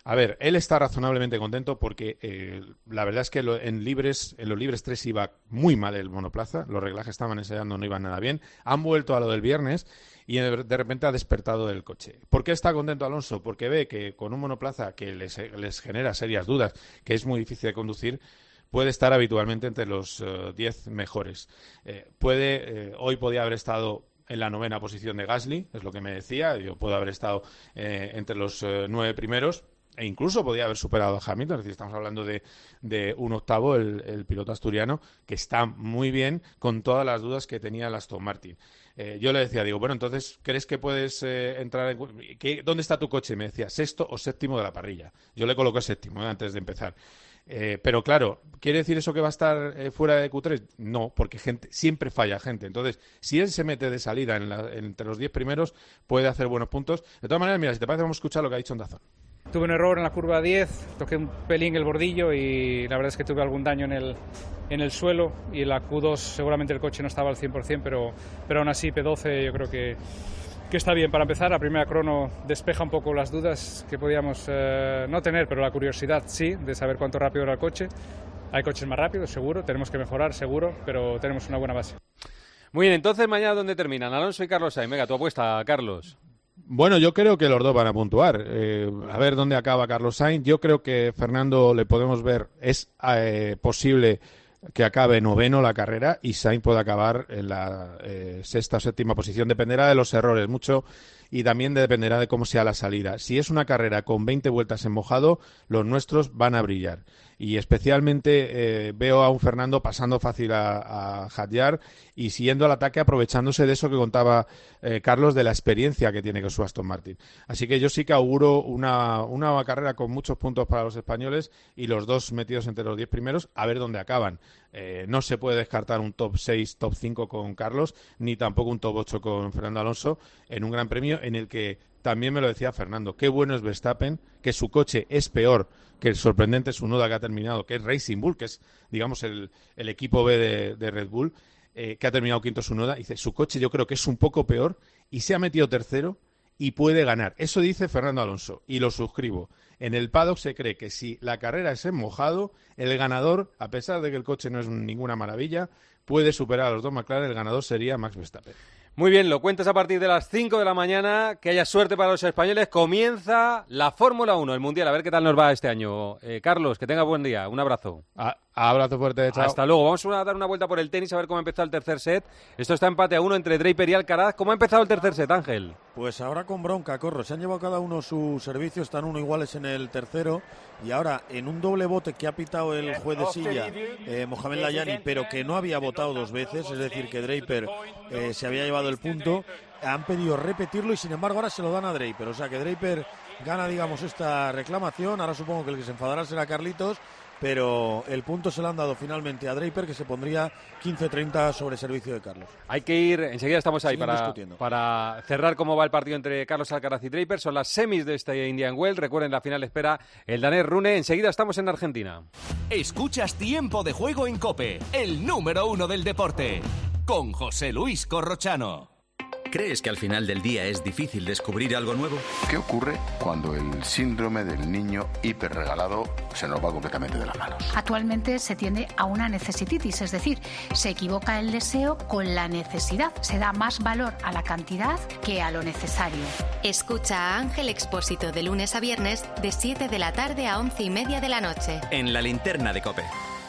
A ver, él está razonablemente contento porque eh, la verdad es que lo, en libres en los libres tres iba muy mal el monoplaza, los reglajes estaban ensayando, no iban nada bien, han vuelto a lo del viernes y de repente ha despertado el coche. ¿Por qué está contento Alonso? Porque ve que con un monoplaza que les, les genera serias dudas, que es muy difícil de conducir, puede estar habitualmente entre los diez uh, mejores. Eh, puede, eh, hoy podía haber estado en la novena posición de Gasly, es lo que me decía, yo puedo haber estado eh, entre los uh, nueve primeros, e incluso podía haber superado a Hamilton, es decir, estamos hablando de, de un octavo, el, el piloto asturiano, que está muy bien con todas las dudas que tenía el Aston Martin. Eh, yo le decía, digo, bueno, entonces, ¿crees que puedes eh, entrar en... ¿Qué, ¿Dónde está tu coche? Me decía, sexto o séptimo de la parrilla. Yo le coloqué séptimo eh, antes de empezar. Eh, pero claro, ¿quiere decir eso que va a estar eh, fuera de Q tres? No, porque gente siempre falla gente. Entonces, si él se mete de salida en la, entre los diez primeros, puede hacer buenos puntos. De todas maneras, mira, si te parece, vamos a escuchar lo que ha dicho en Dazón. Tuve un error en la curva diez, toqué un pelín el bordillo y la verdad es que tuve algún daño en el, en el suelo, y en la Q dos seguramente el coche no estaba al cien por cien, pero, pero aún así P doce yo creo que, que está bien para empezar. La primera crono despeja un poco las dudas que podíamos eh, no tener, pero la curiosidad sí, de saber cuánto rápido era el coche. Hay coches más rápidos, seguro, tenemos que mejorar, seguro, pero tenemos una buena base. Muy bien, entonces mañana ¿dónde terminan? Alonso y Carlos Sainz. Venga, tu apuesta, Carlos. Bueno, yo creo que los dos van a puntuar. Eh, a ver dónde acaba Carlos Sainz. Yo creo que Fernando le podemos ver, es eh, posible que acabe noveno la carrera y Sainz pueda acabar en la eh, sexta o séptima posición. Dependerá de los errores mucho y también dependerá de cómo sea la salida. Si es una carrera con veinte vueltas en mojado, los nuestros van a brillar. Y especialmente eh, veo a un Fernando pasando fácil a, a Hadjar y siguiendo al ataque, aprovechándose de eso que contaba eh, Carlos, de la experiencia que tiene con su Aston Martin. Así que yo sí que auguro una, una carrera con muchos puntos para los españoles y los dos metidos entre los diez primeros, a ver dónde acaban. Eh, no se puede descartar un top seis, top cinco con Carlos, ni tampoco un top ocho con Fernando Alonso en un gran premio en el que también me lo decía Fernando, qué bueno es Verstappen, que su coche es peor que el sorprendente Tsunoda que ha terminado, que es Racing Bull, que es, digamos, el, el equipo B de, de Red Bull, eh, que ha terminado quinto Tsunoda. Dice, su coche yo creo que es un poco peor y se ha metido tercero y puede ganar. Eso dice Fernando Alonso y lo suscribo. En el paddock se cree que si la carrera es en mojado, el ganador, a pesar de que el coche no es ninguna maravilla, puede superar a los dos McLaren. El ganador sería Max Verstappen. Muy bien, lo cuentas a partir de las cinco de la mañana. Que haya suerte para los españoles. Comienza la Fórmula uno, el Mundial. A ver qué tal nos va este año. Eh, Carlos, que tenga buen día. Un abrazo. A, abrazo fuerte. Chao. Hasta luego. Vamos a dar una vuelta por el tenis a ver cómo ha empezado el tercer set. Esto está empate a uno entre Draper y Alcaraz. ¿Cómo ha empezado el tercer set, Ángel? Pues ahora con bronca, Corro. Se han llevado cada uno su servicio. Están uno iguales en el tercero. Y ahora, en un doble bote que ha pitado el juez de silla, eh, Mohamed Layani, pero que no había votado dos veces, es decir, que Draper eh, se había llevado el punto, han pedido repetirlo y sin embargo ahora se lo dan a Draper. O sea que Draper gana, digamos, esta reclamación. Ahora supongo que el que se enfadará será Carlitos, pero el punto se lo han dado finalmente a Draper, que se pondría quince treinta sobre servicio de Carlos. Hay que ir, enseguida estamos ahí para, para cerrar cómo va el partido entre Carlos Alcaraz y Draper. Son las semis de este Indian Wells. Recuerden, la final espera el danés Rune. Enseguida estamos en Argentina. Escuchas Tiempo de Juego en COPE, el número uno del deporte, con José Luis Corrochano. ¿Crees que al final del día es difícil descubrir algo nuevo? ¿Qué ocurre cuando el síndrome del niño hiperregalado se nos va completamente de las manos? Actualmente se tiende a una necesititis, es decir, se equivoca el deseo con la necesidad. Se da más valor a la cantidad que a lo necesario. Escucha a Ángel Expósito de lunes a viernes de siete de la tarde a once y media de la noche. En la linterna de COPE.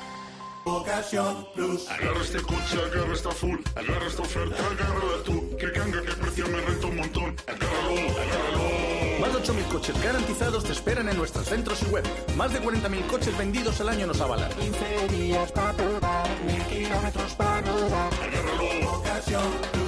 Ocasión Plus. Agarra este coche, agarra esta full. Agarra esta oferta, agárrala tú. Que canga, que precio me renta un montón. Agárralo, agárralo. Más de ocho mil coches garantizados te esperan en nuestros centros y web. Más de cuarenta mil coches vendidos al año nos avalan. quince días para probar, mil kilómetros para rodar. Agárralo, Ocasión Plus.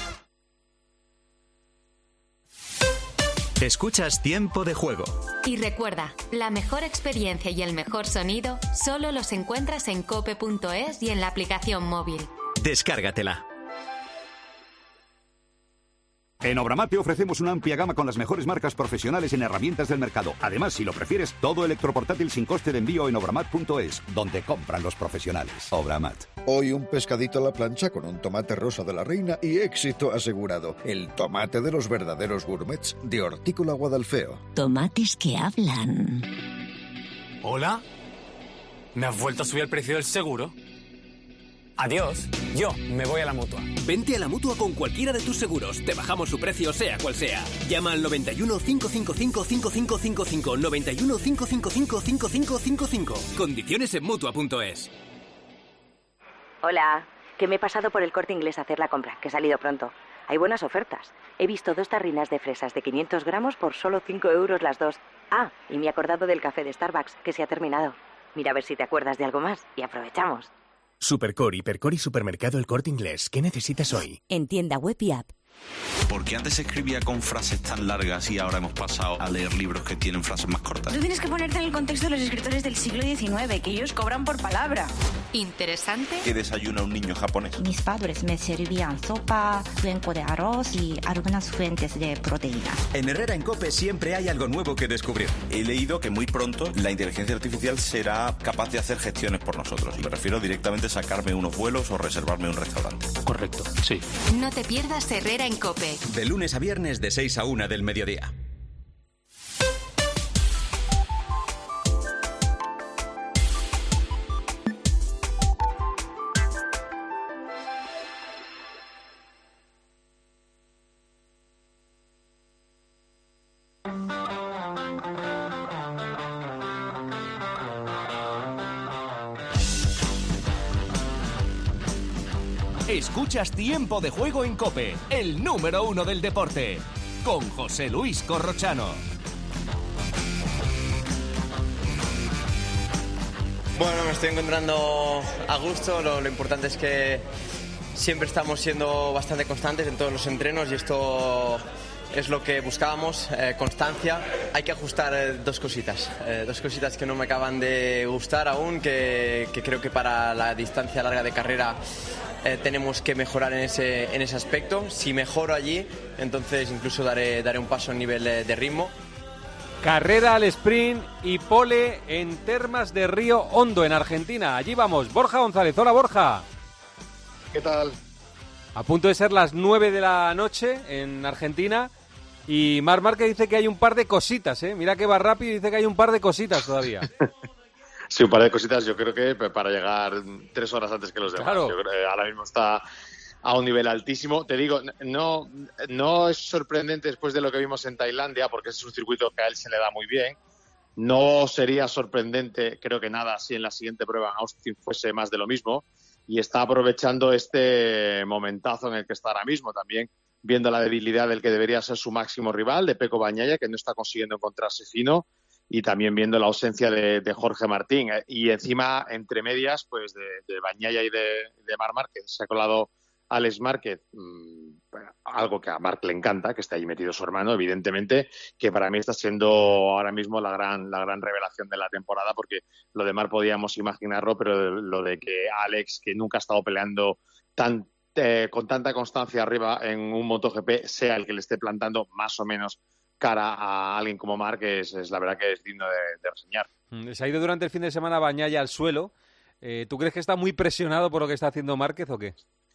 Escuchas Tiempo de Juego. Y recuerda, la mejor experiencia y el mejor sonido solo los encuentras en cope punto es y en la aplicación móvil. Descárgatela. En Obramat te ofrecemos una amplia gama con las mejores marcas profesionales en herramientas del mercado. Además, si lo prefieres, todo electroportátil sin coste de envío en obramat punto es, donde compran los profesionales. Obramat. Hoy un pescadito a la plancha con un tomate rosa de la reina y éxito asegurado. El tomate de los verdaderos gourmets de Hortícola Guadalfeo. Tomates que hablan. ¿Hola? ¿Me has vuelto a subir el precio del seguro? Adiós, yo me voy a la Mutua. Vente a la Mutua con cualquiera de tus seguros. Te bajamos su precio, sea cual sea. Llama al noventa y uno, cinco cinco cinco, cinco cinco cinco cinco, noventa y uno, cinco cinco cinco, cinco cinco cinco cinco. Condiciones en Mutua punto es. Hola, que me he pasado por el Corte Inglés a hacer la compra, que he salido pronto. Hay buenas ofertas. He visto dos tarrinas de fresas de quinientos gramos por solo cinco euros las dos. Ah, y me he acordado del café de Starbucks, que se ha terminado. Mira a ver si te acuerdas de algo más y aprovechamos. Supercore, Hipercore y Supermercado El Corte Inglés. ¿Qué necesitas hoy? En tienda web y app. ¿Por qué antes se escribía con frases tan largas y ahora hemos pasado a leer libros que tienen frases más cortas? Tú tienes que ponerte en el contexto de los escritores del siglo diecinueve, que ellos cobran por palabra. Interesante. ¿Qué desayuna un niño japonés? Mis padres me servían sopa, cuenco de arroz y algunas fuentes de proteína. En Herrera en COPE siempre hay algo nuevo que descubrir. He leído que muy pronto la inteligencia artificial será capaz de hacer gestiones por nosotros. Me refiero directamente a sacarme unos vuelos o reservarme un restaurante. Correcto, sí. No te pierdas Herrera en COPE. De lunes a viernes de seis a una del mediodía. Escuchas Tiempo de Juego en COPE, el número uno del deporte, con José Luis Corrochano. Bueno, me estoy encontrando a gusto. Lo, lo importante es que siempre estamos siendo bastante constantes en todos los entrenos y esto es lo que buscábamos, eh, constancia. Hay que ajustar eh, dos cositas, eh, dos cositas que no me acaban de gustar aún, que, que creo que para la distancia larga de carrera eh, tenemos que mejorar en ese, en ese aspecto. Si mejoro allí, entonces incluso daré, daré un paso en nivel de, de ritmo. Carrera al sprint y pole en Termas de Río Hondo, en Argentina. Allí vamos, Borja González. Hola, Borja. ¿Qué tal? A punto de ser las nueve de la noche en Argentina y Marc Márquez dice que hay un par de cositas, ¿eh? Mira que va rápido y dice que hay un par de cositas todavía. Sí, un par de cositas, yo creo que para llegar tres horas antes que los demás. Claro. Yo creo que ahora mismo está a un nivel altísimo. Te digo, no, no es sorprendente después de lo que vimos en Tailandia, porque es un circuito que a él se le da muy bien. No sería sorprendente, creo que nada, si en la siguiente prueba en Austin fuese más de lo mismo. Y está aprovechando este momentazo en el que está ahora mismo, también viendo la debilidad del que debería ser su máximo rival, de Pecco Bagnaia, que no está consiguiendo encontrarse fino, y también viendo la ausencia de, de Jorge Martín. Y encima, entre medias, pues de, de Bagnaia y de, de Marc Márquez, se ha colado Alex Márquez, mmm, bueno, algo que a Marc le encanta, que está ahí metido su hermano, evidentemente, que para mí está siendo ahora mismo la gran la gran revelación de la temporada, porque lo de Marc podíamos imaginarlo, pero lo de que Alex, que nunca ha estado peleando tan eh, con tanta constancia arriba en un MotoGP, sea el que le esté plantando más o menos cara a alguien como Marc, es, es la verdad que es digno de, de reseñar. Se ha ido durante el fin de semana Bagnaia al suelo. Eh, ¿Tú crees que está muy presionado por lo que está haciendo Márquez o qué?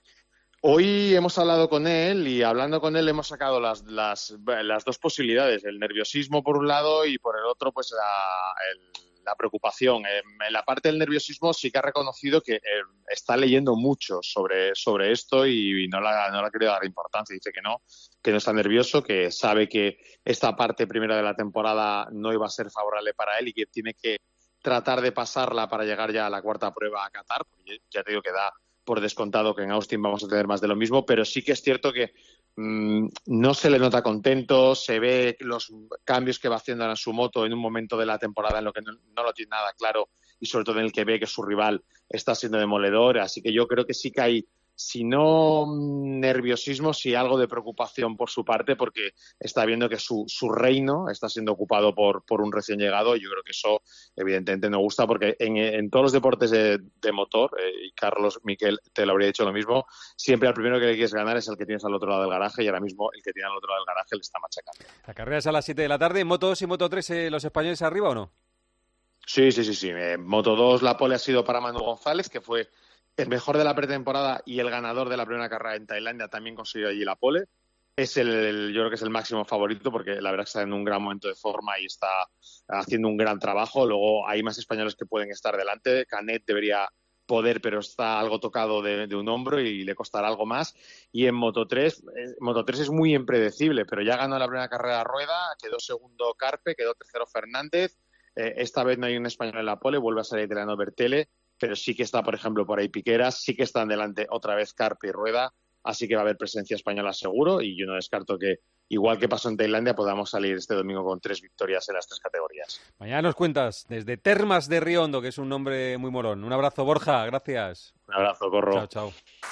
Hoy hemos hablado con él y hablando con él hemos sacado las, las, las dos posibilidades, el nerviosismo por un lado y por el otro pues la, el, la preocupación. En la parte del nerviosismo sí que ha reconocido que eh, está leyendo mucho sobre, sobre esto y, y no la no la ha querido dar importancia. Dice que no, que no está nervioso, que sabe que esta parte primera de la temporada no iba a ser favorable para él y que tiene que tratar de pasarla para llegar ya a la cuarta prueba a Qatar, porque ya te digo que da por descontado que en Austin vamos a tener más de lo mismo, pero sí que es cierto que mmm, no se le nota contento, se ve los cambios que va haciendo en su moto en un momento de la temporada en lo que no, no lo tiene nada claro y sobre todo en el que ve que su rival está siendo demoledor, así que yo creo que sí que hay si no nerviosismo, sí algo de preocupación por su parte, porque está viendo que su, su reino está siendo ocupado por, por un recién llegado, y yo creo que eso evidentemente no gusta, porque en, en todos los deportes de, de motor, eh, y Carlos, Miquel, te lo habría dicho lo mismo, siempre al primero que le quieres ganar es el que tienes al otro lado del garaje, y ahora mismo el que tiene al otro lado del garaje le está machacando. La carrera es a las siete de la tarde. ¿En Moto dos y Moto tres eh, los españoles arriba o no? Sí, sí, sí, sí. En Moto dos la pole ha sido para Manu González, que fue el mejor de la pretemporada y el ganador de la primera carrera en Tailandia, también consiguió allí la pole. Es el, el, yo creo que es el máximo favorito, porque la verdad que está en un gran momento de forma y está haciendo un gran trabajo. Luego hay más españoles que pueden estar delante. Canet debería poder, pero está algo tocado de, de un hombro y le costará algo más. Y en Moto tres, eh, Moto tres es muy impredecible, pero ya ganó la primera carrera a rueda, quedó segundo Carpe, quedó tercero Fernández. Eh, esta vez no hay un español en la pole, vuelve a salir italiano Bertele, pero sí que está, por ejemplo, por ahí Piqueras, sí que están delante otra vez Carpe y Rueda, así que va a haber presencia española seguro, y yo no descarto que, igual que pasó en Tailandia, podamos salir este domingo con tres victorias en las tres categorías. Mañana nos cuentas desde Termas de Riondo, que es un nombre muy molón. Un abrazo, Borja, gracias. Un abrazo, Corro. Chao, chao.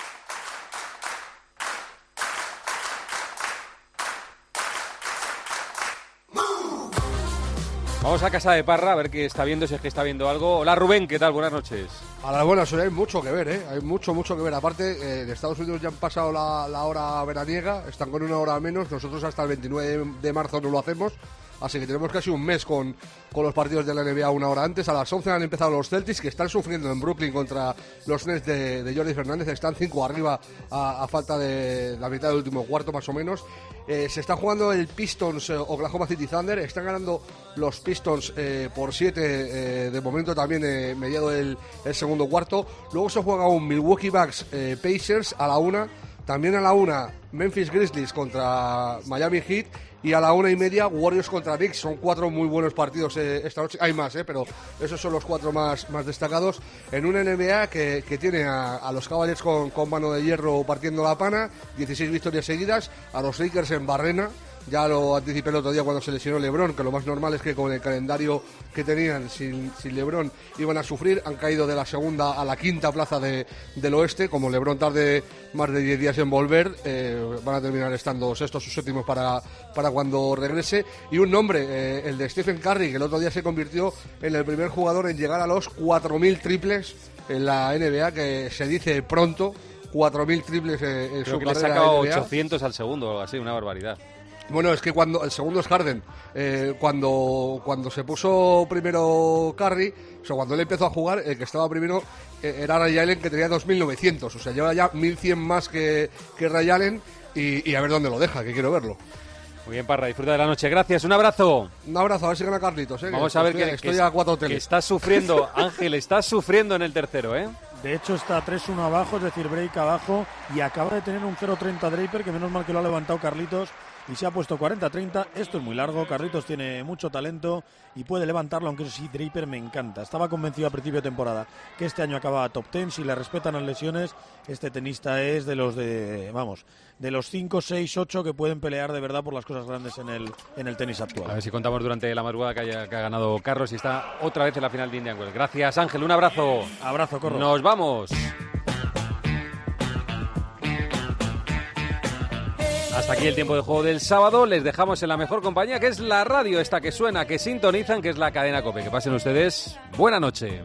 Vamos a casa de Parra a ver qué está viendo, si es que está viendo algo. Hola Rubén, ¿qué tal? Buenas noches. A las buenas, hay mucho que ver, ¿eh? Hay mucho, mucho que ver. Aparte, eh, de Estados Unidos ya han pasado la, la hora veraniega, están con una hora menos. Nosotros hasta el veintinueve de marzo no lo hacemos, así que tenemos casi un mes con, con los partidos de la N B A una hora antes. A las once han empezado los Celtics, que están sufriendo en Brooklyn contra los Nets de, de Jordi Fernández. Están cinco arriba a, a falta de la mitad del último cuarto, más o menos. Eh, se está jugando el Pistons eh, Oklahoma City Thunder. Están ganando los Pistons eh, por siete eh, de momento, también eh, mediado el, el segundo cuarto. Luego se juega un Milwaukee Bucks eh, Pacers a la una. También a la una Memphis Grizzlies contra Miami Heat. Y a la una y media Warriors contra Knicks. Son cuatro muy buenos partidos eh, esta noche. Hay más, eh, pero esos son los cuatro más, más destacados. En una N B A que, que tiene a, a los Cavaliers con, con mano de hierro partiendo la pana. dieciséis victorias seguidas. A los Lakers en barrena. Ya lo anticipé el otro día cuando se lesionó LeBron, que lo más normal es que con el calendario que tenían sin, sin LeBron iban a sufrir. Han caído de la segunda a la quinta plaza de, del oeste. Como LeBron tarde más de diez días en volver, eh, van a terminar estando sextos o séptimos para, para cuando regrese. Y un nombre, eh, el de Stephen Curry, que el otro día se convirtió en el primer jugador en llegar a los cuatro mil triples en la N B A, que se dice pronto, cuatro mil triples en, en Creo su que carrera. le ha sacado N B A. ochocientos al segundo o algo así, una barbaridad. Bueno, es que cuando el segundo es Harden, eh, cuando, cuando se puso primero Curry, o sea, cuando él empezó a jugar, el que estaba primero eh, era Ray Allen, que tenía dos mil novecientos, o sea, lleva ya mil cien más que, que Ray Allen, y, y a ver dónde lo deja, que quiero verlo. Muy bien, Parra, disfruta de la noche. Gracias, un abrazo. Un abrazo, a ver si gana Carlitos. ¿eh? Vamos que a ver estoy, que, estoy que, a cuatro que hoteles. estás sufriendo, Ángel, estás sufriendo en el tercero, ¿eh? De hecho está tres uno abajo, es decir, break abajo, y acaba de tener un cero treinta Draper, que menos mal que lo ha levantado Carlitos y se ha puesto cuarenta treinta. Esto es muy largo, Carlitos tiene mucho talento y puede levantarlo, aunque eso sí, Draper me encanta. Estaba convencido a principio de temporada que este año acaba top diez, si le respetan las lesiones, este tenista es de los de, vamos, de los cinco, seis, ocho que pueden pelear de verdad por las cosas grandes en el, en el tenis actual. A ver si contamos durante la madrugada que, haya, que ha ganado Carlos y está otra vez en la final de Indian Wells. Gracias, Ángel, un abrazo. Abrazo, Corro. Nos vamos. Hasta aquí el tiempo de juego del sábado. Les dejamos en la mejor compañía, que es la radio esta que suena, que sintonizan, que es la cadena COPE. Que pasen ustedes buena noche.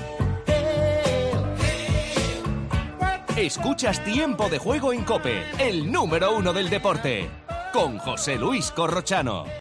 Escuchas Tiempo de Juego en COPE, el número uno del deporte, con José Luis Corrochano.